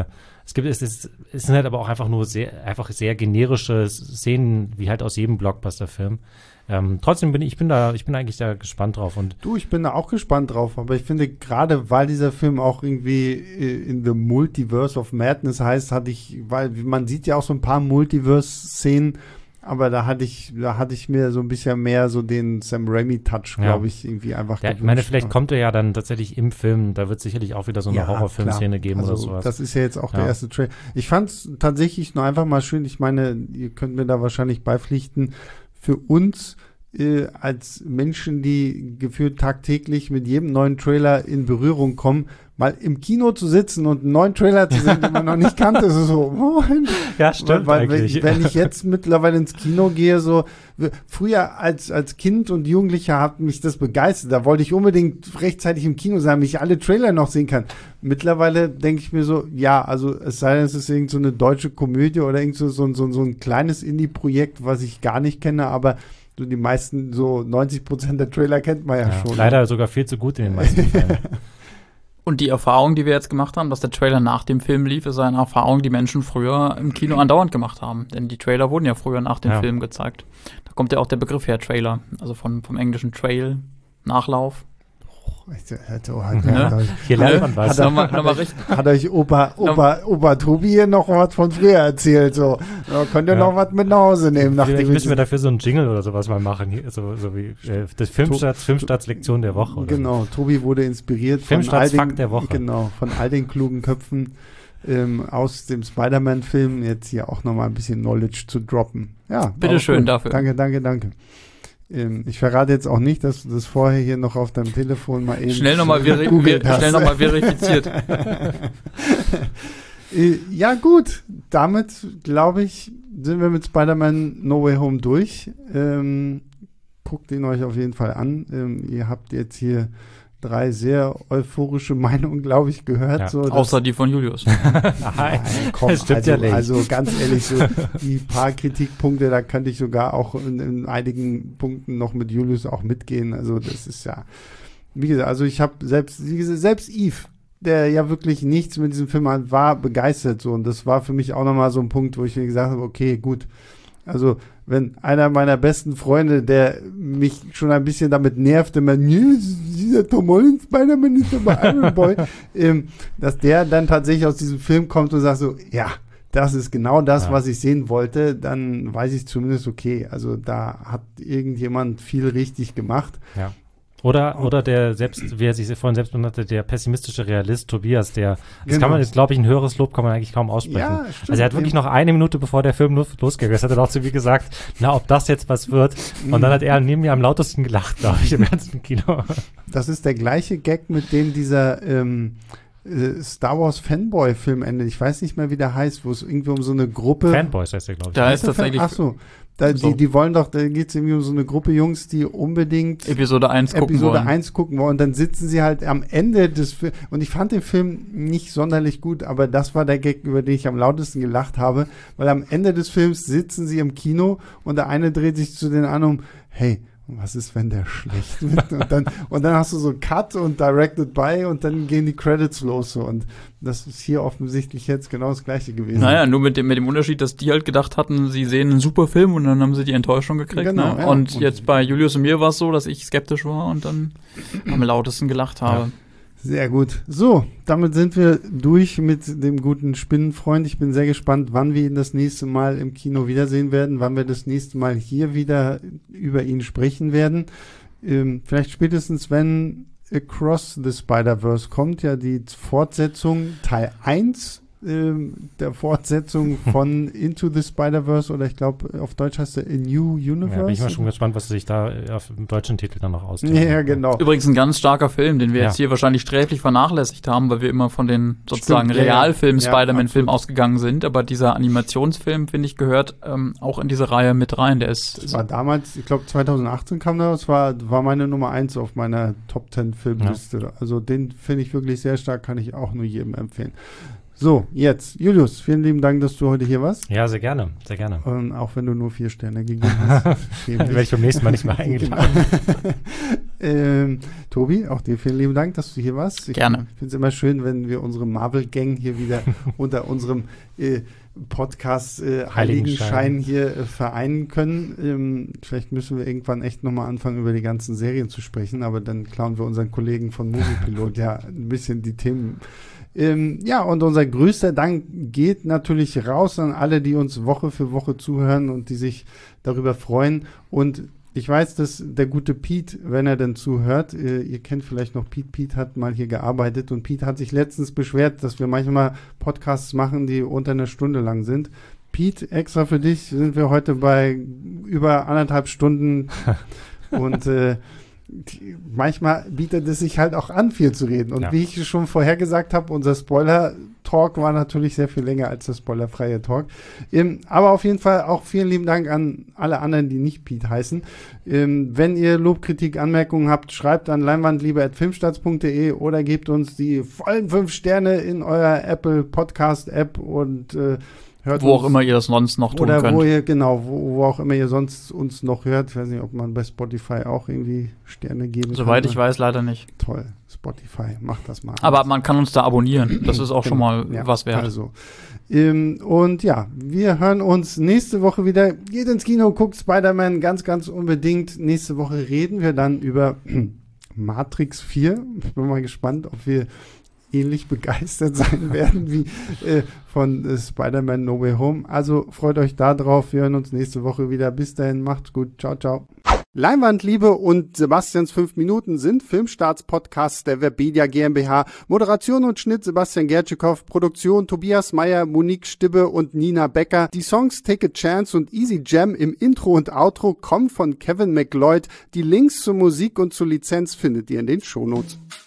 halt aber auch einfach nur sehr generische Szenen, wie halt aus jedem Blockbuster-Film. Trotzdem ich bin eigentlich da gespannt drauf. Und ich bin da auch gespannt drauf, aber ich finde, gerade weil dieser Film auch irgendwie in the Multiverse of Madness heißt, weil man sieht ja auch so ein paar Multiverse-Szenen, aber da hatte ich mir so ein bisschen mehr so den Sam Raimi-Touch, glaube ich, irgendwie einfach gewünscht. Ich meine, vielleicht kommt er ja dann tatsächlich im Film, da wird sicherlich auch wieder so eine Horrorfilm-Szene geben oder sowas. Das ist ja jetzt auch der erste Trailer. Ich fand es tatsächlich nur einfach mal schön, ich meine, ihr könnt mir da wahrscheinlich beipflichten, für uns als Menschen, die gefühlt tagtäglich mit jedem neuen Trailer in Berührung kommen, mal im Kino zu sitzen und einen neuen Trailer zu sehen, den man noch nicht kannte, ist so, Moment. Ja, stimmt weil wenn ich jetzt mittlerweile ins Kino gehe, so, früher als Kind und Jugendlicher hat mich das begeistert, da wollte ich unbedingt rechtzeitig im Kino sein, damit ich alle Trailer noch sehen kann. Mittlerweile denke ich mir so, ja, also es sei denn, es ist irgend so eine deutsche Komödie oder irgend so ein kleines Indie-Projekt, was ich gar nicht kenne, aber so die meisten, so 90% der Trailer kennt man ja schon. Leider sogar viel zu gut in den meisten Fällen. Und die Erfahrung, die wir jetzt gemacht haben, dass der Trailer nach dem Film lief, ist eine Erfahrung, die Menschen früher im Kino andauernd gemacht haben. Denn die Trailer wurden ja früher nach dem Film gezeigt. Da kommt ja auch der Begriff her, Trailer. Also vom englischen Trail, Nachlauf. Hier lernt man was. Hat euch Opa Tobi hier noch was von früher erzählt? So, könnt ihr noch was mit nach Hause nehmen? Vielleicht müssen wir dafür so einen Jingle oder sowas mal machen. So wie das Filmstarts-Lektion der Woche. Oder genau, Tobi wurde inspiriert Filmstarts-Fakt der Woche. Genau, von all den klugen Köpfen aus dem Spider-Man-Film jetzt hier auch nochmal ein bisschen Knowledge zu droppen. Ja, bitteschön dafür. Danke. Ich verrate jetzt auch nicht, dass du das vorher hier noch auf deinem Telefon mal eben schnell nochmal verifiziert. Ja gut, damit glaube ich, sind wir mit Spider-Man No Way Home durch. guckt ihn euch auf jeden Fall an. Ihr habt jetzt hier 3 sehr euphorische Meinungen, glaube ich, gehört. Ja, so, außer die von Julius. Nein, komm, das stimmt ja nicht. Also ganz ehrlich, so die paar Kritikpunkte, da könnte ich sogar auch in einigen Punkten noch mit Julius auch mitgehen. Also das ist ja, wie gesagt, also ich habe selbst Yves, der ja wirklich nichts mit diesem Film hat, war begeistert so. Und das war für mich auch nochmal so ein Punkt, wo ich mir gesagt habe, okay, gut. Also wenn einer meiner besten Freunde, der mich schon ein bisschen damit nervte, dieser Tom Holland Spider-Man ist aber Iron Boy, dass der dann tatsächlich aus diesem Film kommt und sagt so, ja, das ist genau das, was ich sehen wollte, dann weiß ich zumindest, okay, also da hat irgendjemand viel richtig gemacht. Ja. Oder der selbst, wie er sich vorhin selbst benannte, der pessimistische Realist Tobias, das kann man jetzt, glaube ich, ein höheres Lob kann man eigentlich kaum aussprechen. Ja, stimmt. Also er hat wirklich noch 1 Minute, bevor der Film losgegangen ist, hat er auch zu mir gesagt, na, ob das jetzt was wird. Und dann hat er neben mir am lautesten gelacht, glaube ich, im ganzen Kino. Das ist der gleiche Gag, mit dem dieser Star Wars Fanboy-Film endet. Ich weiß nicht mehr, wie der heißt, wo es irgendwie um so eine Gruppe... Fanboys heißt der, glaube ich. Da ist tatsächlich... Ach so. Die wollen doch, da geht es irgendwie um so eine Gruppe Jungs, die unbedingt Episode 1 gucken wollen. Und dann sitzen sie halt am Ende des Films. Und ich fand den Film nicht sonderlich gut, aber das war der Gag, über den ich am lautesten gelacht habe, weil am Ende des Films sitzen sie im Kino und der eine dreht sich zu den anderen hey, was ist, wenn der schlecht wird? Und dann hast du so Cut und Directed by und dann gehen die Credits los. So. Und das ist hier offensichtlich jetzt genau das Gleiche gewesen. Naja, nur mit dem Unterschied, dass die halt gedacht hatten, sie sehen einen super Film und dann haben sie die Enttäuschung gekriegt. Genau, ne? Ja. Und jetzt bei Julius und mir war es so, dass ich skeptisch war und dann am lautesten gelacht habe. Ja. Sehr gut. So, damit sind wir durch mit dem guten Spinnenfreund. Ich bin sehr gespannt, wann wir ihn das nächste Mal im Kino wiedersehen werden, wann wir das nächste Mal hier wieder über ihn sprechen werden. Vielleicht spätestens, wenn Across the Spider-Verse kommt, ja die Fortsetzung Teil 1 der Fortsetzung von Into the Spider-Verse oder ich glaube, auf Deutsch heißt er A New Universe. Ja, bin ich mal schon gespannt, was sich da auf dem deutschen Titel dann noch ausdenkt. Ja, genau. Übrigens ein ganz starker Film, den wir jetzt hier wahrscheinlich sträflich vernachlässigt haben, weil wir immer von den sozusagen Realfilm-Spider-Man-Film ausgegangen sind. Aber dieser Animationsfilm, finde ich, gehört auch in diese Reihe mit rein. Das war damals, ich glaube 2018 kam das, war meine Nummer 1 auf meiner Top 10 Filmliste. Ja. Also den finde ich wirklich sehr stark, kann ich auch nur jedem empfehlen. So, jetzt, Julius, vielen lieben Dank, dass du heute hier warst. Ja, sehr gerne, sehr gerne. Und auch wenn du nur 4 Sterne gegeben hast. Werde ich beim nächsten Mal nicht mehr eingeladen. Tobi, auch dir vielen lieben Dank, dass du hier warst. Gerne. Ich finde es immer schön, wenn wir unsere Marvel-Gang hier wieder unter unserem Podcast Heiligenschein hier vereinen können. Vielleicht müssen wir irgendwann echt nochmal anfangen, über die ganzen Serien zu sprechen, aber dann klauen wir unseren Kollegen von Moviepilot ja ein bisschen die Themen. Und unser größter Dank geht natürlich raus an alle, die uns Woche für Woche zuhören und die sich darüber freuen. Und ich weiß, dass der gute Pete, wenn er denn zuhört, ihr kennt vielleicht noch Pete, Pete hat mal hier gearbeitet und Pete hat sich letztens beschwert, dass wir manchmal Podcasts machen, die unter einer Stunde lang sind. Pete, extra für dich sind wir heute bei über 1,5 Stunden und manchmal bietet es sich halt auch an, viel zu reden. Und wie ich schon vorher gesagt habe, unser Spoiler-Talk war natürlich sehr viel länger als der spoilerfreie Talk. Aber auf jeden Fall auch vielen lieben Dank an alle anderen, die nicht Pete heißen. Wenn ihr Lob, Kritik, Anmerkungen habt, schreibt an leinwandliebe@filmstarts.de oder gebt uns die vollen 5 Sterne in eurer Apple Podcast App und hört wo auch immer ihr das sonst noch tun könnt. Wo auch immer ihr sonst uns noch hört. Ich weiß nicht, ob man bei Spotify auch irgendwie Sterne geben kann. Soweit ich weiß, leider nicht. Toll, Spotify, macht das mal. Aber man kann uns da abonnieren. Das ist auch schon mal was wert. Also. Und ja, wir hören uns nächste Woche wieder. Geht ins Kino, guckt Spider-Man ganz, ganz unbedingt. Nächste Woche reden wir dann über Matrix 4. Ich bin mal gespannt, ob wir ähnlich begeistert sein werden wie von Spider-Man No Way Home. Also freut euch da drauf. Wir hören uns nächste Woche wieder. Bis dahin, macht's gut. Ciao, ciao. Leinwandliebe und Sebastians 5 Minuten sind Filmstarts-Podcasts der Webedia GmbH. Moderation und Schnitt Sebastian Gertschikow. Produktion Tobias Meyer, Monique Stibbe und Nina Becker. Die Songs Take a Chance und Easy Jam im Intro und Outro kommen von Kevin MacLeod. Die Links zur Musik und zur Lizenz findet ihr in den Shownotes.